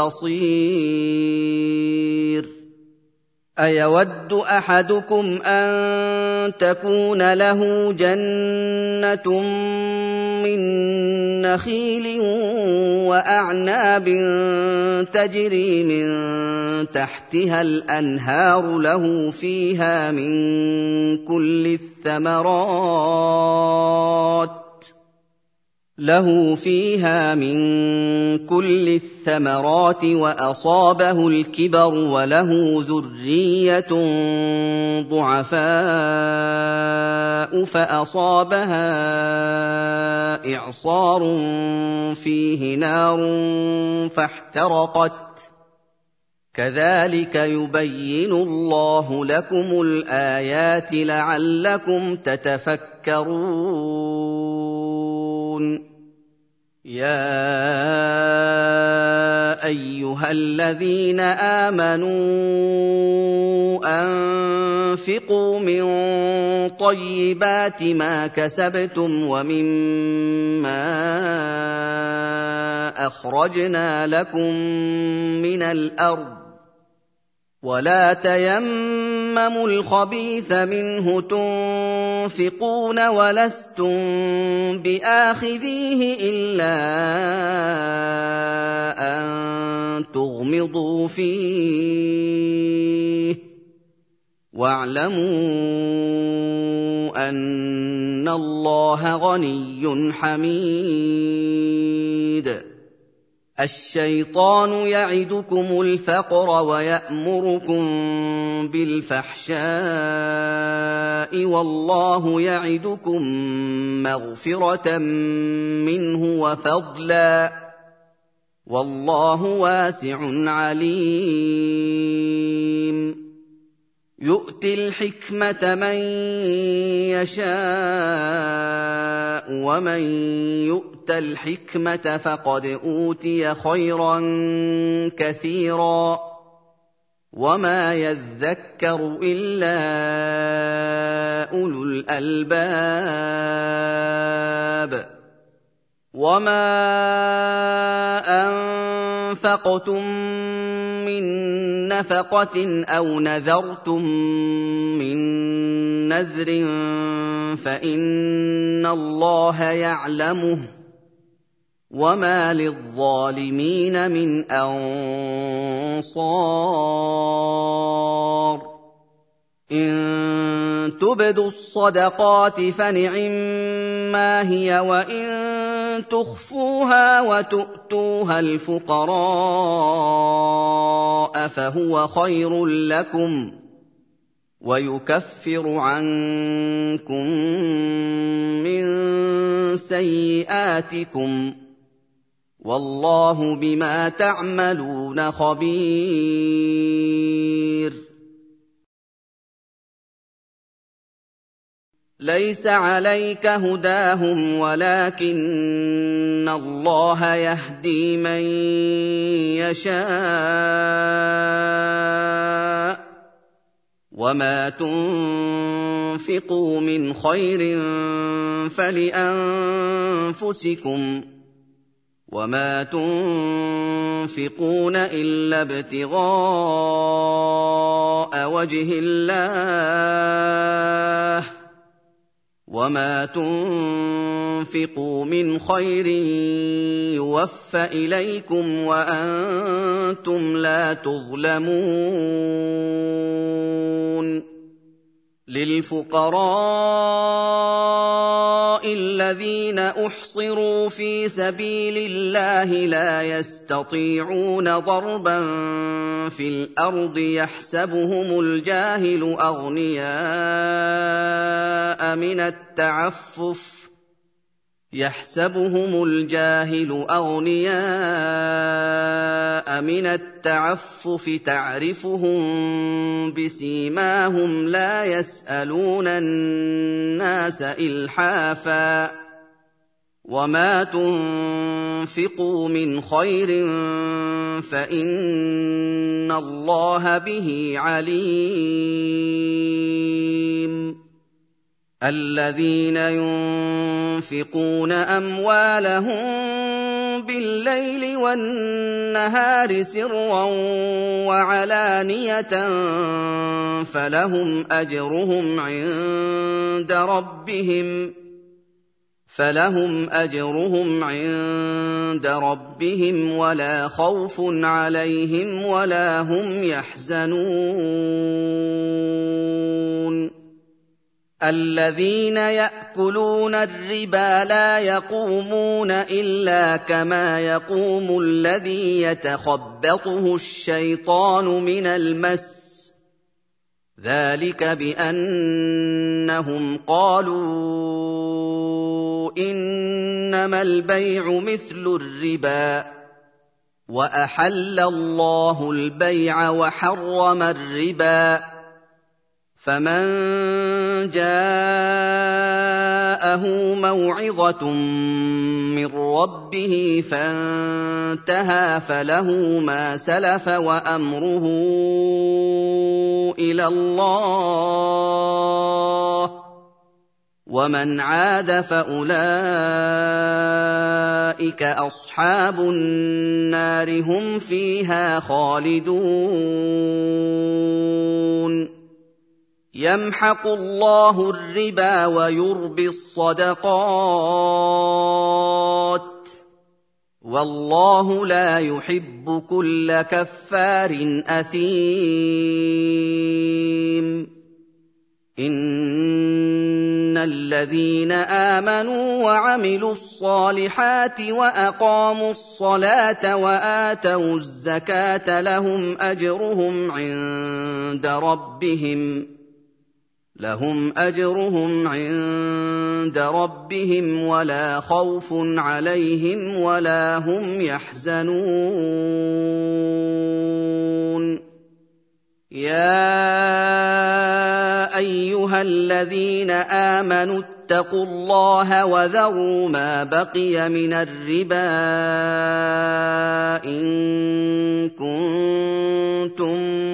بصير أيود أحدكم أن تكون له جنة من نخيل وأعناب تجري من تحتها الأنهار له فيها من كل الثمرات وأصابه الكبر وله ذرية ضعفاء فأصابها إعصار فيه نار فاحترقت كذلك يبين الله لكم الآيات لعلكم تتفكرون يا أيها الذين آمنوا أنفقوا من طيبات ما كسبتم ومما أخرجنا لكم من الأرض ولا تيمموا الخبيث منه تنفقون ولستم بآخذيه إلا أن تغمضوا فيه واعلموا أن الله غني حميد الشيطان يعدكم الفقر ويأمركم بالفحشاء والله يعدكم مغفرة منه وفضلا والله واسع عليم يؤتي الحكمة من يشاء ومن يؤت الحكمة فقد أوتي خيرا كثيرا وما يذكر إلا أولو الألباب وما أنفقتم من نفقة أو نذرتم من نذر فإن الله يعلمه وما للظالمين من أنصار إن تبدوا الصدقات فنعما هي وإن تخفوها وتؤتوها الفقراء فهو خير لكم ويكفر عنكم من سيئاتكم والله بما تعملون خبير ليس عليك هداهم ولكن الله يهدي من يشاء وما تنفقوا من خير فلأنفسكم وما تنفقون إلا ابتغاء وجه الله وما تنفقوا من خير يوفى إليكم وأنتم لا تظلمون للفقراء الذين أحصروا في سبيل الله لا يستطيعون ضربا في الأرض يحسبهم الجاهل أغنياء من التعفف تعرفهم بسيماهم لا يسألون الناس إلحافا وما تنفقوا من خير فإن الله به عليم الذين ينفقون أموالهم بالليل والنهار سرا وعلانية فلهم أجرهم عند ربهم ولا خوف عليهم ولا هم يحزنون الذين يأكلون الربا لا يقومون إلا كما يقوم الذي يتخبطه الشيطان من المس ذلك بأنهم قالوا إنما البيع مثل الربا وأحل الله البيع وحرم الربا فمن جاءه موعظة من ربه فانتهى فله ما سلف وأمره إلى الله ومن عاد فأولئك أصحاب النار هم فيها خالدون يمحق الله الربا ويربي الصدقات والله لا يحب كل كفار أثيم إن الذين آمنوا وعملوا الصالحات وأقاموا الصلاة وآتوا الزكاة لهم أجرهم عند ربهم ولا خوف عليهم ولا هم يحزنون يا أيها الذين آمنوا اتقوا الله وذروا ما بقي من الربا إن كنتم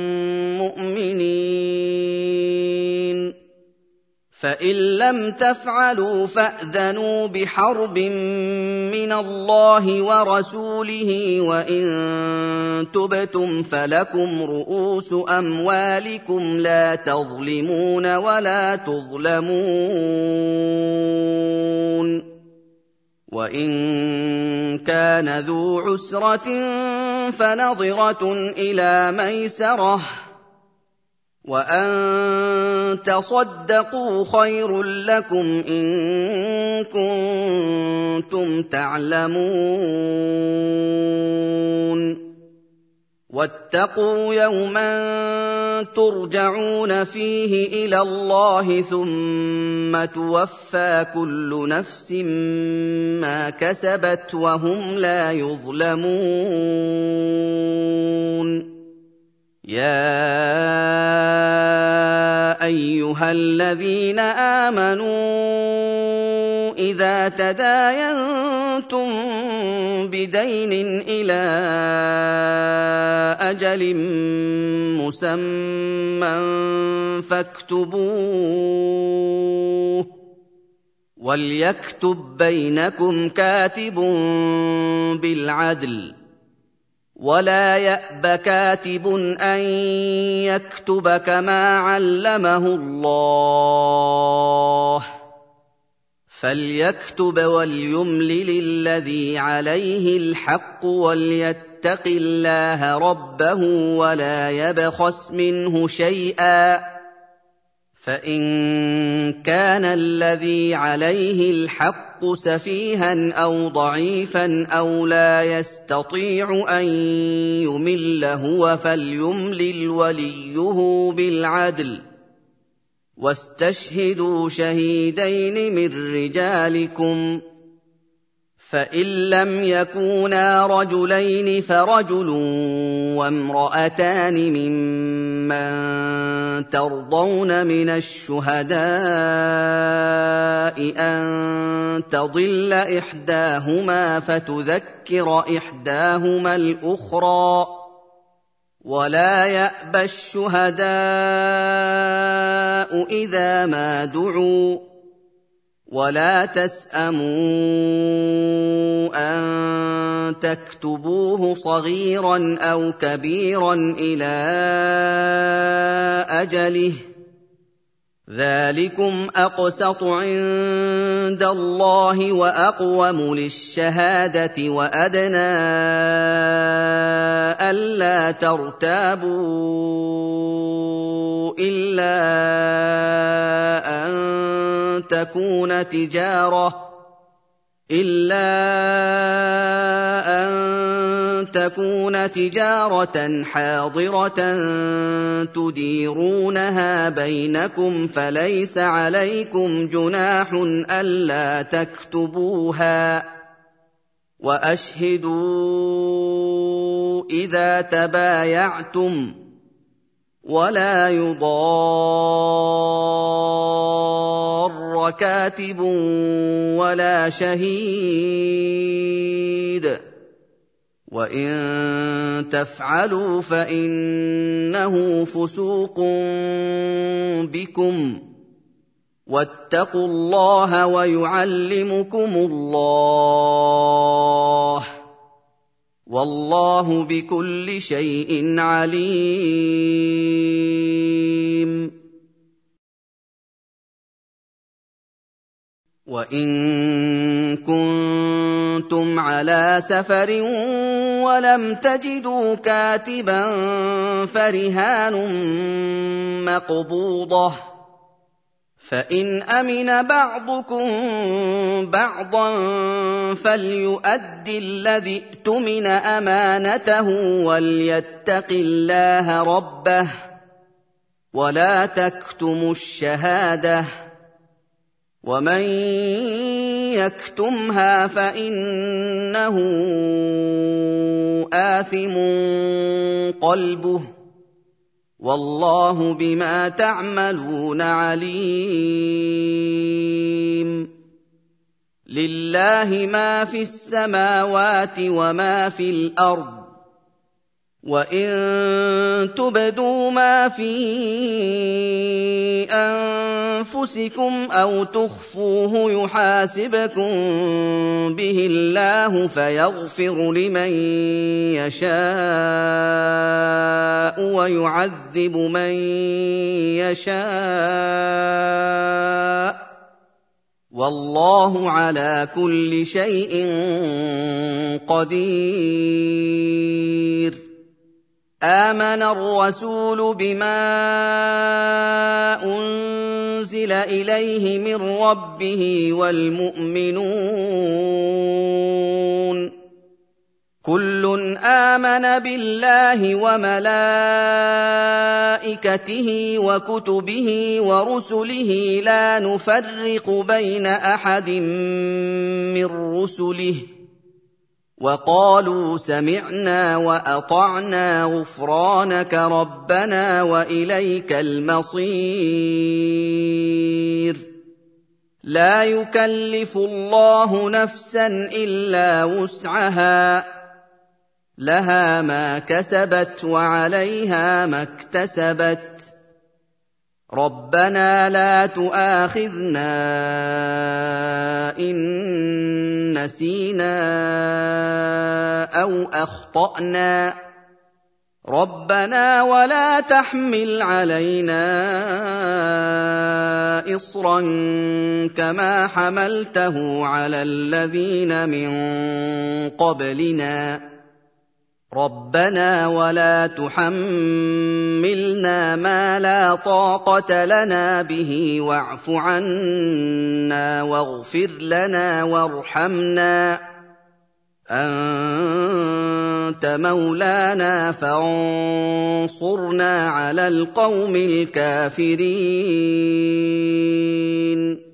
مؤمنين فإن لم تفعلوا فأذنوا بحرب من الله ورسوله وإن تبتم فلكم رؤوس أموالكم لا تظلمون ولا تظلمون وإن كان ذو عسرة فنظرة إلى ميسرة وأن تصدقوا خير لكم إن كنتم تعلمون واتقوا يوما ترجعون فيه إلى الله ثم توفى كل نفس ما كسبت وهم لا يظلمون يا أيها الذين آمنوا إِذَا تَدَايَنتُم بِدَيْنٍ إِلَىٰ أَجَلٍ مُّسَمًّى فَاكْتُبُوهُ ۚ وَلْيَكْتُب بَّيْنَكُمْ كَاتِبٌ بِالْعَدْلِ ۚ وَلَا يَأْبَ كَاتِبٌ أَن يَكْتُبَ كَمَا عَلَّمَهُ اللَّهُ ۚ فَلْيَكْتُبْ وَلْيُمْلِلِ الَّذِي عَلَيْهِ الْحَقُّ وَلْيَتَّقِ اللَّهَ رَبَّهُ وَلَا يَبْخَسْ مِنْهُ شَيْئًا ۚ فَإِن كَانَ الَّذِي عَلَيْهِ الْحَقُّ سَفِيهًا أَوْ ضَعِيفًا أَوْ لَا يَسْتَطِيعُ أَن يُمِلَّ هُوَ فَلْيُمْلِلْ وَلِيُّهُ بِالْعَدْلِ ۚ وَاسْتَشْهِدُوا شَهِيدَيْنِ مِن رِّجَالِكُمْ ۖ فَإِن لَّمْ يَكُونَا رَجُلَيْنِ فَرَجُلٌ وَامْرَأَتَانِ مِمَّن تَرْضَوْنَ مِنَ الشُّهَدَاءِ أَن تَضِلَّ إِحْدَاهُمَا فَتُذَكِّرَ إِحْدَاهُمَا الْأُخْرَىٰ ۚ وَلَا يَأْبَ الشُّهَدَاءُ إِذَا مَا دُعُوا ۚ وَلَا تَسْأَمُوا أَن تَكْتُبُوهُ صَغِيرًا أَوْ كَبِيرًا إِلَىٰ أَجَلِهِ ۚ ذَٰلِكُمْ أَقْسَطُ عِندَ اللَّهِ وَأَقْوَمُ لِلشَّهَادَةِ وَأَدْنَىٰ أَلَّا تَرْتَابُوا إِلَّا أَن تَكُونَ تِجَارَةً حَاضِرَةً تُدِيرُونَهَا بَيْنَكُمْ فَلَيْسَ عَلَيْكُمْ جُنَاحٌ أَلَّا تَكْتُبُوهَا ۗ وَأَشْهِدُوا إِذَا تَبَايَعْتُمْ ۚ وَلَا يُضَارَّ كَاتِبٌ وَلَا شَهِيدٌ ۚ وَإِن تَفْعَلُوا فَإِنَّهُ فُسُوقٌ بِكُمْ ۗ وَاتَّقُوا اللَّهَ وَيُعَلِّمُكُمُ اللَّهُ ۗ وَاللَّهُ بِكُلِّ شَيْءٍ عَلِيمٌ. وَإِن كُنتُمْ عَلَىٰ سَفَرٍ وَلَمْ تَجِدُوا كَاتِبًا فَرِهَانٌ مَّقْبُوضَةٌ ۖ فَإِنْ أَمِنَ بَعْضُكُم بَعْضًا فَلْيُؤَدِّ الَّذِي اؤْتُمِنَ أَمَانَتَهُ وَلْيَتَّقِ اللَّهَ رَبَّهُ ۗ وَلَا تَكْتُمُوا الشَّهَادَةَ ۚ وَمَن يَكْتُمْهَا فَإِنَّهُ آثِمٌ قَلْبُهُ ۗ وَاللَّهُ بِمَا تَعْمَلُونَ عَلِيمٌ. لِلَّهِ مَا فِي السَّمَاوَاتِ وَمَا فِي الْأَرْضِ ۚ وَإِن تُبْدُوا مَا فِي أَنفُسِكُمْ أَوْ تُخْفُوهُ يُحَاسِبْكُم بِهِ اللَّهُ فَيَغْفِرُ لِمَن يَشَاءُ وَيُعَذِّبُ مَن يَشَاءُ ۗ وَاللَّهُ عَلَىٰ كُلِّ شَيْءٍ قَدِيرٌ. آمَنَ الرَّسُولُ بِمَا أُنزِلَ إِلَيْهِ مِن رَّبِّهِ وَالْمُؤْمِنُونَ كُلٌّ آمَنَ بِاللَّهِ وَمَلَائِكَتِهِ وَكُتُبِهِ وَرُسُلِهِ لَا نُفَرِّقُ بَيْنَ أَحَدٍ مِّن رُّسُلِهِ ۚ وَقَالُوا سَمِعْنَا وَأَطَعْنَا غُفْرَانَكَ رَبَّنَا وَإِلَيْكَ الْمَصِيرُ. لا يكلف الله نفسا إلا وسعها لها ما كسبت وعليها ما اكتسبت ربنا لا تؤاخذنا إن نسينا أو أخطأنا ربنا ولا تحمل علينا إصرا كما حملته على الذين من قبلنا ربنا ولا تحملنا ما لا طاقة لنا به واعف عنا واغفر لنا وارحمنا أنت مولانا فانصرنا على القوم الكافرين